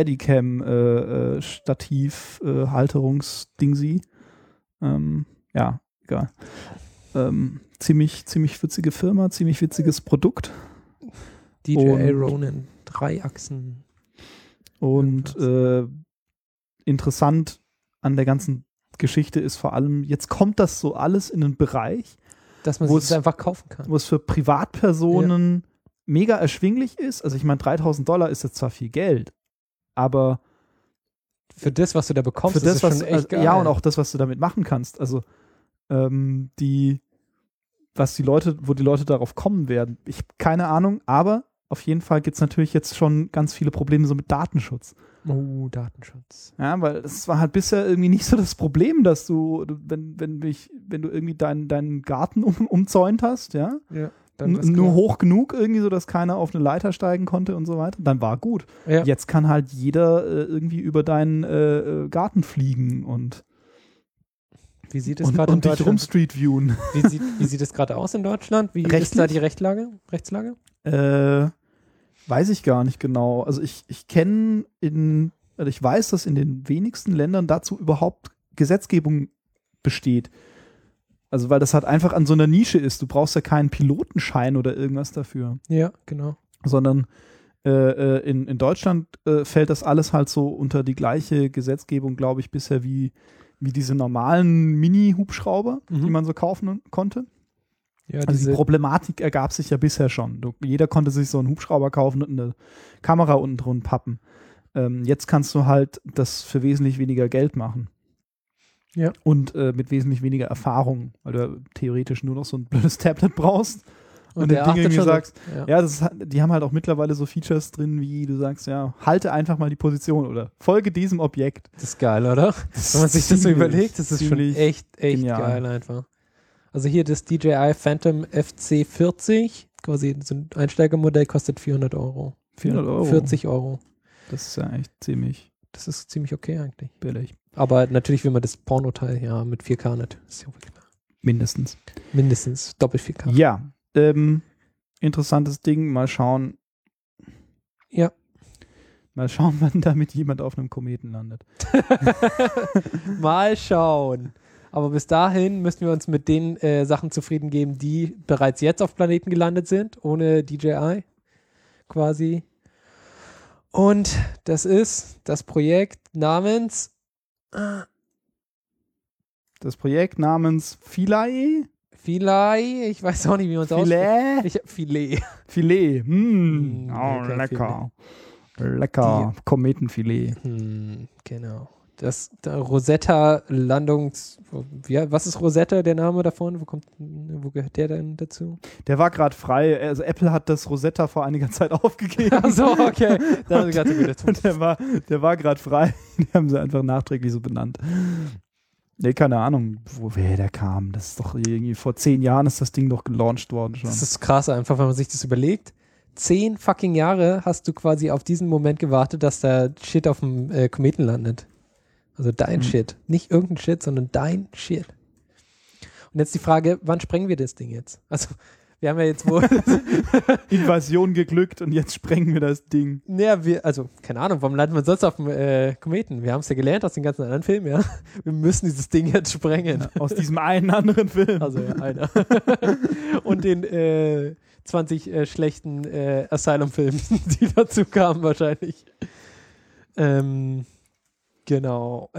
Steadicam Halterungsdingsi. Ja, egal. Ziemlich witzige Firma, ziemlich witziges Produkt. DJI Ronin, 3 Achsen. Und interessant an der ganzen Geschichte ist vor allem, jetzt kommt das so alles in einen Bereich, dass man es einfach kaufen kann. Wo es für Privatpersonen mega erschwinglich ist. Also ich meine, $3.000 ist jetzt zwar viel Geld, aber für das, was du da bekommst, für das, ist es schon echt geil. Ja, und auch das, was du damit machen kannst. Also wo die Leute darauf kommen werden. Keine Ahnung, aber auf jeden Fall gibt es natürlich jetzt schon ganz viele Probleme so mit Datenschutz. Oh, Datenschutz. Ja, weil es war halt bisher irgendwie nicht so das Problem, dass du, wenn du irgendwie deinen Garten umzäunt hast, ja, nur hoch genug irgendwie, so dass keiner auf eine Leiter steigen konnte und so weiter, dann war gut. Ja. Jetzt kann halt jeder irgendwie über deinen Garten fliegen und wie sieht es gerade in Deutschland? Und dich Street viewen. Wie sieht es gerade aus in Deutschland? Wie ist da die Rechtslage? Weiß ich gar nicht genau. Also ich weiß, dass in den wenigsten Ländern dazu überhaupt Gesetzgebung besteht. Also weil das halt einfach an so einer Nische ist. Du brauchst ja keinen Pilotenschein oder irgendwas dafür. Ja, genau. Sondern in Deutschland fällt das alles halt so unter die gleiche Gesetzgebung, glaube ich, bisher wie diese normalen Mini-Hubschrauber, die man so kaufen konnte. Ja, also die Problematik ergab sich ja bisher schon. Jeder konnte sich so einen Hubschrauber kaufen und eine Kamera unten drin pappen. Jetzt kannst du halt das für wesentlich weniger Geld machen. Ja. Und mit wesentlich weniger Erfahrung, weil du theoretisch nur noch so ein blödes Tablet brauchst. Und den Ding irgendwie sagst, die haben halt auch mittlerweile so Features drin, wie du sagst, ja, halte einfach mal die Position oder folge diesem Objekt. Das ist geil, oder? Wenn man sich das so überlegt, das ist schon echt geil einfach. Also hier das DJI Phantom FC40, quasi so ein Einsteigermodell, kostet 400 Euro. 400 Euro? 40 Euro. Das ist ja echt ziemlich. Das ist ziemlich okay eigentlich. Billig. Aber natürlich will man das Pornoteil ja mit 4K nicht. Das ist ja klar. Mindestens. Doppelt 4K. Ja. Interessantes Ding. Mal schauen. Ja. Mal schauen, wann damit jemand auf einem Kometen landet. Mal schauen. Aber bis dahin müssen wir uns mit den Sachen zufrieden geben, die bereits jetzt auf Planeten gelandet sind, ohne DJI quasi. Und das ist das Projekt namens Philae? Philae, ich weiß auch nicht, wie man es ausspricht. Filet. Filet. Lecker. Lecker. Kometenfilet. Genau. Das Rosetta-Landungs... was ist Rosetta, der Name davon? Wo gehört der denn dazu? Der war gerade frei. Also Apple hat das Rosetta vor einiger Zeit aufgegeben. Ach so, okay. Der war gerade frei. Die haben sie einfach nachträglich so benannt. Nee, keine Ahnung, woher der kam. Das ist doch irgendwie vor 10 Jahren ist das Ding doch gelauncht worden schon. Das ist krass einfach, wenn man sich das überlegt. 10 fucking Jahre hast du quasi auf diesen Moment gewartet, dass da Shit auf dem Kometen landet. Also dein Shit. Nicht irgendein Shit, sondern dein Shit. Und jetzt die Frage, wann sprengen wir das Ding jetzt? Also, wir haben ja jetzt wohl Invasion geglückt und jetzt sprengen wir das Ding. Naja, keine Ahnung, warum landen wir sonst auf dem Kometen? Wir haben es ja gelernt aus den ganzen anderen Filmen, ja. Wir müssen dieses Ding jetzt sprengen. Ja, aus diesem einen anderen Film. Also ja, einer. Und den 20 schlechten Asylum-Filmen, die dazu kamen wahrscheinlich. Genau.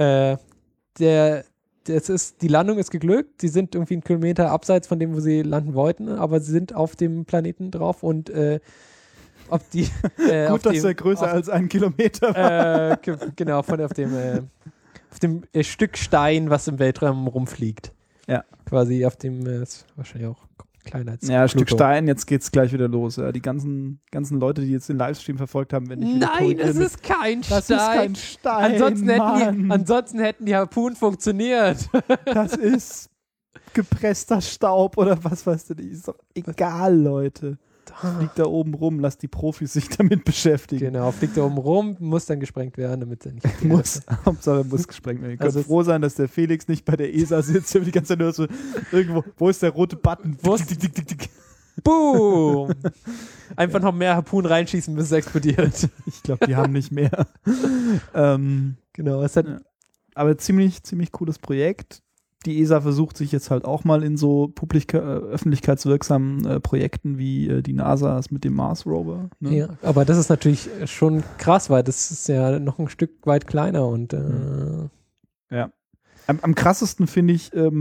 Die Landung ist geglückt. Sie sind irgendwie einen Kilometer abseits von dem, wo sie landen wollten, aber sie sind auf dem Planeten drauf und ob die gut, dass er größer als 1 Kilometer war. Genau, auf dem Stück Stein, was im Weltraum rumfliegt. Ja. Quasi auf dem, ist wahrscheinlich auch kleiner als Ja, Pluto. Stück Stein, jetzt geht's gleich wieder los. Ja, die ganzen Leute, die jetzt den Livestream verfolgt haben, wenn ich Nein, es ist kein Stein. Das ist kein Stein, Ansonsten hätten die Harpunen funktioniert. Das ist gepresster Staub oder was weißt du nicht. Ist doch egal, Leute. Fliegt da oben rum, lasst die Profis sich damit beschäftigen. Genau, fliegt da oben rum, muss dann gesprengt werden, damit er nicht Hauptsache muss gesprengt werden. Ihr könnt froh sein, dass der Felix nicht bei der ESA sitzt und die ganze Zeit nur so irgendwo, wo ist der rote Button? Boom! Einfach noch mehr Harpunen reinschießen, bis es explodiert. Ich glaube, die haben nicht mehr. Genau, es hat aber ziemlich cooles Projekt. Die ESA versucht sich jetzt halt auch mal in so öffentlichkeitswirksamen Projekten wie die NASA ist mit dem Mars Rover. Ne? Ja, aber das ist natürlich schon krass, weil das ist ja noch ein Stück weit kleiner und ja. Am krassesten finde ich, ist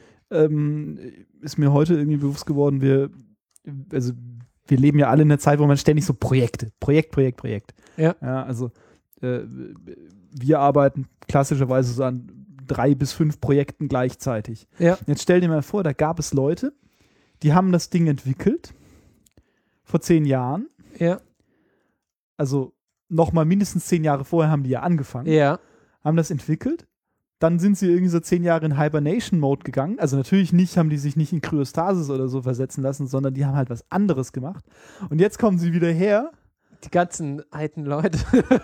mir heute irgendwie bewusst geworden, wir leben ja alle in einer Zeit, wo man ständig so Projekt. Ja. Also wir arbeiten klassischerweise so an 3 bis 5 Projekten gleichzeitig. Ja. Jetzt stell dir mal vor, da gab es Leute, die haben das Ding entwickelt vor 10 Jahren. Ja. Also nochmal mindestens 10 Jahre vorher haben die ja angefangen. Ja. Haben das entwickelt. Dann sind sie irgendwie so 10 Jahre in Hibernation-Mode gegangen. Also natürlich haben die sich nicht in Kryostasis oder so versetzen lassen, sondern die haben halt was anderes gemacht. Und jetzt kommen sie wieder her. Die ganzen alten Leute.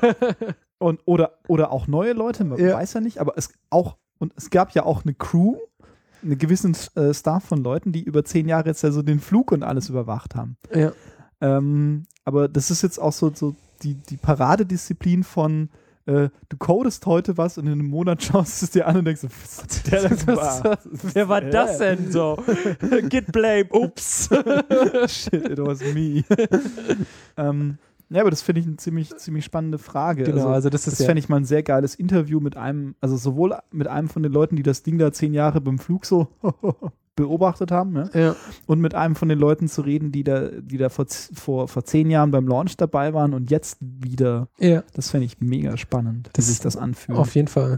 Oder auch neue Leute, man weiß ja nicht, aber es gab ja auch eine Crew, einen gewissen Staff von Leuten, die über 10 Jahre jetzt ja so den Flug und alles überwacht haben. Ja. Aber das ist jetzt auch so die Paradedisziplin von du codest heute was und in einem Monat schaust du es dir an und denkst, wer war das denn so? Git blame, ups. Shit, it was me. Ja, aber das finde ich eine ziemlich spannende Frage. Genau, also das fände ich mal ein sehr geiles Interview mit einem, also sowohl mit einem von den Leuten, die das Ding da 10 Jahre beim Flug so beobachtet haben, ne? Ja. Und mit einem von den Leuten zu reden, die da vor 10 Jahren beim Launch dabei waren und jetzt wieder. Ja. Das fände ich mega spannend, wie sich das anfühlt. Auf jeden Fall.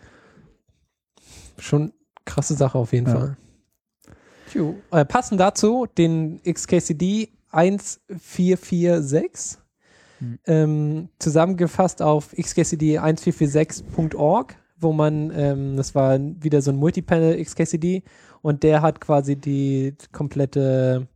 Schon krasse Sache auf jeden Fall. Passend dazu den XKCD 1446. Zusammengefasst auf xkcd1446.org, wo man, das war wieder so ein Multipanel XKCD und der hat quasi den kompletten,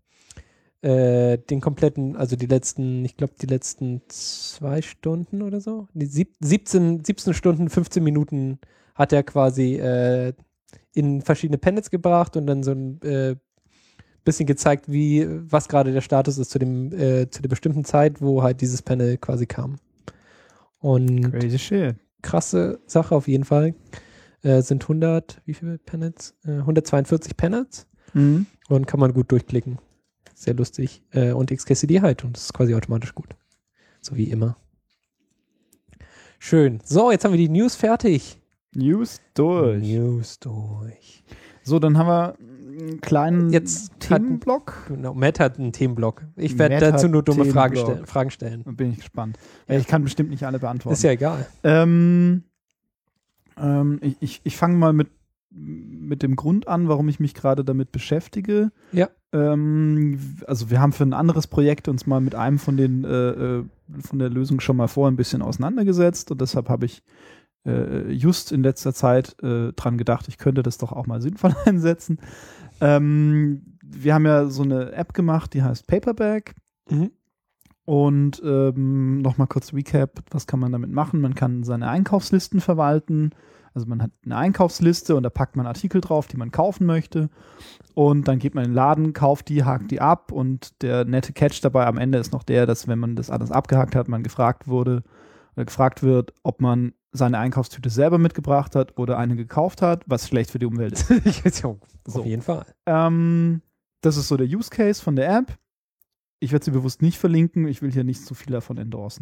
also die letzten 2 Stunden oder so, die 17 Stunden, 15 Minuten hat er quasi in verschiedene Panels gebracht und dann so ein bisschen gezeigt, was gerade der Status ist zu der bestimmten Zeit, wo halt dieses Panel quasi kam. Und crazy shit. Krasse Sache auf jeden Fall. Sind wie viele Panels? 142 Panels. Mhm. Und kann man gut durchklicken. Sehr lustig. Und XKCD halt. Und das ist quasi automatisch gut. So wie immer. Schön. So, jetzt haben wir die News fertig. News durch. So, dann haben wir einen kleinen Themenblock. Genau, Matt hat einen Themenblock. Ich werde dazu nur dumme Fragen stellen. Da bin ich gespannt. Ja. Ich kann bestimmt nicht alle beantworten. Ist ja egal. Ich fange mal mit dem Grund an, warum ich mich gerade damit beschäftige. Ja. Also wir haben für ein anderes Projekt uns mal mit einem von der Lösung schon mal vorher ein bisschen auseinandergesetzt und deshalb habe ich just in letzter Zeit dran gedacht, ich könnte das doch auch mal sinnvoll einsetzen. Wir haben ja so eine App gemacht, die heißt Paperback. Mhm. Und nochmal kurz Recap, was kann man damit machen? Man kann seine Einkaufslisten verwalten. Also man hat eine Einkaufsliste und da packt man Artikel drauf, die man kaufen möchte. Und dann geht man in den Laden, kauft die, hakt die ab. Und der nette Catch dabei am Ende ist noch der, dass wenn man das alles abgehakt hat, man gefragt wird, ob man seine Einkaufstüte selber mitgebracht hat oder eine gekauft hat, was schlecht für die Umwelt ist. Auf jeden Fall. Das ist so der Use Case von der App. Ich werde sie bewusst nicht verlinken, ich will hier nicht zu viel davon endorsen.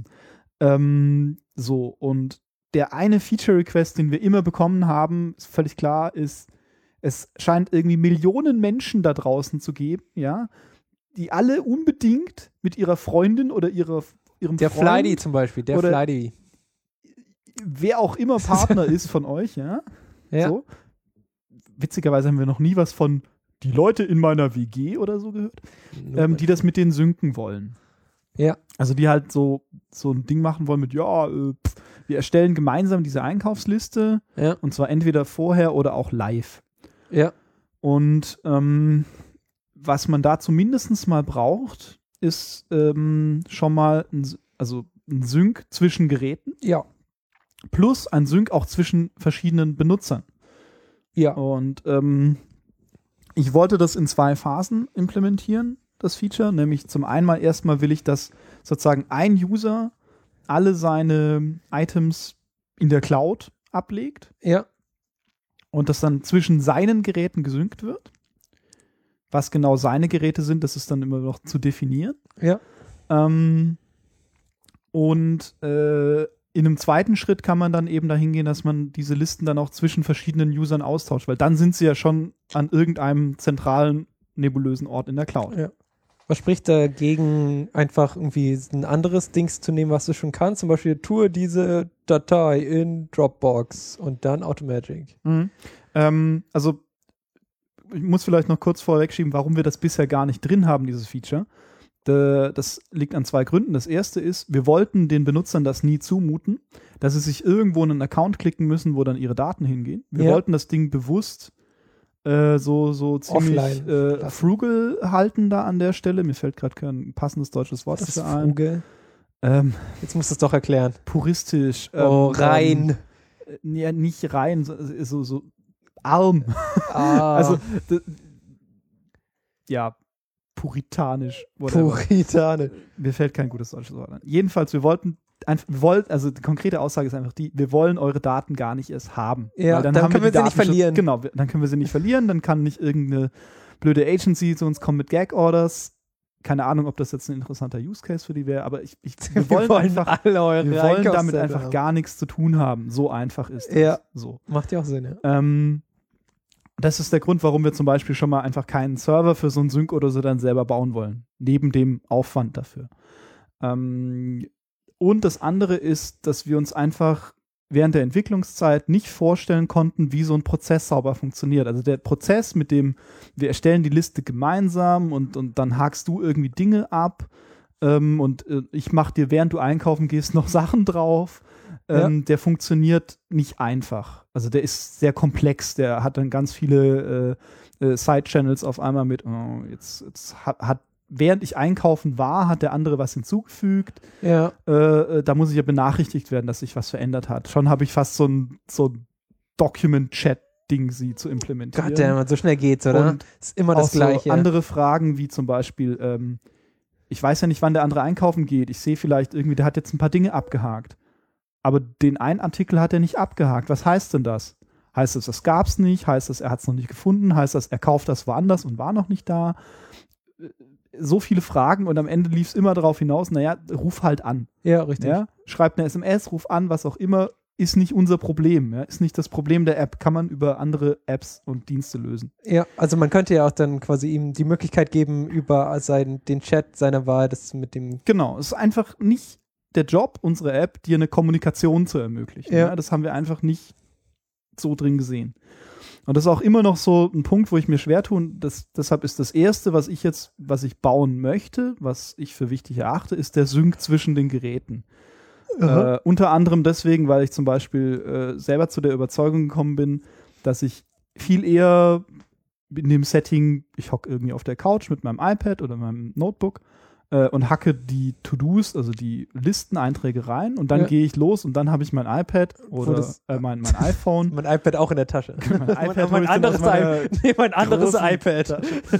Und der eine Feature-Request, den wir immer bekommen haben, ist völlig klar, ist, es scheint irgendwie Millionen Menschen da draußen zu geben, ja, die alle unbedingt mit ihrer Freundin oder ihrem der Freund Flighty zum Beispiel, der Flighty. wer auch immer Partner ist von euch, ja. So. Witzigerweise haben wir noch nie was von die Leute in meiner WG oder so gehört, die das mit denen synken wollen. Ja. Also die halt so ein Ding machen wollen mit, wir erstellen gemeinsam diese Einkaufsliste und zwar entweder vorher oder auch live. Ja. Und was man da zumindest mal braucht, ist schon mal ein Sync zwischen Geräten. Ja. Plus ein Sync auch zwischen verschiedenen Benutzern. Ja. Und ich wollte das in 2 Phasen implementieren, das Feature. Nämlich zum einen mal erstmal will ich, dass sozusagen ein User alle seine Items in der Cloud ablegt. Ja. Und das dann zwischen seinen Geräten gesynkt wird. Was genau seine Geräte sind, das ist dann immer noch zu definieren. Ja. In einem zweiten Schritt kann man dann eben dahin gehen, dass man diese Listen dann auch zwischen verschiedenen Usern austauscht, weil dann sind sie ja schon an irgendeinem zentralen, nebulösen Ort in der Cloud. Ja. Was spricht dagegen, einfach irgendwie ein anderes Dings zu nehmen, was du schon kannst? Zum Beispiel, tue diese Datei in Dropbox und dann Automatic. Also, ich muss vielleicht noch kurz vorwegschieben, warum wir das bisher gar nicht drin haben, dieses Feature. Das liegt an 2 Gründen. Das erste ist, wir wollten den Benutzern das nie zumuten, dass sie sich irgendwo in einen Account klicken müssen, wo dann ihre Daten hingehen. Wir wollten das Ding bewusst so ziemlich frugal halten da an der Stelle. Mir fällt gerade kein passendes deutsches Wort dafür ein. Frugal? Jetzt musst du es doch erklären. Puristisch. Rein. Ja, nicht rein, so arm. Also, puritanisch. Puritanisch. Mir fällt kein gutes deutsches Wort ein. Jedenfalls, also die konkrete Aussage ist einfach wir wollen eure Daten gar nicht erst haben. Ja, dann können wir sie nicht verlieren. Genau, dann können wir sie nicht verlieren, dann kann nicht irgendeine blöde Agency zu uns kommen mit Gag-Orders. Keine Ahnung, ob das jetzt ein interessanter Use Case für die wäre, aber wir wollen damit einfach gar nichts zu tun haben. So einfach ist das. Ja, so. Macht ja auch Sinn, ja. Das ist der Grund, warum wir zum Beispiel schon mal einfach keinen Server für so einen Sync oder so dann selber bauen wollen. Neben dem Aufwand dafür. Und das andere ist, dass wir uns einfach während der Entwicklungszeit nicht vorstellen konnten, wie so ein Prozess sauber funktioniert. Also der Prozess, mit dem wir erstellen die Liste gemeinsam und dann hakst du irgendwie Dinge ab und ich mache dir, während du einkaufen gehst, noch Sachen drauf. Der funktioniert nicht einfach. Also der ist sehr komplex, der hat dann ganz viele Side-Channels auf einmal mit, während ich einkaufen war, hat der andere was hinzugefügt. Ja. Da muss ich ja benachrichtigt werden, dass sich was verändert hat. Schon habe ich fast so ein Document-Chat-Ding sie zu implementieren. Gott, so schnell geht's, oder? Und ist immer das Gleiche. So andere Fragen wie zum Beispiel, ich weiß ja nicht, wann der andere einkaufen geht. Ich sehe vielleicht irgendwie, der hat jetzt ein paar Dinge abgehakt. Aber den einen Artikel hat er nicht abgehakt. Was heißt denn das? Heißt das gab es nicht? Heißt das, er hat es noch nicht gefunden? Heißt das, er kauft das woanders und war noch nicht da? So viele Fragen und am Ende lief es immer darauf hinaus, naja, ruf halt an. Ja, richtig. Ja? Schreib eine SMS, ruf an, was auch immer, ist nicht unser Problem. Ja? Ist nicht das Problem der App, kann man über andere Apps und Dienste lösen. Ja, also man könnte ja auch dann quasi ihm die Möglichkeit geben, über den Chat seiner Wahl, das mit dem... Genau, es ist einfach nicht der Job unserer App, dir eine Kommunikation zu ermöglichen. Ja. Ja? Das haben wir einfach nicht so drin gesehen. Und das ist auch immer noch so ein Punkt, wo ich mir schwer tue. Deshalb ist das Erste, was ich bauen möchte, was ich für wichtig erachte, ist der Sync zwischen den Geräten. Unter anderem deswegen, weil ich zum Beispiel selber zu der Überzeugung gekommen bin, dass ich viel eher in dem Setting, ich hocke irgendwie auf der Couch mit meinem iPad oder meinem Notebook und hacke die To-Dos, also die Listeneinträge rein und dann gehe ich los und dann habe ich mein iPad oder mein iPhone. Mein iPad auch in der Tasche. Mein iPad mein anderes iPad.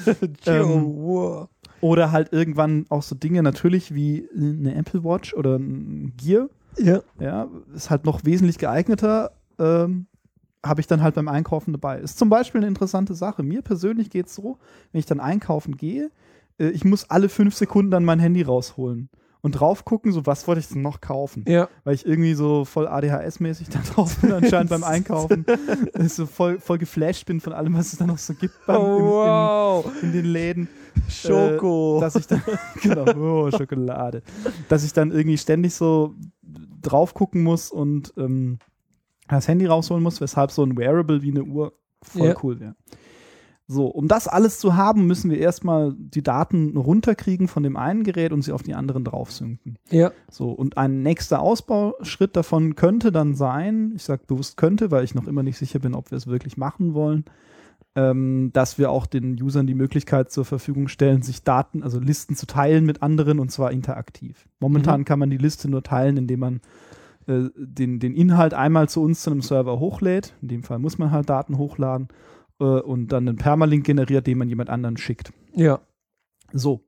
Oder halt irgendwann auch so Dinge natürlich wie eine Apple Watch oder ein Gear. Ja, ist halt noch wesentlich geeigneter, habe ich dann halt beim Einkaufen dabei. Ist zum Beispiel eine interessante Sache. Mir persönlich geht es so, wenn ich dann einkaufen gehe, ich muss alle 5 Sekunden dann mein Handy rausholen und drauf gucken, so was wollte ich denn noch kaufen. Ja. Weil ich irgendwie so voll ADHS-mäßig da drauf bin anscheinend beim Einkaufen. So voll geflasht bin von allem, was es da noch so gibt in den Läden. Schoko. Dass ich dann, Schokolade. Dass ich dann irgendwie ständig so drauf gucken muss und das Handy rausholen muss, weshalb so ein Wearable wie eine Uhr voll cool wäre. So, um das alles zu haben, müssen wir erstmal die Daten runterkriegen von dem einen Gerät und sie auf die anderen draufsynken. Ja. So, und ein nächster Ausbauschritt davon könnte dann sein, ich sage bewusst könnte, weil ich noch immer nicht sicher bin, ob wir es wirklich machen wollen, dass wir auch den Usern die Möglichkeit zur Verfügung stellen, sich Daten, also Listen zu teilen mit anderen und zwar interaktiv. Momentan kann man die Liste nur teilen, indem man den Inhalt einmal zu uns zu einem Server hochlädt. In dem Fall muss man halt Daten hochladen und dann einen Permalink generiert, den man jemand anderen schickt. Ja. So,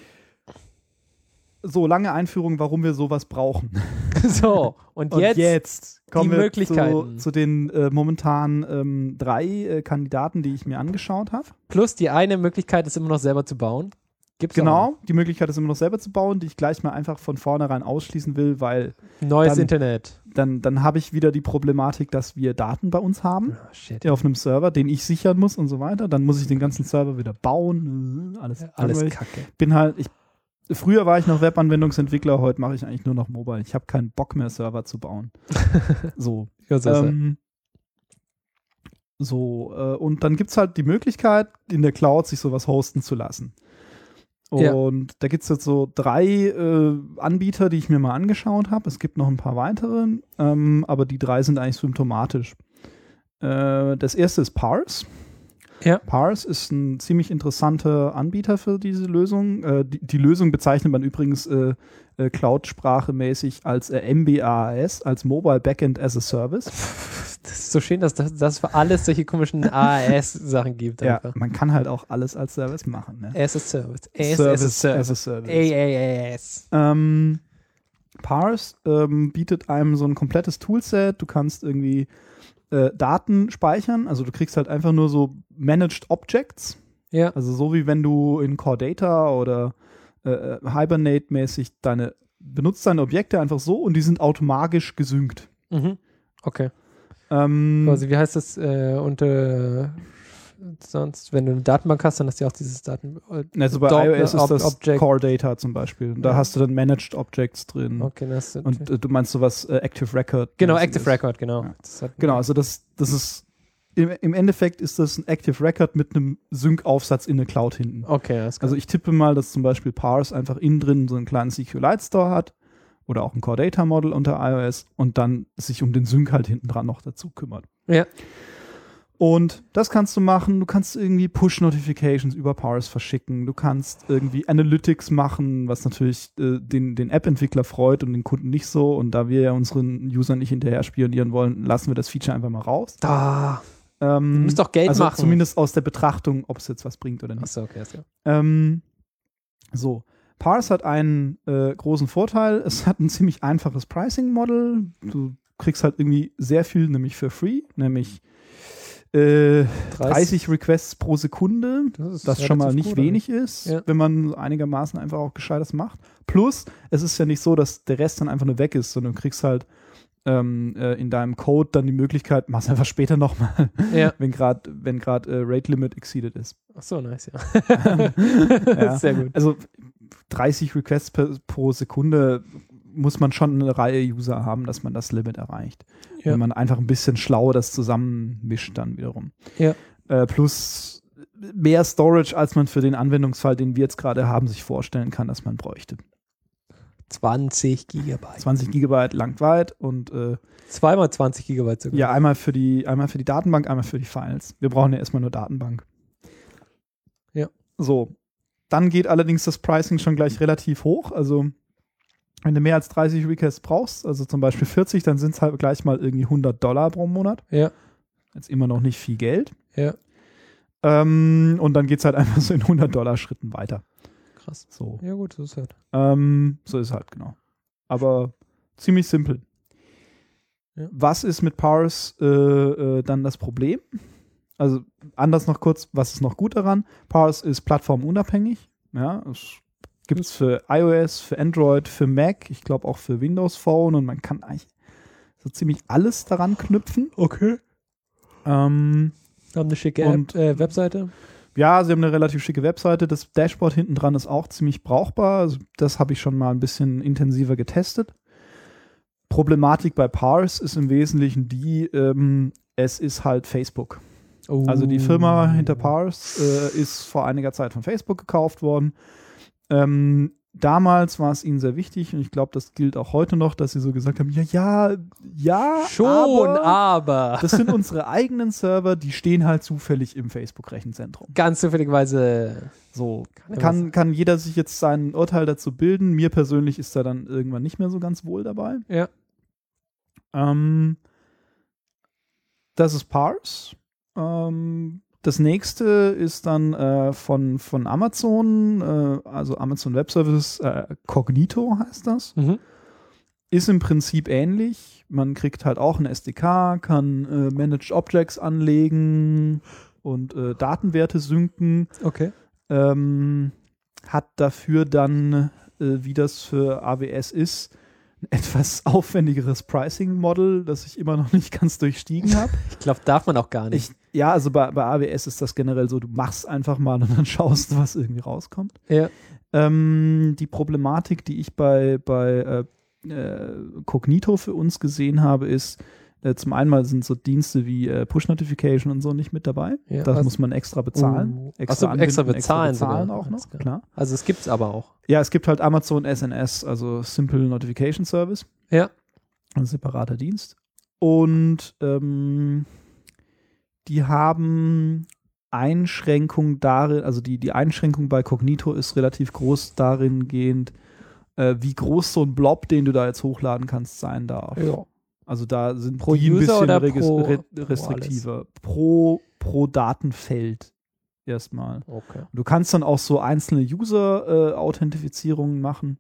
lange Einführung, warum wir sowas brauchen. So, und jetzt kommen die wir Möglichkeiten. zu den momentan 3 Kandidaten, die ich mir angeschaut habe. Plus die eine Möglichkeit ist immer noch selber zu bauen. Gibt's Genau, die Möglichkeit ist immer noch selber zu bauen, die ich gleich mal einfach von vornherein ausschließen will, weil neues Internet. Dann habe ich wieder die Problematik, dass wir Daten bei uns haben, auf einem Server, den ich sichern muss und so weiter. Dann muss ich den ganzen Server wieder bauen. Alles Kacke. Früher war ich noch Webanwendungsentwickler, heute mache ich eigentlich nur noch Mobile. Ich habe keinen Bock mehr, Server zu bauen. So. Und dann gibt es halt die Möglichkeit, in der Cloud sich sowas hosten zu lassen. Und da gibt es jetzt so 3 Anbieter, die ich mir mal angeschaut habe. Es gibt noch ein paar weitere, aber die 3 sind eigentlich symptomatisch. Das erste ist Parse. Ja. Parse ist ein ziemlich interessanter Anbieter für diese Lösung. Die Lösung bezeichnet man übrigens Cloud-Sprache-mäßig als MBAS, als Mobile Backend as a Service. Das ist so schön, dass das für alles solche komischen AAS-Sachen gibt. Ja, man kann halt auch alles als Service machen. Ne? As a Service. Service as a Service. AAS. Parse bietet einem so ein komplettes Toolset. Du kannst irgendwie Daten speichern. Also du kriegst halt einfach nur so Managed Objects. Ja. Also so wie wenn du in Core Data oder Hibernate-mäßig benutzt deine Objekte einfach so und die sind automatisch gesynkt. Mhm. Okay. Also wie heißt das sonst, wenn du eine Datenbank hast, dann hast du ja auch dieses Also bei iOS ist das Core Data zum Beispiel. Da hast du dann Managed Objects drin. Okay, und du meinst sowas Active Record. Genau, Active Record, genau. Ja. Genau, also das ist im Endeffekt ist das ein Active Record mit einem Sync-Aufsatz in eine Cloud hinten. Okay, das Also ich tippe mal, dass zum Beispiel Parse einfach innen drin so einen kleinen SQLite Store hat oder auch ein Core Data Model unter iOS und dann sich um den Sync halt hinten dran noch dazu kümmert. Ja. Und das kannst du machen. Du kannst irgendwie Push-Notifications über Parse verschicken. Du kannst irgendwie Analytics machen, was natürlich den App-Entwickler freut und den Kunden nicht so. Und da wir ja unseren Usern nicht hinterher spionieren wollen, lassen wir das Feature einfach mal raus. Du musst doch Geld machen. Zumindest aus der Betrachtung, ob es jetzt was bringt oder nicht. Achso, okay. So. Parse hat einen großen Vorteil. Es hat ein ziemlich einfaches Pricing-Model. Du kriegst halt irgendwie sehr viel, nämlich für free, nämlich 30 Requests pro Sekunde, das schon mal nicht wenig ist, wenn man einigermaßen einfach auch Gescheites macht. Plus, es ist ja nicht so, dass der Rest dann einfach nur weg ist, sondern du kriegst halt in deinem Code dann die Möglichkeit, mach's einfach später nochmal, wenn gerade Rate Limit exceeded ist. Ach so, nice, ja. Sehr gut. Also 30 Requests pro Sekunde muss man schon eine Reihe User haben, dass man das Limit erreicht. Ja. Wenn man einfach ein bisschen schlau das zusammenmischt dann wiederum. Ja. Plus mehr Storage, als man für den Anwendungsfall, den wir jetzt gerade haben, sich vorstellen kann, dass man bräuchte. 20 Gigabyte. 20 Gigabyte langt weit und zweimal 20 Gigabyte sogar. Ja, einmal für die Datenbank, einmal für die Files. Wir brauchen ja erstmal nur Datenbank. Ja. So. Dann geht allerdings das Pricing schon gleich relativ hoch. Also wenn du mehr als 30 Requests brauchst, also zum Beispiel 40, dann sind es halt gleich mal irgendwie $100 pro Monat. Ja. Jetzt immer noch nicht viel Geld. Ja. Und dann geht es halt einfach so in $100 Schritten weiter. Krass. So. Ja gut, so ist halt. So ist halt, genau. Aber ziemlich simpel. Ja. Was ist mit Parse dann das Problem? Also anders noch kurz, was ist noch gut daran? Parse ist plattformunabhängig. Ja, es gibt es für iOS, für Android, für Mac, ich glaube auch für Windows Phone und man kann eigentlich so ziemlich alles daran knüpfen. Okay. Haben eine schicke Webseite. Ja, sie haben eine relativ schicke Webseite. Das Dashboard hinten dran ist auch ziemlich brauchbar. Also das habe ich schon mal ein bisschen intensiver getestet. Problematik bei Parse ist im Wesentlichen es ist halt Facebook. Oh. Also die Firma hinter Parse ist vor einiger Zeit von Facebook gekauft worden. Damals war es ihnen sehr wichtig und ich glaube, das gilt auch heute noch, dass sie so gesagt haben, ja, schon, aber. Das sind unsere eigenen Server, die stehen halt zufällig im Facebook-Rechenzentrum. Ganz zufälligerweise. So, kann jeder sich jetzt sein Urteil dazu bilden. Mir persönlich ist da dann irgendwann nicht mehr so ganz wohl dabei. Ja. Das ist Parse. Das nächste ist dann von Amazon, also Amazon Web Services, Cognito heißt das. Mhm. Ist im Prinzip ähnlich. Man kriegt halt auch ein SDK, kann Managed Objects anlegen und Datenwerte synken. Okay. Hat dafür dann, wie das für AWS ist, ein etwas aufwendigeres Pricing-Model, das ich immer noch nicht ganz durchstiegen habe. Ich glaube, darf man auch gar nicht. Ja, also bei AWS ist das generell so, du machst einfach mal und dann schaust, was irgendwie rauskommt. Ja. Die Problematik, die ich bei Cognito für uns gesehen habe, ist, zum einen sind so Dienste wie Push-Notification und so nicht mit dabei. Ja, das muss man extra bezahlen. Extra bezahlen auch noch, klar. Also es gibt es aber auch. Ja, es gibt halt Amazon SNS, also Simple Notification Service. Ja. Ein separater Dienst. Und die haben Einschränkungen darin, also die Einschränkung bei Cognito ist relativ groß darin gehend, wie groß so ein Blob, den du da jetzt hochladen kannst, sein darf. Ja. Also da sind pro die ein User bisschen restriktiver. Pro Datenfeld erstmal. Okay. Du kannst dann auch so einzelne User-Authentifizierungen machen.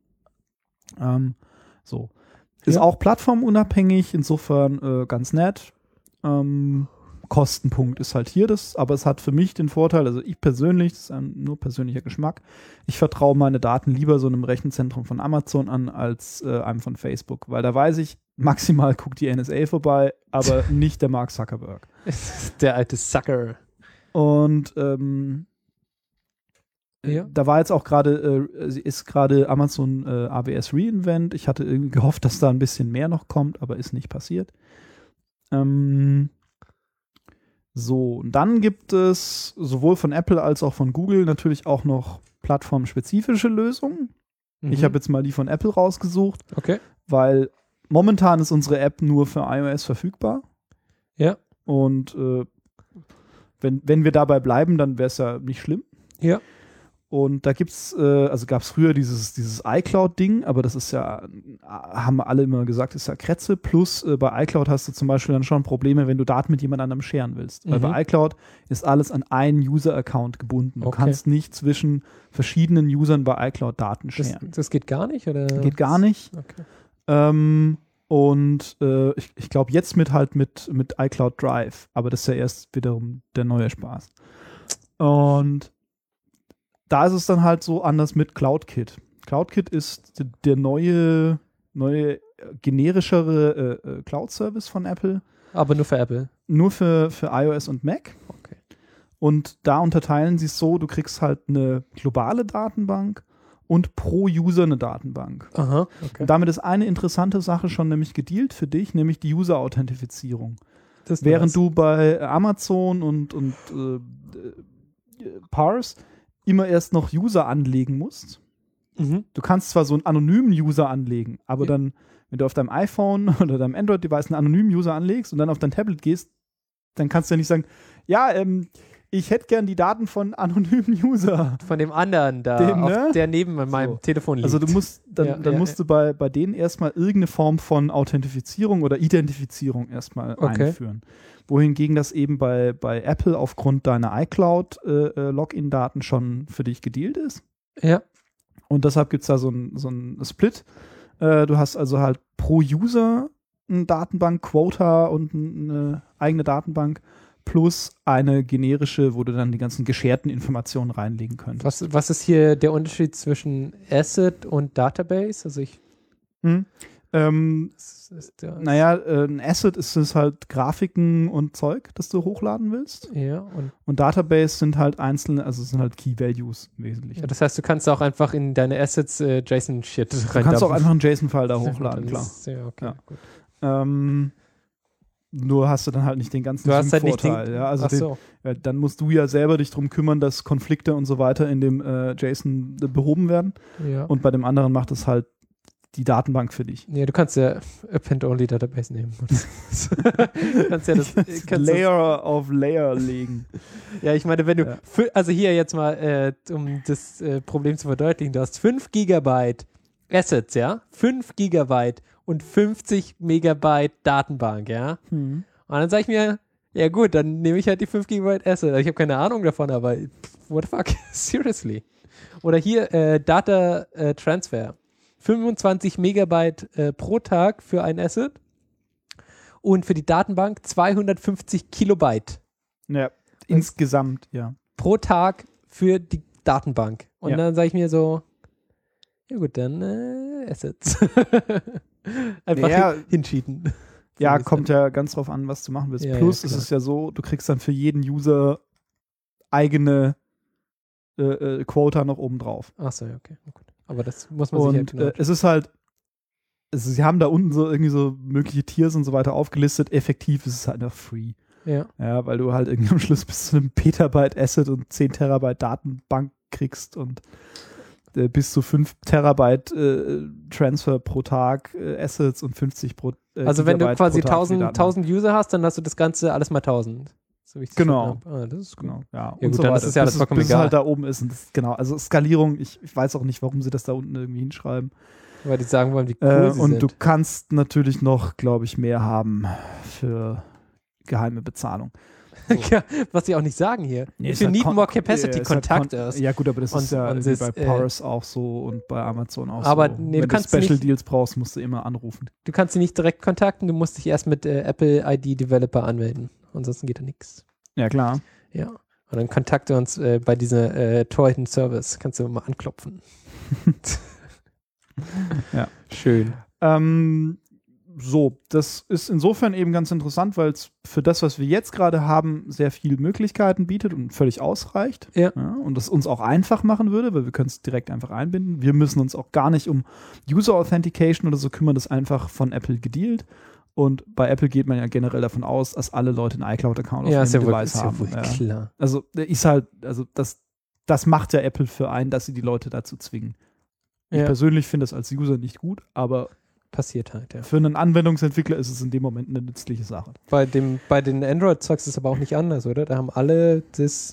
So. Ist auch plattformunabhängig, insofern ganz nett. Kostenpunkt ist halt hier das, aber es hat für mich den Vorteil, also ich persönlich, das ist nur persönlicher Geschmack, ich vertraue meine Daten lieber so einem Rechenzentrum von Amazon an, als einem von Facebook, weil da weiß ich, maximal guckt die NSA vorbei, aber nicht der Mark Zuckerberg. Der alte Sucker. Und da war jetzt auch ist gerade Amazon AWS Reinvent. Ich hatte irgendwie gehofft, dass da ein bisschen mehr noch kommt, aber ist nicht passiert. So, und dann gibt es sowohl von Apple als auch von Google natürlich auch noch plattformspezifische Lösungen. Mhm. Ich habe jetzt mal die von Apple rausgesucht, weil momentan ist unsere App nur für iOS verfügbar. Ja. Und wenn wir dabei bleiben, dann wäre es ja nicht schlimm. Ja. Und da gibt's, also gab es früher dieses iCloud-Ding, aber das ist ja, haben alle immer gesagt, ist ja Kretze. Plus bei iCloud hast du zum Beispiel dann schon Probleme, wenn du Daten mit jemand anderem scheren willst. Weil bei iCloud ist alles an einen User-Account gebunden. Du kannst nicht zwischen verschiedenen Usern bei iCloud Daten scheren. Das geht gar nicht? Oder? Geht gar nicht. Okay. Und ich glaube jetzt mit iCloud Drive, aber das ist ja erst wiederum der neue Spaß. Und da ist es dann halt so anders mit CloudKit. CloudKit ist der neue generischere Cloud-Service von Apple. Aber nur für Apple? Nur für iOS und Mac. Okay. Und da unterteilen sie es so, du kriegst halt eine globale Datenbank und pro User eine Datenbank. Aha, okay. Und damit ist eine interessante Sache schon nämlich gedealt für dich, nämlich die User-Authentifizierung. Während du bei Amazon und Parse immer erst noch User anlegen musst. Mhm. Du kannst zwar so einen anonymen User anlegen, aber dann, wenn du auf deinem iPhone oder deinem Android-Device einen anonymen User anlegst und dann auf dein Tablet gehst, dann kannst du ja nicht sagen, ich hätte gern die Daten von anonymen User. Von dem anderen da, der neben meinem Telefon liegt. Also du musst, musst du bei denen erstmal irgendeine Form von Authentifizierung oder Identifizierung erstmal einführen. Wohingegen das eben bei Apple aufgrund deiner iCloud-Login-Daten schon für dich gedealt ist. Ja. Und deshalb gibt es da so ein Split. Du hast also halt pro User eine Datenbank-Quota und eine eigene Datenbank plus eine generische, wo du dann die ganzen gescherten Informationen reinlegen könntest. Was ist hier der Unterschied zwischen Asset und Database? Also Naja, ein Asset ist es halt Grafiken und Zeug, das du hochladen willst. Ja. Und Database sind halt einzelne, also sind halt Key Values im Wesentlichen. Ja, das heißt, du kannst auch einfach in deine Assets JSON-Shit rein. Du kannst auch einfach einen JSON-File da hochladen, klar. Ja, okay, ja. Gut. Nur hast du dann halt nicht den ganzen Vorteil. Ja, also dann musst du ja selber dich drum kümmern, dass Konflikte und so weiter in dem JSON behoben werden. Ja. Und bei dem anderen macht es halt die Datenbank für dich. Ja, du kannst ja Append-Only-Database nehmen. kannst ja das Layer auf Layer legen. Ja, ich meine, wenn du, also hier jetzt mal, um das Problem zu verdeutlichen, du hast 5 Gigabyte Assets, ja? 5 Gigabyte und 50 Megabyte Datenbank, ja? Und dann sage ich mir, ja gut, dann nehme ich halt die 5 Gigabyte Assets. Ich habe keine Ahnung davon, aber what the fuck? Seriously? Oder hier Data Transfer. 25 Megabyte pro Tag für ein Asset und für die Datenbank 250 Kilobyte. Ja, insgesamt, ja. Pro Tag für die Datenbank. Und dann sage ich mir so, ja gut, dann Assets. Einfach hinschieden. Ja, kommt ja ganz drauf an, was du machen willst. Ja, Plus ist es ja so, du kriegst dann für jeden User eigene Quota noch oben drauf. Achso, ja, okay. Gut. Aber das muss man sich ja es ist halt, sie haben da unten so irgendwie so mögliche Tiers und so weiter aufgelistet. Effektiv ist es halt einfach free. Ja. Ja, weil du halt irgendwie am Schluss bis zu einem Petabyte Asset und 10 Terabyte Datenbank kriegst und bis zu 5 Terabyte Transfer pro Tag Assets und 50 pro also wenn du quasi 1000 User hast, dann hast du das Ganze alles mal 1000. So wie ich das genau. Das ist gut. Genau. Ja, ja und gut, so dann weiter. ist es ja alles vollkommen bis egal. Es halt da oben ist. Und das, genau, also Skalierung, ich weiß auch nicht, warum sie das da unten irgendwie hinschreiben. Weil die sagen wollen, wie cool sie und sind. du kannst natürlich noch, glaube ich, mehr haben für geheime Bezahlung. So. Ja, was sie auch nicht sagen hier. Nee, If you need more capacity, contact us. Ja gut, aber das ist ja wie bei Parse auch so und bei Amazon auch aber so. Nee, wenn du Special Deals brauchst, musst du immer anrufen. Du kannst sie nicht direkt kontakten, du musst dich erst mit Apple ID Developer anmelden. Ansonsten geht da nichts. Ja, klar. Ja. Und dann kontakte uns bei dieser Torhidden Service. Kannst du mal anklopfen. Ja. Schön. So, das ist insofern eben ganz interessant, weil es für das, was wir jetzt gerade haben, sehr viele Möglichkeiten bietet und völlig ausreicht. Ja. Und das uns auch einfach machen würde, weil wir können es direkt einfach einbinden. Wir müssen uns auch gar nicht um User Authentication oder so kümmern, das ist einfach von Apple gedealt. Und bei Apple geht man ja generell davon aus, dass alle Leute einen iCloud-Account auf ihrem Device haben. Ja, wohl klar. Also ist halt, also das macht ja Apple für einen, dass sie die Leute dazu zwingen. Ich persönlich finde das als User nicht gut, aber passiert halt, ja. Für einen Anwendungsentwickler ist es in dem Moment eine nützliche Sache. Bei den Android-Zeugs ist es aber auch nicht anders, oder? Da haben alle das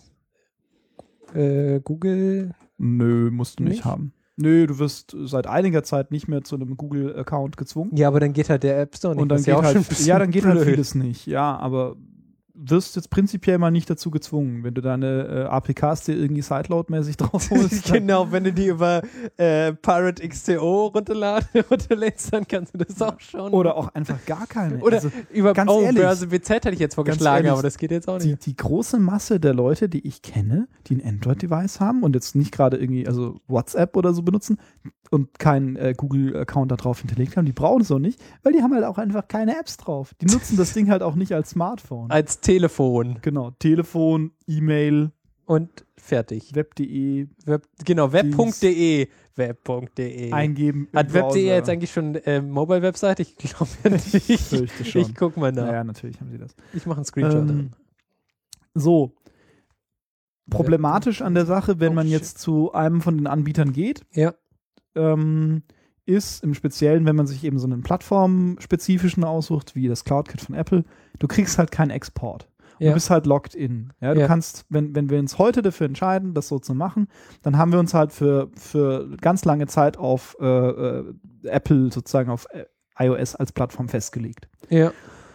Google. Nö, musst du nicht haben. Nö, du wirst seit einiger Zeit nicht mehr zu einem Google-Account gezwungen. Ja, aber dann geht halt der App Store nicht. Und dann geht dann geht halt vieles nicht. Ja, aber wirst jetzt prinzipiell mal nicht dazu gezwungen, wenn du deine APKs dir irgendwie Sideload-mäßig drauf holst. Genau, wenn du die über Pirate XTO runterlädst, dann kannst du das auch schon. Oder auch einfach gar keine. Oder also, über Börse BZ hätte ich jetzt vorgeschlagen, ehrlich, aber das geht jetzt auch nicht. Die große Masse der Leute, die ich kenne, die ein Android-Device haben und jetzt nicht gerade irgendwie, also WhatsApp oder so benutzen und keinen Google-Account da drauf hinterlegt haben, die brauchen es auch nicht, weil die haben halt auch einfach keine Apps drauf. Die nutzen das Ding halt auch nicht als Smartphone. Als Telefon. Genau, Telefon, E-Mail. Und fertig. Web.de. Genau, web.de. Web.de. Eingeben. Hat Web.de jetzt eigentlich schon Mobile-Website? Ich glaube ja nicht. Ich fürchte schon. Ich guck mal nach. Ja, natürlich haben sie das. Ich mache einen Screenshot an. So. Problematisch an der Sache, wenn man jetzt zu einem von den Anbietern geht, ist im Speziellen, wenn man sich eben so einen plattformspezifischen aussucht, wie das CloudKit von Apple, du kriegst halt keinen Export. Du bist halt locked in. Ja, du kannst, wenn wir uns heute dafür entscheiden, das so zu machen, dann haben wir uns halt für ganz lange Zeit auf Apple sozusagen auf iOS als Plattform festgelegt. Ja.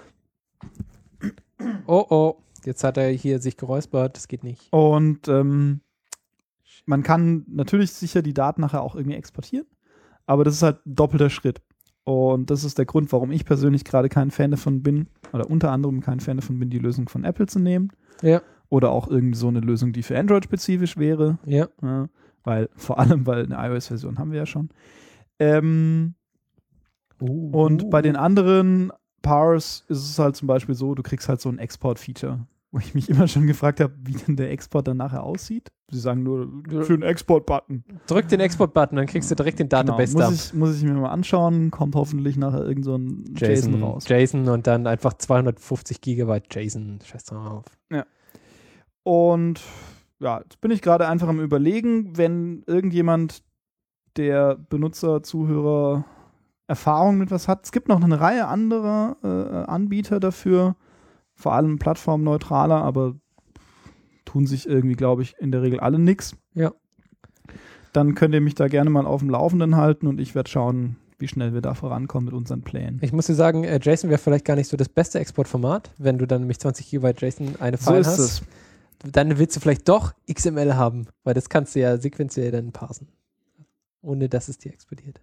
Oh, jetzt hat er hier sich geräuspert, das geht nicht. Und man kann natürlich sicher die Daten nachher auch irgendwie exportieren, aber das ist halt ein doppelter Schritt. Und das ist der Grund, warum ich persönlich gerade kein Fan davon bin, oder unter anderem kein Fan davon bin, die Lösung von Apple zu nehmen. Ja. Oder auch irgendwie so eine Lösung, die für Android spezifisch wäre. Ja. Weil eine iOS-Version haben wir ja schon. Und bei den anderen Parse ist es halt zum Beispiel so, du kriegst halt so ein Export-Feature, wo ich mich immer schon gefragt habe, wie denn der Export dann nachher aussieht. Sie sagen nur, für einen Export-Button. Drück den Export-Button, dann kriegst du direkt den Database-Dump. Muss ich mir mal anschauen, kommt hoffentlich nachher irgend so ein JSON raus. JSON und dann einfach 250 Gigabyte JSON, scheiß drauf. Ja. Und ja, jetzt bin ich gerade einfach am Überlegen, wenn irgendjemand, der Benutzer, Zuhörer Erfahrung mit was hat. Es gibt noch eine Reihe anderer Anbieter dafür, vor allem plattformneutraler, aber tun sich irgendwie, glaube ich, in der Regel alle nix. Ja. Dann könnt ihr mich da gerne mal auf dem Laufenden halten und ich werde schauen, wie schnell wir da vorankommen mit unseren Plänen. Ich muss dir sagen, JSON wäre vielleicht gar nicht so das beste Exportformat, wenn du dann nämlich 20 GB JSON eine File hast. So ist es. Dann willst du vielleicht doch XML haben, weil das kannst du ja sequenziell dann parsen. Ohne dass es dir explodiert.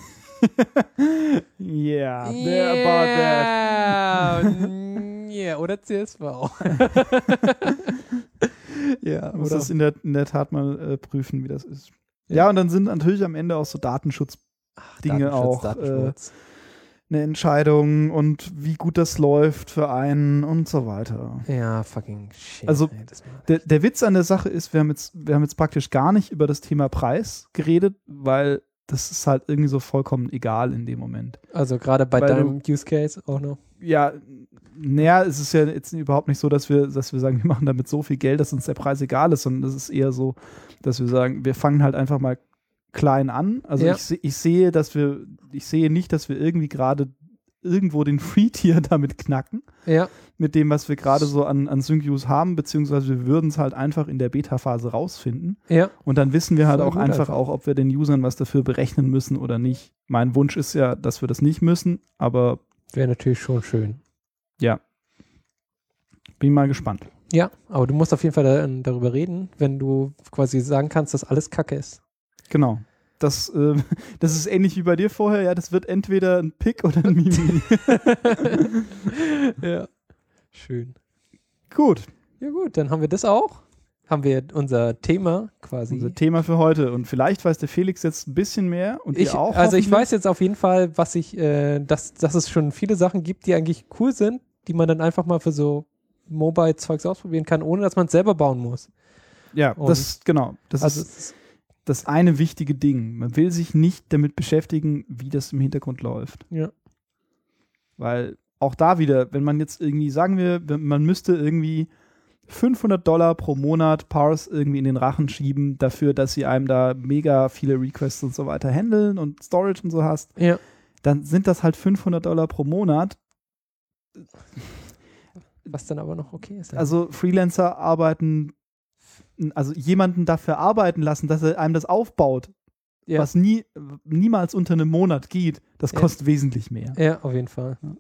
Yeah, about that. Yeah, oder CSV. Ja, muss das in der Tat mal prüfen, wie das ist. Ja, und dann sind natürlich am Ende auch so Datenschutz-Dinge auch eine Entscheidung und wie gut das läuft für einen und so weiter. Ja, fucking shit. Also der Witz an der Sache ist, wir haben jetzt praktisch gar nicht über das Thema Preis geredet, weil das ist halt irgendwie so vollkommen egal in dem Moment. Also gerade bei deinem Use Case auch noch? Ja, naja, es ist ja jetzt überhaupt nicht so, dass wir sagen, wir machen damit so viel Geld, dass uns der Preis egal ist, sondern es ist eher so, dass wir sagen, wir fangen halt einfach mal klein an. Also ja. ich sehe nicht, dass wir irgendwie gerade irgendwo den Free-Tier damit knacken. Ja. Mit dem, was wir gerade so an Sync-Use haben, beziehungsweise wir würden es halt einfach in der Beta-Phase rausfinden. Ja. Und dann wissen wir halt auch einfach, ob wir den Usern was dafür berechnen müssen oder nicht. Mein Wunsch ist ja, dass wir das nicht müssen, aber wäre natürlich schon schön. Ja. Bin mal gespannt. Ja, aber du musst auf jeden Fall darüber reden, wenn du quasi sagen kannst, dass alles Kacke ist. Genau. Das ist ähnlich wie bei dir vorher. Ja, das wird entweder ein Pick oder ein Mimi. Ja. Schön. Gut. Ja gut, dann haben wir das auch. Haben wir unser Thema quasi. Unser Thema für heute. Und vielleicht weiß der Felix jetzt ein bisschen mehr und ihr auch. Also ich weiß jetzt auf jeden Fall, dass es schon viele Sachen gibt, die eigentlich cool sind, die man dann einfach mal für so Mobile-Zeugs ausprobieren kann, ohne dass man es selber bauen muss. Ja, das ist das eine wichtige Ding. Man will sich nicht damit beschäftigen, wie das im Hintergrund läuft. Ja. Weil auch da wieder, wenn man jetzt irgendwie, sagen wir, man müsste irgendwie $500 pro Monat Parse irgendwie in den Rachen schieben, dafür, dass sie einem da mega viele Requests und so weiter handeln und Storage und so hast, ja. Dann sind das halt $500 pro Monat. Was dann aber noch okay ist. Ja. Also Freelancer arbeiten, also jemanden dafür arbeiten lassen, dass er einem das aufbaut, ja. Was niemals unter einem Monat geht, das kostet wesentlich mehr. Ja, auf jeden Fall. Ja.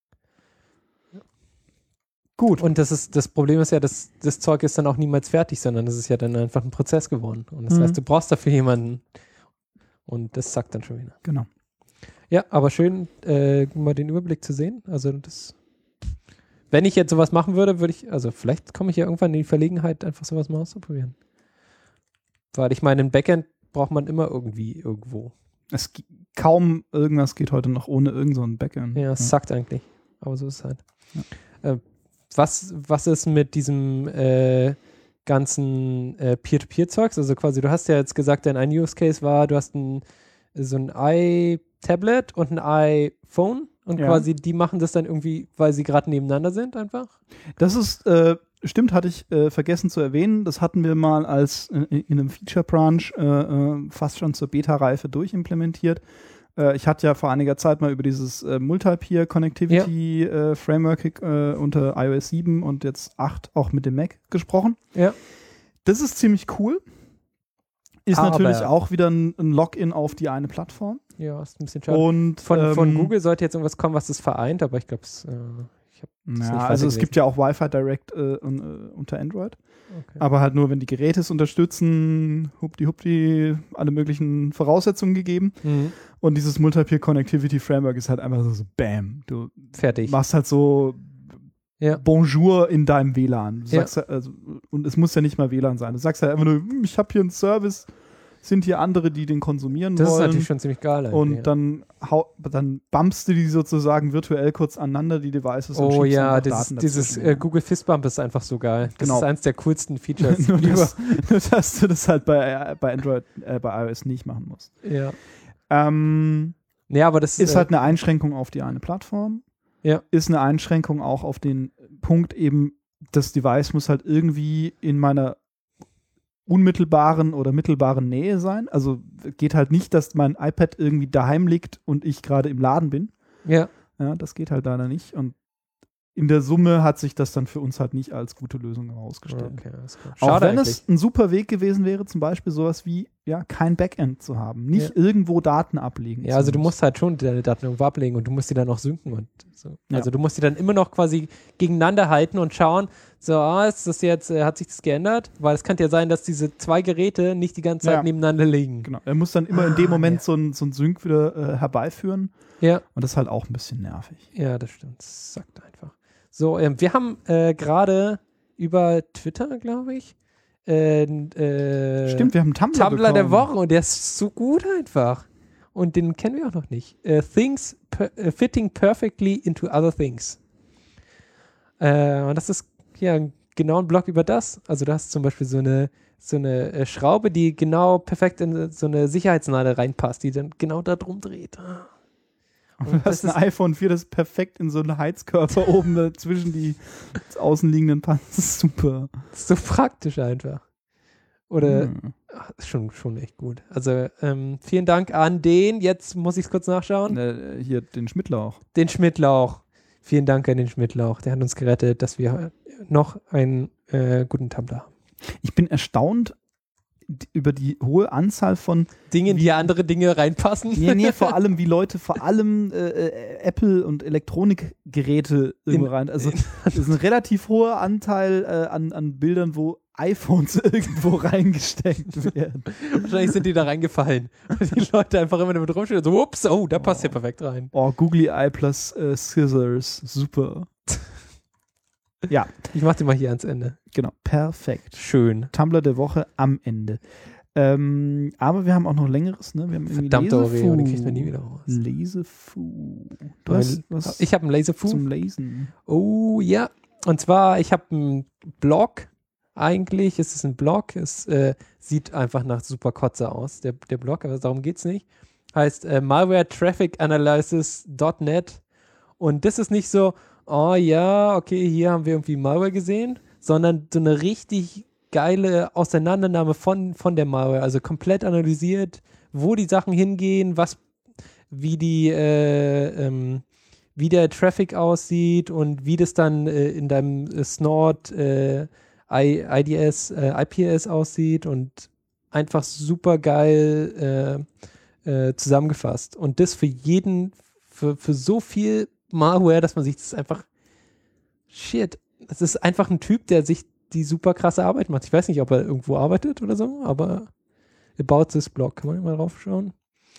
Gut. Und das Problem ist ja, dass das Zeug ist dann auch niemals fertig, sondern es ist ja dann einfach ein Prozess geworden. Und das heißt, du brauchst dafür jemanden und das zackt dann schon wieder. Genau. Ja, aber schön, mal den Überblick zu sehen. Also wenn ich jetzt sowas machen würde, vielleicht komme ich ja irgendwann in die Verlegenheit, einfach sowas mal auszuprobieren. Weil ich meine, im Backend braucht man immer irgendwie irgendwo. Kaum irgendwas geht heute noch ohne irgend so ein Backend. Ja, es zackt eigentlich. Aber so ist es halt. Ja. Was ist mit diesem ganzen Peer-to-Peer-Zeugs? Also quasi, du hast ja jetzt gesagt, dein ein Use Case war, du hast so ein iTablet und ein iPhone und quasi die machen das dann irgendwie, weil sie gerade nebeneinander sind einfach? Das ist, stimmt, hatte ich vergessen zu erwähnen. Das hatten wir mal als in einem Feature-Branch fast schon zur Beta-Reife durchimplementiert. Ich hatte ja vor einiger Zeit mal über dieses Multi-Peer-Connectivity-Framework unter iOS 7 und jetzt 8 auch mit dem Mac gesprochen. Ja. Das ist ziemlich cool. Ist natürlich auch wieder ein Login auf die eine Plattform. Ja, ist ein bisschen schade. Und von Google sollte jetzt irgendwas kommen, was das vereint, aber ich glaube, es gibt ja auch Wi-Fi Direct unter Android. Okay. Aber halt nur, wenn die Geräte es unterstützen, hupdi, alle möglichen Voraussetzungen gegeben. Mhm. Und dieses Multi-Peer-Connectivity-Framework ist halt einfach so bam. Du fertig. Machst halt so Bonjour in deinem WLAN. Du sagst und es muss ja nicht mal WLAN sein. Du sagst halt einfach nur, ich habe hier einen Service, sind hier andere, die den konsumieren das wollen. Das ist natürlich schon ziemlich geil. Und dann bumpst du die sozusagen virtuell kurz aneinander, die Devices. Oh und ja, dieses Google Fist Bump ist einfach so geil. Das ist eins der coolsten Features. nur, dass du das halt bei Android, bei iOS nicht machen musst. Ja. Ja, aber das ist halt eine Einschränkung auf die eine Plattform. Ja. Ist eine Einschränkung auch auf den Punkt eben, das Device muss halt irgendwie in meiner unmittelbaren oder mittelbaren Nähe sein. Also geht halt nicht, dass mein iPad irgendwie daheim liegt und ich gerade im Laden bin. Ja. Ja, das geht halt leider nicht. Und in der Summe hat sich das dann für uns halt nicht als gute Lösung herausgestellt. Okay, das ist gut. Auch wenn es ein super Weg gewesen wäre, zum Beispiel sowas wie kein Backend zu haben. Nicht irgendwo Daten ablegen. Ja, also du musst halt schon deine Daten irgendwo ablegen und du musst die dann auch synken und so. Ja. Also du musst die dann immer noch quasi gegeneinander halten und schauen, so, ist das jetzt, hat sich das geändert? Weil es kann ja sein, dass diese zwei Geräte nicht die ganze Zeit nebeneinander liegen. Genau, er muss dann immer in dem Moment so ein Sync wieder herbeiführen. Ja. Und das ist halt auch ein bisschen nervig. Ja, das stimmt. Das sagt einfach. So, wir haben gerade über Twitter, glaube ich, stimmt, wir haben einen Tumblr der Woche und der ist so gut einfach. Und den kennen wir auch noch nicht. Things fitting perfectly into other things. Und das ist genau ein Blog über das. Also du hast zum Beispiel so eine Schraube, die genau perfekt in so eine Sicherheitsnadel reinpasst, die dann genau da drum dreht. Und das ist ein iPhone 4, das perfekt in so einen Heizkörper oben zwischen die außenliegenden Panzer. Das ist super. Das ist so praktisch einfach. Oder schon echt gut. Also vielen Dank an den, jetzt muss ich es kurz nachschauen. Hier, den Schmidtlauch. Den Schmidtlauch. Vielen Dank an den Schmidtlauch. Der hat uns gerettet, dass wir noch einen guten Tumblr haben. Ich bin erstaunt über die hohe Anzahl von Dingen, die andere Dinge reinpassen. Nee, vor allem, wie Leute Apple und Elektronikgeräte irgendwo rein. Also das ist ein relativ hoher Anteil an Bildern, wo iPhones irgendwo reingesteckt werden. Wahrscheinlich sind die da reingefallen. Die Leute einfach immer damit rumstehen und so, ups, da passt ja perfekt rein. Googly Eye plus Scissors, super. Ja. Ich mach den mal hier ans Ende. Genau, perfekt. Schön. Tumblr der Woche am Ende. Aber wir haben auch noch längeres, ne? Wir haben verdammte Oreo, den kriegt man nie wieder raus. Laserfu. Du hast was? Ich habe einen Laserfu. Zum Lesen. Oh ja. Und zwar, ich habe einen Blog. Eigentlich ist es ein Blog. Es sieht einfach nach super Kotze aus, der Blog, aber darum geht's nicht. Heißt malwaretrafficanalysis.net. Und das ist nicht so, oh ja, okay, hier haben wir irgendwie Malware gesehen, sondern so eine richtig geile Auseinandernahme von der Malware, also komplett analysiert, wo die Sachen hingehen, wie der Traffic aussieht und wie das dann in deinem Snort IPS aussieht und einfach super geil zusammengefasst. Und das für so viel Malware, dass man sich das einfach das ist einfach ein Typ, der sich die super krasse Arbeit macht. Ich weiß nicht, ob er irgendwo arbeitet oder so, aber About This Blog, kann man mal drauf schauen.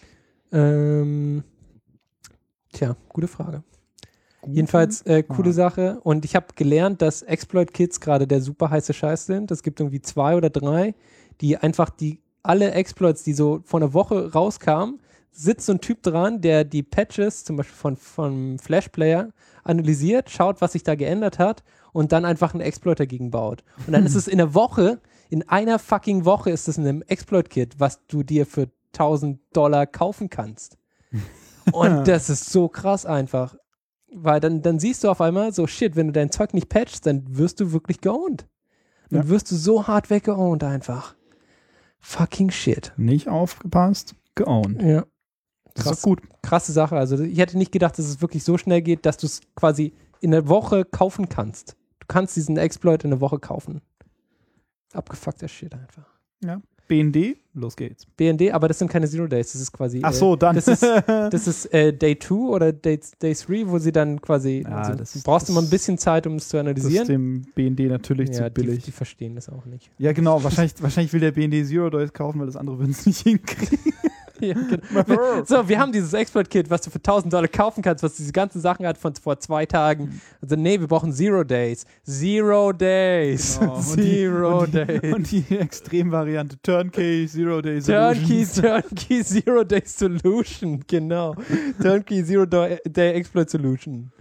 Gute Frage. Jedenfalls coole Sache und ich habe gelernt, dass Exploit-Kits gerade der super heiße Scheiß sind. Es gibt irgendwie 2 oder 3, die einfach alle Exploits, die so vor einer Woche rauskamen, sitzt so ein Typ dran, der die Patches zum Beispiel vom Flash-Player analysiert, schaut, was sich da geändert hat und dann einfach einen Exploit dagegen baut. Und dann ist es in einer fucking Woche ist es in einem Exploit-Kit, was du dir für $1.000 kaufen kannst. Und das ist so krass einfach. Weil dann siehst du auf einmal so, shit, wenn du dein Zeug nicht patchst, dann wirst du wirklich geowned. Dann wirst du so hart weggeowned einfach. Fucking shit. Nicht aufgepasst, geowned. Ja. Das ist gut. Krasse Sache. Also ich hätte nicht gedacht, dass es wirklich so schnell geht, dass du es quasi in der Woche kaufen kannst. Du kannst diesen Exploit in der Woche kaufen. Abgefuckter Shit einfach. Ja. BND, los geht's. BND, aber das sind keine Zero Days, das ist quasi ach so, dann. Das ist Day 2 oder Day 3, wo sie dann quasi du brauchst immer ein bisschen Zeit, um es zu analysieren. Das ist dem BND natürlich zu billig. Die verstehen das auch nicht. Ja, genau, wahrscheinlich will der BND Zero Days kaufen, weil das andere würden es nicht hinkriegen. Ja, genau. So, wir haben dieses Exploit-Kit, was du für $1.000 kaufen kannst, was diese ganzen Sachen hat von vor 2 Tagen. Also nee, wir brauchen 0 Days. 0 Days. Genau. 0 Days. Und die Extremvariante Turnkey, 0 Day Solutions. Turnkey 0 Day Solution, genau. Turnkey 0 Day Exploit Solution.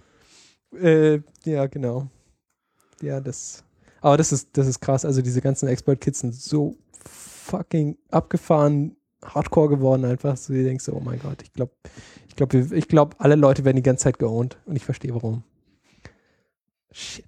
Ja, genau. Ja, aber das ist krass. Also diese ganzen Exploit-Kits sind so fucking abgefahren, hardcore geworden einfach. So, du denkst so, oh mein Gott, ich glaube, alle Leute werden die ganze Zeit geowned und ich verstehe warum. Shit.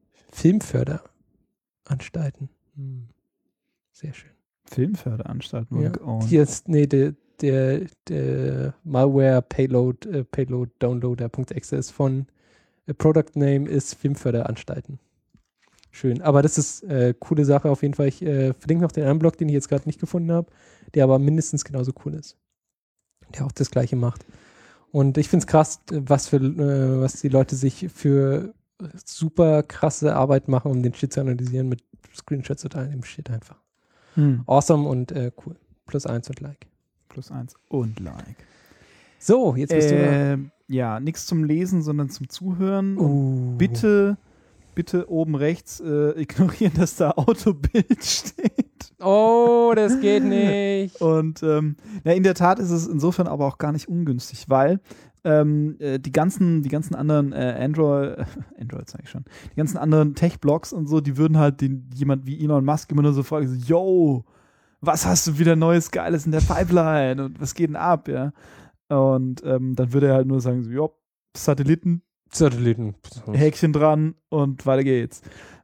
Filmförderanstalten. Sehr schön. Filmförderanstalten ja. geowned. Hier ist, nee, der Malware Payload Downloader.exe ist von Product Name ist Filmförderanstalten. Schön. Aber das ist coole Sache auf jeden Fall. Ich verlinke noch den anderen Blog, den ich jetzt gerade nicht gefunden habe, der aber mindestens genauso cool ist. Der auch das Gleiche macht. Und ich finde es krass, was die Leute sich für super krasse Arbeit machen, um den Shit zu analysieren mit Screenshots zu teilen. Im Shit einfach. Awesome und cool. +1 und Like. +1 und Like. So, jetzt bist du. Ja, nichts zum Lesen, sondern zum Zuhören. Bitte oben rechts ignorieren, dass da Autobild steht. Oh, das geht nicht. Und in der Tat ist es insofern aber auch gar nicht ungünstig, weil die ganzen anderen Android sag ich schon, die ganzen anderen Tech-Blogs und so, die würden halt jemand wie Elon Musk immer nur so fragen, so, yo, was hast du wieder Neues Geiles in der Pipeline und was geht denn ab, ja? Und dann würde er halt nur sagen, so, jo, Satelliten, Häkchen dran und weiter geht's.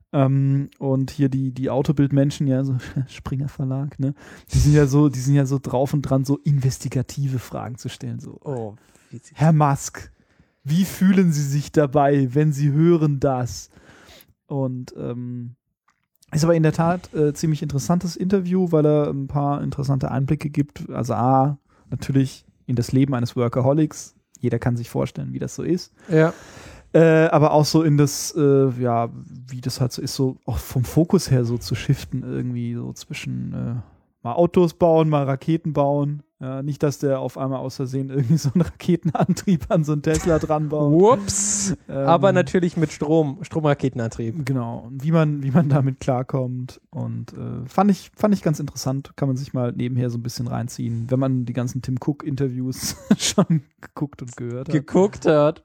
Und hier die Autobild-Menschen, ja, so Springer Verlag, ne, die sind ja so drauf und dran, so investigative Fragen zu stellen. So, Herr Musk, wie fühlen Sie sich dabei, wenn Sie hören das? Und ist aber in der Tat ziemlich interessantes Interview, weil er ein paar interessante Einblicke gibt. Also natürlich in das Leben eines Workaholics. Jeder kann sich vorstellen, wie das so ist. Ja. Aber auch so in das, wie das halt so ist, so auch vom Fokus her so zu shiften irgendwie, so zwischen mal Autos bauen, mal Raketen bauen. Ja, nicht, dass der auf einmal aus Versehen irgendwie so einen Raketenantrieb an so einen Tesla dran baut. Whoops. Aber natürlich mit Stromraketenantrieb. Genau. Wie man damit klarkommt. Und fand ich ganz interessant. Kann man sich mal nebenher so ein bisschen reinziehen, wenn man die ganzen Tim Cook-Interviews schon geguckt und gehört hat.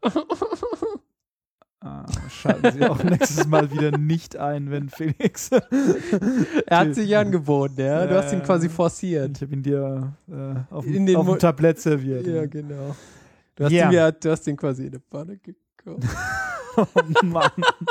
Schalten Sie auch nächstes Mal wieder nicht ein, wenn Felix. Er hat sich angeboten, ja. Du hast ihn quasi forciert. Ich habe ihn dir auf dem Tablett serviert. Ja, genau. Du hast ihn quasi in eine Pfanne gekocht. Oh Mann.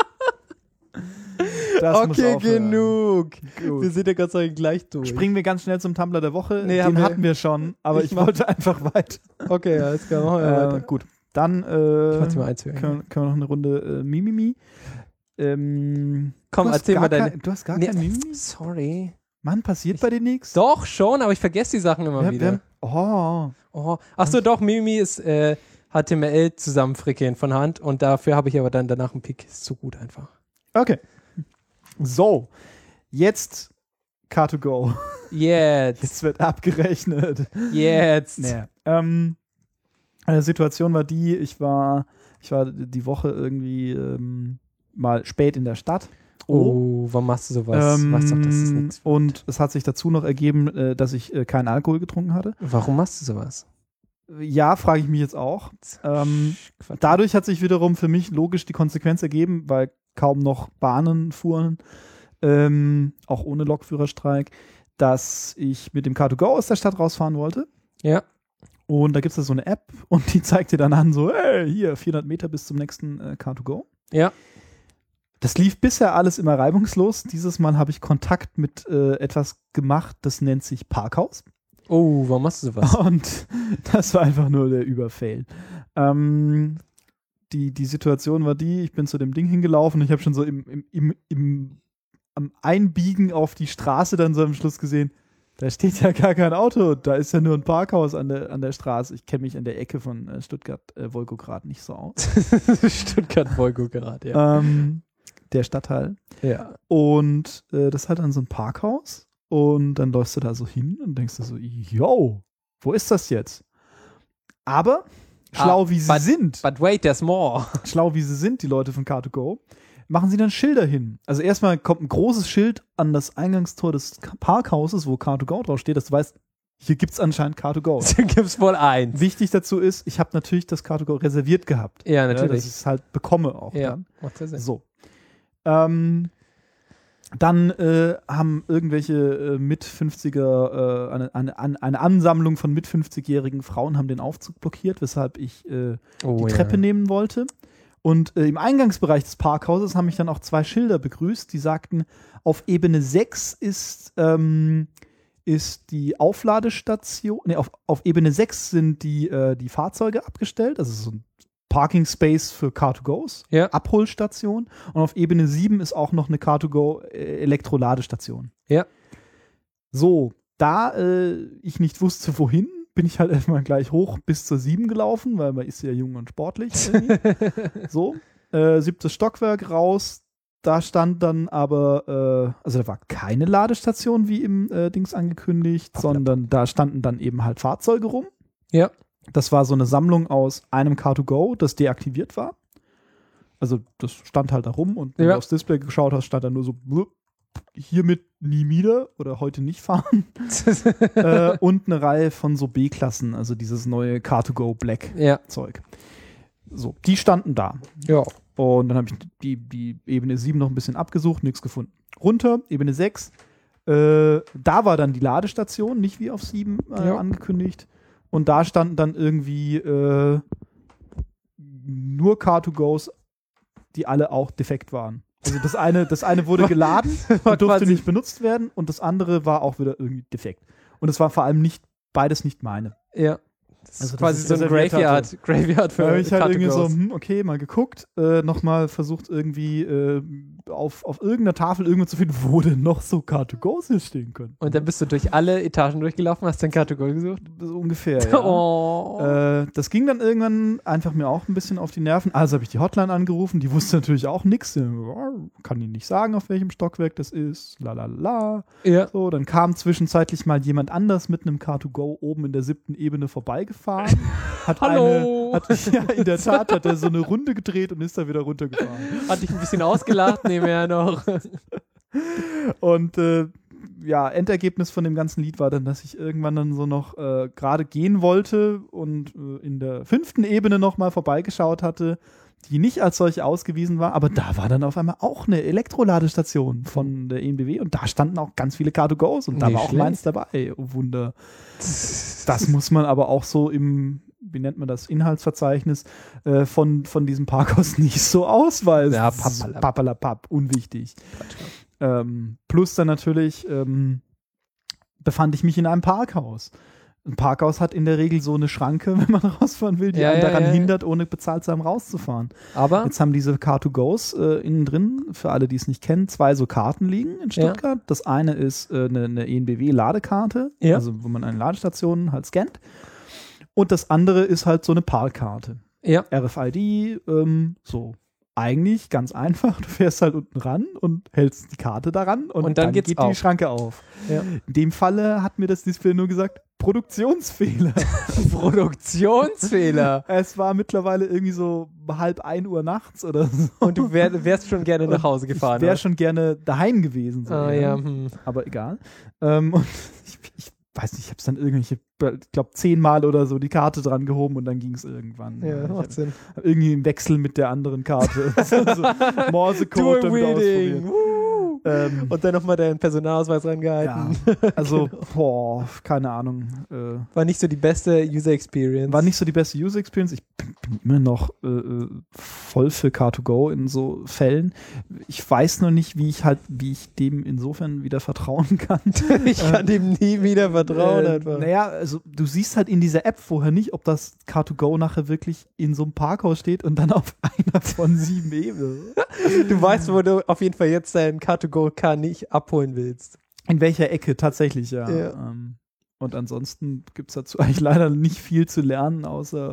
Das okay, genug. Gut. Wir sind ja ganz gleich durch. Springen wir ganz schnell zum Tumblr der Woche. Nee, den hatten wir schon, aber ich wollte einfach weiter. Okay, alles klar. Machen wir weiter. Gut. Dann können wir noch eine Runde Mimimi. Komm, erzähl mal deine. Du hast gar kein Mimimi? Sorry. Mann, passiert bei dir nichts? Doch, schon, aber ich vergesse die Sachen immer wieder. Achso, doch, Mimimi ist HTML zusammenfrickeln von Hand und dafür habe ich aber dann danach einen Pick. Ist zu gut einfach. Okay. So, jetzt Car2Go. Jetzt wird abgerechnet. Jetzt. Nee. Eine Situation war die, ich war die Woche irgendwie mal spät in der Stadt. Warum machst du sowas? Weißt doch, das ist nichts. Und es hat sich dazu noch ergeben, dass ich keinen Alkohol getrunken hatte. Warum machst du sowas? Ja, frage ich mich jetzt auch. Dadurch hat sich wiederum für mich logisch die Konsequenz ergeben, weil kaum noch Bahnen fuhren, auch ohne Lokführerstreik, dass ich mit dem Car2Go aus der Stadt rausfahren wollte. Ja. Und da gibt es so eine App und die zeigt dir dann an, so, hey, hier, 400 Meter bis zum nächsten Car2Go. Ja. Das lief bisher alles immer reibungslos. Dieses Mal habe ich Kontakt mit etwas gemacht, das nennt sich Parkhaus. Oh, warum machst du sowas? Und das war einfach nur der Überfail. Die Situation war die, ich bin zu dem Ding hingelaufen und ich habe schon so am Einbiegen auf die Straße dann so am Schluss gesehen, da steht ja gar kein Auto, da ist ja nur ein Parkhaus an der Straße. Ich kenne mich an der Ecke von Stuttgart-Wolgograd nicht so aus. Stuttgart-Wolgograd, ja. Der Stadtteil. Ja. Und das ist halt dann so ein Parkhaus und dann läufst du da so hin und denkst du so, yo, Wo ist das jetzt? Aber schlau wie sie sind. But wait, there's more. Schlau wie sie sind, die Leute von Car2Go, machen sie dann Schilder hin. Also erstmal kommt ein großes Schild an das Eingangstor des Parkhauses, wo Car2Go draufsteht, dass du weißt, hier gibt es anscheinend Car2Go. Hier gibt es wohl eins. Wichtig dazu ist, ich habe natürlich das Car2Go reserviert gehabt. Ja, natürlich. Dass ich es halt bekomme auch dann. Macht ja Sinn. So. Dann haben irgendwelche Mit-50er, eine Ansammlung von Mit-50-jährigen Frauen haben den Aufzug blockiert, weshalb ich die Treppe nehmen wollte. Und im Eingangsbereich des Parkhauses haben mich dann auch 2 Schilder begrüßt, die sagten, auf Ebene 6 ist die Aufladestation, auf Ebene 6 sind die Fahrzeuge abgestellt, also so ein Parking Space für Car2Gos, Abholstation, und auf Ebene 7 ist auch noch eine Car2Go Elektroladestation. Ja. So, da ich nicht wusste, wohin, bin ich halt erstmal gleich hoch bis zur 7 gelaufen, weil man ist ja jung und sportlich. So, 7. Stockwerk raus, da stand dann aber, also da war keine Ladestation wie im Dings angekündigt, sondern da standen dann eben halt Fahrzeuge rum. Ja. Das war so eine Sammlung aus einem Car2Go, das deaktiviert war. Also das stand halt da rum und wenn du aufs Display geschaut hast, stand da nur so, blub, hiermit nie wieder oder heute nicht fahren. Und eine Reihe von so B-Klassen, also dieses neue Car2Go Black Zeug. So, die standen da. Ja. Und dann habe ich die Ebene 7 noch ein bisschen abgesucht, nichts gefunden. Runter, Ebene 6. Da war dann die Ladestation, nicht wie auf 7 angekündigt. Und da standen dann irgendwie nur Car2Gos, die alle auch defekt waren. Also das eine wurde geladen und durfte nicht benutzt werden und das andere war auch wieder irgendwie defekt. Und es war vor allem beides nicht meine. Ja. Das ist quasi so ein Graveyard für da habe ich halt irgendwie so, Car2Gos. okay, mal geguckt, nochmal versucht irgendwie auf irgendeiner Tafel irgendwo zu finden, wo denn noch so Car2Gos hier stehen können. Und dann bist du durch alle Etagen durchgelaufen, hast dein Car2Go gesucht? So ungefähr, ja. Oh. Das ging dann irgendwann einfach mir auch ein bisschen auf die Nerven. Also habe ich die Hotline angerufen, die wusste natürlich auch nichts. Kann Ihnen nicht sagen, auf welchem Stockwerk das ist. Lalala. Ja. So, dann kam zwischenzeitlich mal jemand anders mit einem Car2Go oben in der 7. Ebene vorbeigefahren. Hallo! In der Tat hat er so eine Runde gedreht und ist da wieder runtergefahren. Hat dich ein bisschen ausgelacht, nebenher noch. Und Endergebnis von dem ganzen Lied war dann, dass ich irgendwann dann so noch gerade gehen wollte und in der 5. Ebene nochmal vorbeigeschaut hatte, die nicht als solche ausgewiesen war, aber da war dann auf einmal auch eine Elektroladestation von der EnBW und da standen auch ganz viele Car2Gos und da war auch meins dabei. Oh Wunder. Das muss man aber auch so im, wie nennt man das, Inhaltsverzeichnis von diesem Parkhaus nicht so ausweisen. Ja, pappalapapp, unwichtig. Plus dann natürlich befand ich mich in einem Parkhaus. Ein Parkhaus hat in der Regel so eine Schranke, wenn man rausfahren will, die einen daran hindert, ohne bezahlt zu haben, rauszufahren. Aber jetzt haben diese Car2Gos innen drin, für alle, die es nicht kennen, 2 so Karten liegen in Stuttgart. Das eine ist eine EnBW-Ladekarte, also wo man eine Ladestation halt scannt. Und das andere ist halt so eine PAL-Karte. Ja. RFID, so. Eigentlich ganz einfach. Du fährst halt unten ran und hältst die Karte daran und dann geht die Schranke auf. Ja. In dem Falle hat mir das Display nur gesagt, Produktionsfehler. Produktionsfehler? Es war mittlerweile irgendwie so 1:30 Uhr nachts oder so. Und du wärst schon gerne nach Hause gefahren? Ich wäre schon gerne daheim gewesen. So, aber egal. Und ich weiß nicht, ich habe es dann ich glaube 10-mal oder so die Karte dran gehoben und dann ging es irgendwann. Ja, macht Sinn. Irgendwie im Wechsel mit der anderen Karte. so Morsecode damit ausprobiert. Und dann nochmal deinen Personalausweis rangehalten. Ja, also, keine Ahnung. War nicht so die beste User Experience. Ich bin immer noch voll für Car2Go in so Fällen. Ich weiß nur nicht, wie ich dem insofern wieder vertrauen kann. Ich kann dem nie wieder vertrauen einfach. Naja, also du siehst halt in dieser App vorher nicht, ob das Car2Go nachher wirklich in so einem Parkhaus steht und dann auf einer von 7 Ebenen. Du weißt, wo du auf jeden Fall jetzt dein Car2Go nicht abholen willst. In welcher Ecke tatsächlich, ja. Und ansonsten gibt es dazu eigentlich leider nicht viel zu lernen, außer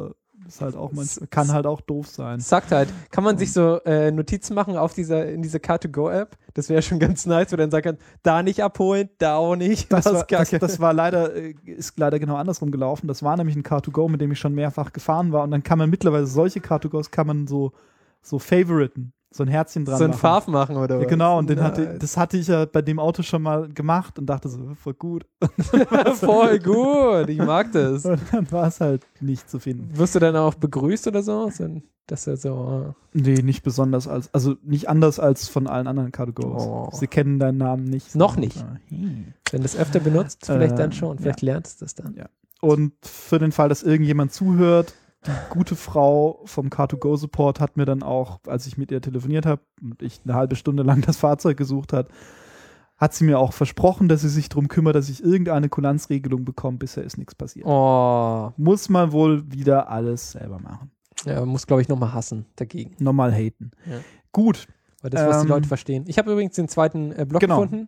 ist halt auch kann halt auch doof sein. Sagt halt, kann man sich so Notizen machen in dieser Car2Go-App? Das wäre schon ganz nice, wo dann sagen kann, da nicht abholen, da auch nicht. Das war leider, ist leider genau andersrum gelaufen. Das war nämlich ein Car2Go, mit dem ich schon mehrfach gefahren war und dann kann man mittlerweile solche Car2Gos kann man so favoriten. So ein Herzchen dran machen. So ein machen. Farf machen oder was? Ja, genau, und das hatte ich ja bei dem Auto schon mal gemacht und dachte so, voll gut. Voll gut, ich mag das. Und dann war es halt nicht zu finden. Wirst du dann auch begrüßt oder so? Das ist so. Nee, nicht besonders also nicht anders als von allen anderen Car2Gos. Oh. Sie kennen deinen Namen nicht. Noch nicht. Wenn du es öfter benutzt, vielleicht dann schon. Vielleicht lernst du es dann. Ja. Und für den Fall, dass irgendjemand zuhört, die gute Frau vom Car2Go-Support hat mir dann auch, als ich mit ihr telefoniert habe und ich eine halbe Stunde lang das Fahrzeug gesucht hat sie mir auch versprochen, dass sie sich darum kümmert, dass ich irgendeine Kulanzregelung bekomme. Bisher ist nichts passiert. Oh. Muss man wohl wieder alles selber machen. Ja, man muss, glaube ich, nochmal hassen dagegen. Nochmal haten. Ja. Gut. Weil das, was die Leute verstehen. Ich habe übrigens den zweiten Blog gefunden.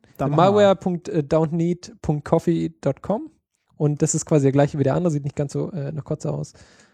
malware.downneat.coffee.com und das ist quasi der gleiche wie der andere, sieht nicht ganz so nach Kotze aus.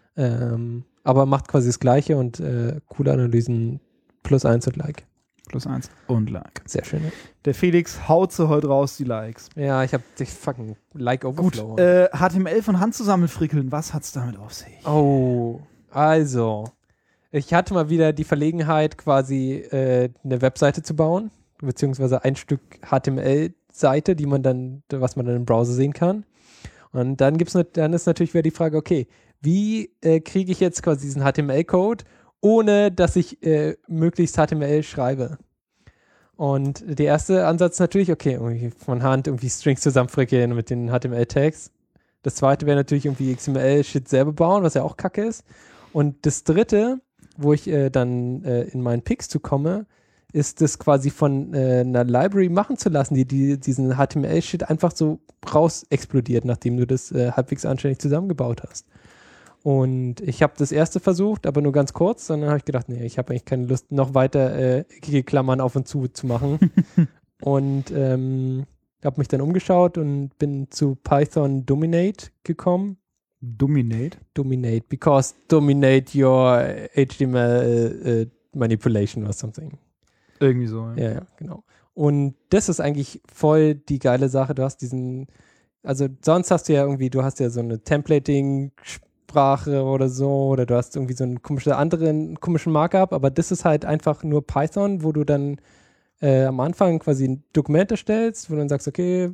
Aber macht quasi das Gleiche und coole Analysen +1 und Like. +1 und Like. Sehr schön. Ja. Der Felix haut sie heute raus, die Likes. Ja, ich habe dich fucking Like-Overflow. Gut, HTML von Hand zusammenfrickeln, was hat's damit auf sich? Oh, also, ich hatte mal wieder die Verlegenheit, quasi eine Webseite zu bauen, beziehungsweise ein Stück HTML-Seite, was man dann im Browser sehen kann. Und dann ist natürlich wieder die Frage, okay, wie kriege ich jetzt quasi diesen HTML-Code, ohne dass ich möglichst HTML schreibe? Und der erste Ansatz natürlich, okay, irgendwie von Hand irgendwie Strings zusammenfrickeln mit den HTML-Tags. Das zweite wäre natürlich irgendwie XML-Shit selber bauen, was ja auch kacke ist. Und das dritte, wo ich dann in meinen Picks zu komme, ist das quasi von einer Library machen zu lassen, die diesen HTML-Shit einfach so raus explodiert, nachdem du das halbwegs anständig zusammengebaut hast. Und ich habe das erste versucht, aber nur ganz kurz. Dann habe ich gedacht, nee, ich habe eigentlich keine Lust, noch weiter eckige Klammern auf und zu machen. Und habe mich dann umgeschaut und bin zu Python Dominate gekommen. Dominate? Dominate, because dominate your HTML manipulation or something. Irgendwie so, ja. Ja, genau. Und das ist eigentlich voll die geile Sache. Du hast also sonst hast du ja irgendwie, du hast ja so eine Templating-Sprache oder so, oder du hast irgendwie so einen komischen Markup, aber das ist halt einfach nur Python, wo du dann am Anfang quasi ein Dokument erstellst, wo du dann sagst, okay,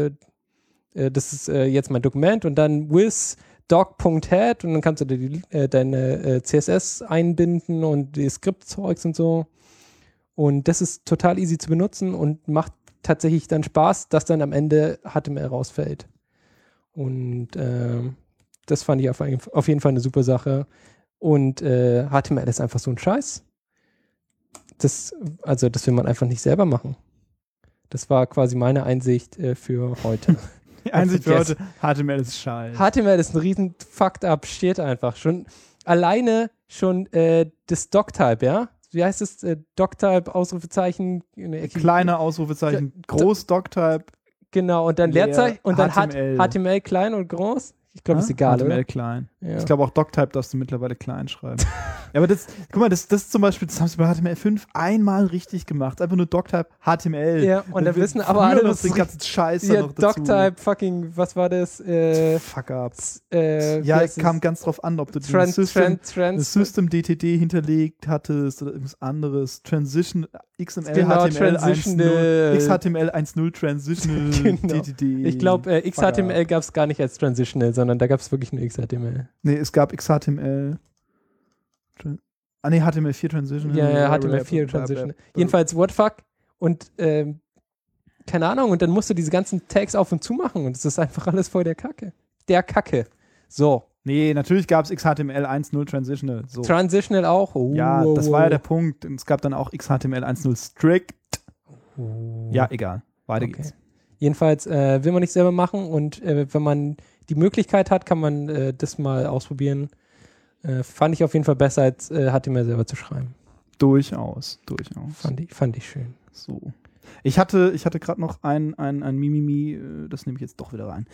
das ist jetzt mein Dokument und dann with doc.head und dann kannst du deine CSS einbinden und die Skriptzeugs und so. Und das ist total easy zu benutzen und macht tatsächlich dann Spaß, dass dann am Ende HTML rausfällt. Und das fand ich auf jeden Fall eine super Sache. Und HTML ist einfach so ein Scheiß. Das will man einfach nicht selber machen. Das war quasi meine Einsicht für heute. Die Einsicht für heute, HTML ist Scheiß. HTML ist ein riesen fucked up Shit einfach. Alleine das Doctype, ja? Wie heißt es? Doctype, Ausrufezeichen. Kleine Ausrufezeichen, groß Doctype. Genau, und dann Leerzeichen und dann HTML klein und groß. Ich glaube, ist egal, HTML oder? klein. Ja. Ich glaube auch Doctype darfst du mittlerweile klein schreiben. Ja, aber guck mal, das zum Beispiel, das haben sie bei HTML5 einmal richtig gemacht. Einfach nur Doctype HTML. Ja, und dann wissen aber alle, dass den ganzen Scheiß ja, noch dazu. Doctype fucking, was war das? Fuck-ups. Ja, es kam ganz drauf an, ob du das System DTD hinterlegt hattest oder irgendwas anderes. Transition, XML, genau, HTML 1.0, XHTML 1.0 Transitional genau. DTD. Ich glaube, XHTML gab es gar nicht als Transitional, sondern da gab es wirklich nur XHTML. Nee, es gab XHTML. HTML4 Transitional. Ja, HTML4 Transitional. Jedenfalls, what the fuck? Und keine Ahnung, und dann musst du diese ganzen Tags auf und zu machen und es ist einfach alles voll der Kacke. So. Nee, natürlich gab es XHTML 1.0 Transitional. So. Transitional auch? Ja, das war ja der Punkt. Und es gab dann auch XHTML 1.0 Strict. Ja, egal. Weiter geht's. Jedenfalls will man nicht selber machen und wenn man die Möglichkeit hat, kann man das mal ausprobieren. Fand ich auf jeden Fall besser, als HTML selber zu schreiben. Durchaus. Fand ich schön. So. Ich hatte gerade noch ein Mimimi, das nehme ich jetzt doch wieder rein.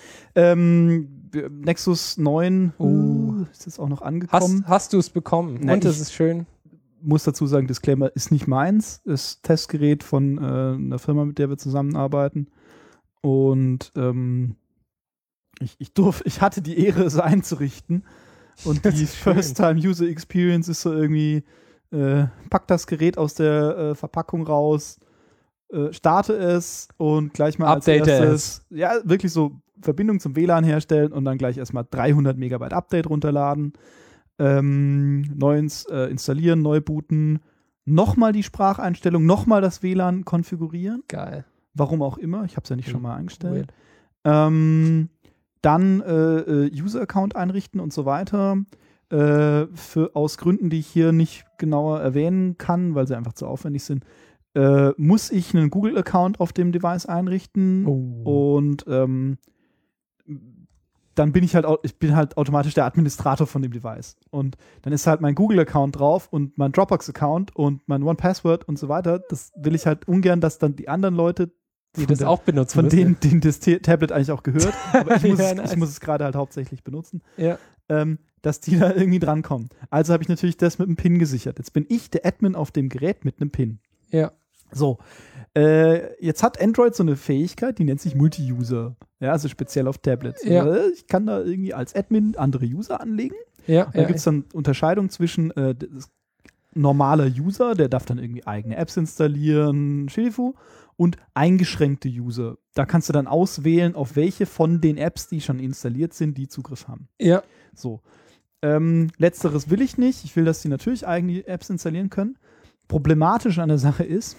Nexus 9 ist jetzt auch noch angekommen. Hast du es bekommen? Nein, und es ist schön. Muss dazu sagen, Disclaimer ist nicht meins, ist Testgerät von einer Firma, mit der wir zusammenarbeiten. Und ich hatte die Ehre, es einzurichten. Und die First-Time-User-Experience ist so irgendwie, pack das Gerät aus der Verpackung raus, starte es und gleich mal Update als erstes, ja, wirklich so Verbindung zum WLAN herstellen und dann gleich erstmal 300 Megabyte Update runterladen, neues installieren, neu booten, nochmal die Spracheinstellung, nochmal das WLAN konfigurieren. Geil. Warum auch immer, ich habe es ja nicht schon mal eingestellt. Dann User-Account einrichten und so weiter. Aus Gründen, die ich hier nicht genauer erwähnen kann, weil sie einfach zu aufwendig sind, muss ich einen Google-Account auf dem Device einrichten und dann bin ich halt automatisch der Administrator von dem Device. Und dann ist halt mein Google-Account drauf und mein Dropbox-Account und mein OnePassword und so weiter. Das will ich halt ungern, dass dann die anderen Leute, die das auch benutzen, von denen das Tablet eigentlich auch gehört, aber ich muss es gerade halt hauptsächlich benutzen, dass die da irgendwie drankommen. Also habe ich natürlich das mit einem PIN gesichert. Jetzt bin ich der Admin auf dem Gerät mit einem PIN. Ja. So, jetzt hat Android so eine Fähigkeit, die nennt sich Multi-User. Ja, also speziell auf Tablets. Ja. Ich kann da irgendwie als Admin andere User anlegen. Ja, da gibt es dann Unterscheidung zwischen normaler User, der darf dann irgendwie eigene Apps installieren, Schilifu, und eingeschränkte User. Da kannst du dann auswählen, auf welche von den Apps, die schon installiert sind, die Zugriff haben. Ja. So. Letzteres will ich nicht. Ich will, dass die natürlich eigene Apps installieren können. Problematisch an der Sache ist,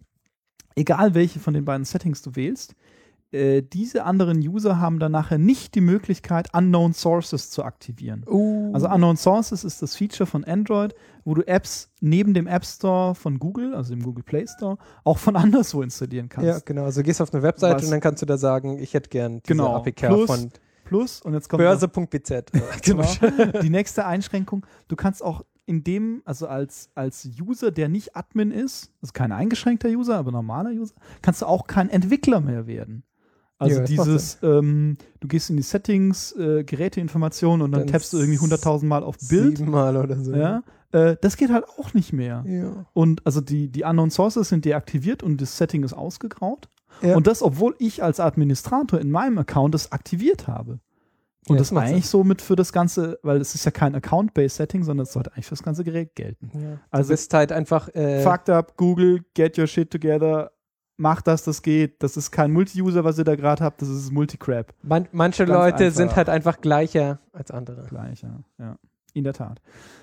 egal welche von den beiden Settings du wählst, diese anderen User haben dann nachher nicht die Möglichkeit, Unknown Sources zu aktivieren. Also Unknown Sources ist das Feature von Android, wo du Apps neben dem App Store von Google, also dem Google Play Store, auch von anderswo installieren kannst. Ja, genau. Also gehst auf eine Webseite und dann kannst du da sagen, ich hätte gern diese APK von Plus und jetzt kommt Börse.bz. Genau. Die nächste Einschränkung, du kannst auch also als User, der nicht Admin ist, also kein eingeschränkter User, aber normaler User, kannst du auch kein Entwickler mehr werden. Also du gehst in die Settings, Geräteinformationen und dann tappst du irgendwie 100.000 Mal auf Bild. 7 Mal oder so. Ja, das geht halt auch nicht mehr. Ja. Und also die Unknown Sources sind deaktiviert und das Setting ist ausgegraut. Ja. Und das, obwohl ich als Administrator in meinem Account das aktiviert habe. Und das war eigentlich somit für das Ganze, weil es ist ja kein Account-Based Setting, sondern es sollte eigentlich für das ganze Gerät gelten. Ja. Also du bist halt einfach fucked up, Google, get your shit together, mach das geht. Das ist kein Multi-User, was ihr da gerade habt, das ist Multi-Crap. Manche Ganz Leute einfach. sind halt einfach gleicher als andere. Gleicher, ja. In der Tat.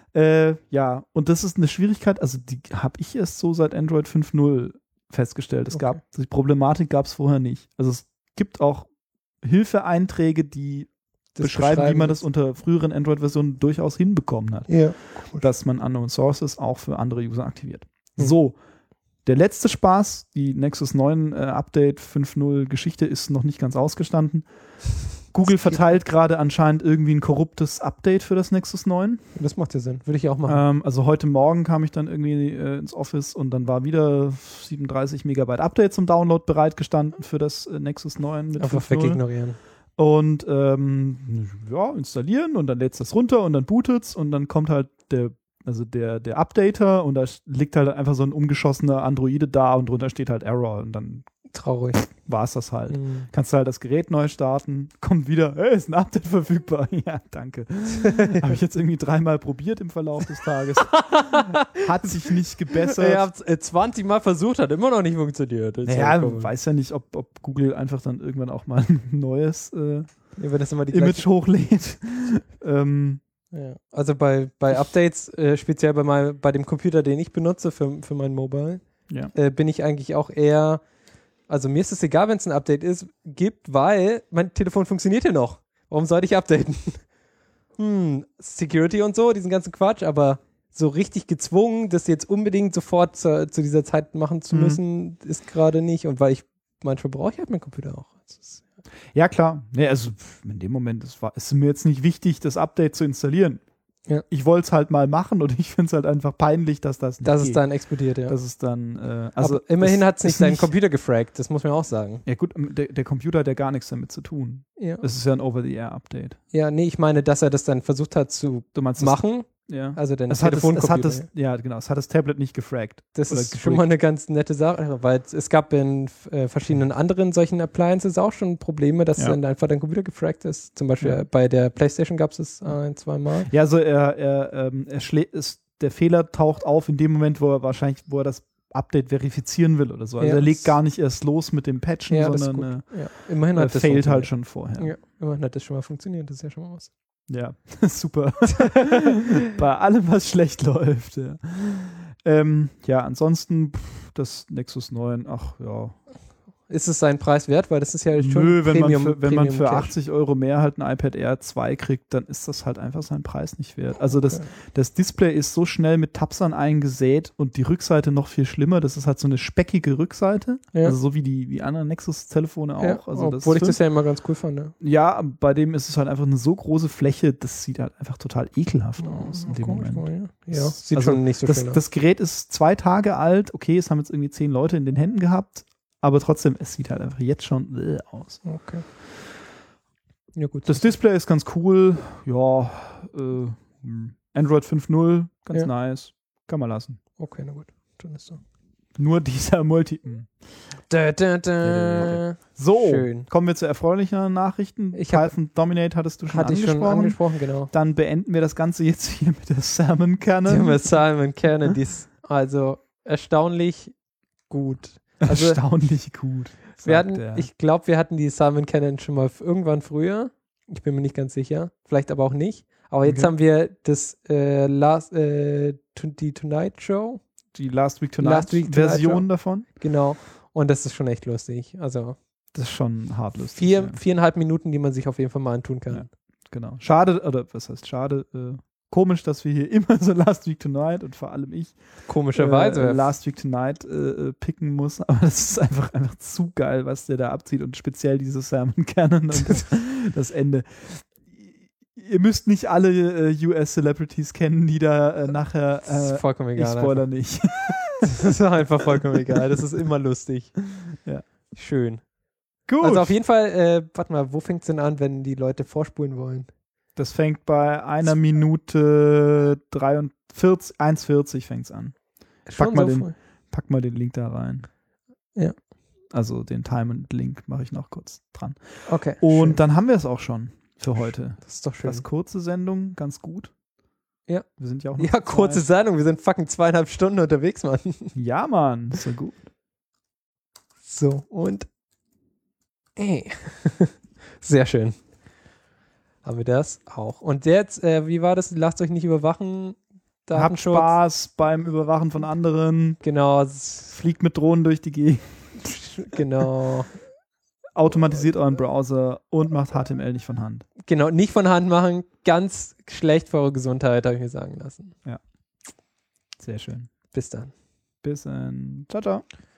Ja, und das ist eine Schwierigkeit, also die habe ich erst so seit Android 5.0 festgestellt. Die Problematik gab es vorher nicht. Also es gibt auch Hilfeeinträge, die beschreiben, wie man das unter früheren Android-Versionen durchaus hinbekommen hat. Ja. Dass man Unknown Sources auch für andere User aktiviert. So, der letzte Spaß, die Nexus 9 Update 5.0 Geschichte ist noch nicht ganz ausgestanden. Google verteilt gerade anscheinend irgendwie ein korruptes Update für das Nexus 9. Das macht ja Sinn, würde ich auch machen. Also heute Morgen kam ich dann irgendwie ins Office und dann war wieder 37 Megabyte Update zum Download bereitgestanden für das Nexus 9 mit einfach 5.0. wegignorieren. Und installieren und dann lädst das runter und dann bootet's und dann kommt halt der Updater und da liegt halt einfach so ein umgeschossener Androide da und drunter steht halt Error und dann traurig. War es das halt. Kannst du halt das Gerät neu starten, kommt wieder, hey, ist ein Update verfügbar. Ja, danke. Habe ich jetzt irgendwie 3-mal probiert im Verlauf des Tages. Hat sich nicht gebessert. Ihr habt 20 Mal versucht, hat immer noch nicht funktioniert. Naja, weiß ja nicht, ob Google einfach dann irgendwann auch mal ein neues wenn das immer die Image hochlädt. Ja. Also bei Updates, speziell bei dem Computer, den ich benutze für mein Mobile, bin ich eigentlich auch eher, also mir ist es egal, wenn es ein Update gibt, weil mein Telefon funktioniert ja noch. Warum sollte ich updaten? Security und so, diesen ganzen Quatsch, aber so richtig gezwungen, das jetzt unbedingt sofort zu dieser Zeit machen zu müssen, ist gerade nicht. Und weil manchmal brauche ich halt meinen Computer auch. Ja, klar. Nee, also in dem Moment ist mir jetzt nicht wichtig, das Update zu installieren. Ja. Ich wollte es halt mal machen und ich finde es halt einfach peinlich, dass das nicht Dass geht. es dann explodiert, ja. Das ist dann, also aber immerhin hat es nicht deinen Computer gefragt, das muss man auch sagen. Ja gut, der Computer hat ja gar nichts damit zu tun. Ja. Das ist ja ein Over-the-Air-Update. Ja, nee, ich meine, dass er das dann versucht hat zu machen. Ja. Also den es Telefoncomputer. Es hat das Tablet nicht gefragt. Das ist schon mal eine ganz nette Sache, weil es gab in verschiedenen anderen solchen Appliances auch schon Probleme, dass dann einfach dein Computer gefragt ist. Zum Beispiel bei der PlayStation gab es es 2 Mal. Ja, also der Fehler taucht auf in dem Moment, wo er das Update verifizieren will oder so. Also er legt gar nicht erst los mit dem Patchen, sondern immerhin hat das failt halt schon vorher. Ja, immerhin hat das schon mal funktioniert, das ist ja schon mal was. Ja, super. Bei allem, was schlecht läuft. Ja, ansonsten das Nexus 9, ach ja. Ist es seinen Preis wert? Weil das ist ja schon wenn man für 80 € mehr halt ein iPad Air 2 kriegt, dann ist das halt einfach seinen Preis nicht wert. Also das Display ist so schnell mit Tapsern eingesät und die Rückseite noch viel schlimmer. Das ist halt so eine speckige Rückseite. Ja. Also so wie die anderen Nexus-Telefone auch. Ja, also obwohl ich das ja immer ganz cool fand. Ne? Ja, bei dem ist es halt einfach eine so große Fläche, das sieht halt einfach total ekelhaft aus in dem Moment. Ja, sieht schon nicht so schön aus. Das Gerät ist 2 Tage alt. Okay, es haben jetzt irgendwie 10 Leute in den Händen gehabt. Aber trotzdem, es sieht halt einfach jetzt schon aus. Okay. Ja, gut. Das Display ist ganz cool. Ja, Android 5.0, ganz nice. Kann man lassen. Okay, na gut. Dann ist so. Nur dieser So, schön. Kommen wir zu erfreulichen Nachrichten. Python Dominate hattest du schon angesprochen. Genau. Dann beenden wir das Ganze jetzt hier mit der Salmon Cannon. Die ist also erstaunlich gut. Also, erstaunlich gut. Ich glaube, wir hatten die Salmon Cannon schon mal irgendwann früher. Ich bin mir nicht ganz sicher. Vielleicht aber auch nicht. Aber jetzt haben wir das die Tonight Show. Die Last Week Tonight Version davon. Genau. Und das ist schon echt lustig. Also das ist schon hart lustig. 4,5 Minuten, die man sich auf jeden Fall mal antun kann. Ja, genau. Schade, oder was heißt schade? Komisch, dass wir hier immer so Last Week Tonight und vor allem ich komischerweise Last Week Tonight picken muss, aber das ist einfach zu geil, was der da abzieht und speziell diese Salmon Cannon und das Ende. Ihr müsst nicht alle US-Celebrities kennen, die da nachher das ist vollkommen egal. Ich spoiler nicht. Das ist einfach vollkommen egal. Das ist immer lustig. Ja. Schön. Gut. Also auf jeden Fall, warte mal, wo fängt es denn an, wenn die Leute vorspulen wollen? Das fängt bei 1 Minute 1,40 fängt es an. Pack mal den Link da rein. Ja. Also den Time-and-Link mache ich noch kurz dran. Okay. Und dann haben wir es auch schon für heute. Das ist doch schön. Das kurze Sendung, ganz gut. Ja. Wir sind ja auch noch kurze Sendung. Wir sind fucking 2,5 Stunden unterwegs, Mann. Ja, Mann. So gut. So, und sehr schön. Haben wir das auch. Und jetzt, wie war das? Lasst euch nicht überwachen. Habt Spaß beim Überwachen von anderen. Genau. Fliegt mit Drohnen durch die Gegend. Genau. Automatisiert euren Browser und macht HTML nicht von Hand. Genau, nicht von Hand machen. Ganz schlecht für eure Gesundheit, habe ich mir sagen lassen. Ja. Sehr schön. Bis dann. Bis dann. Ciao, ciao.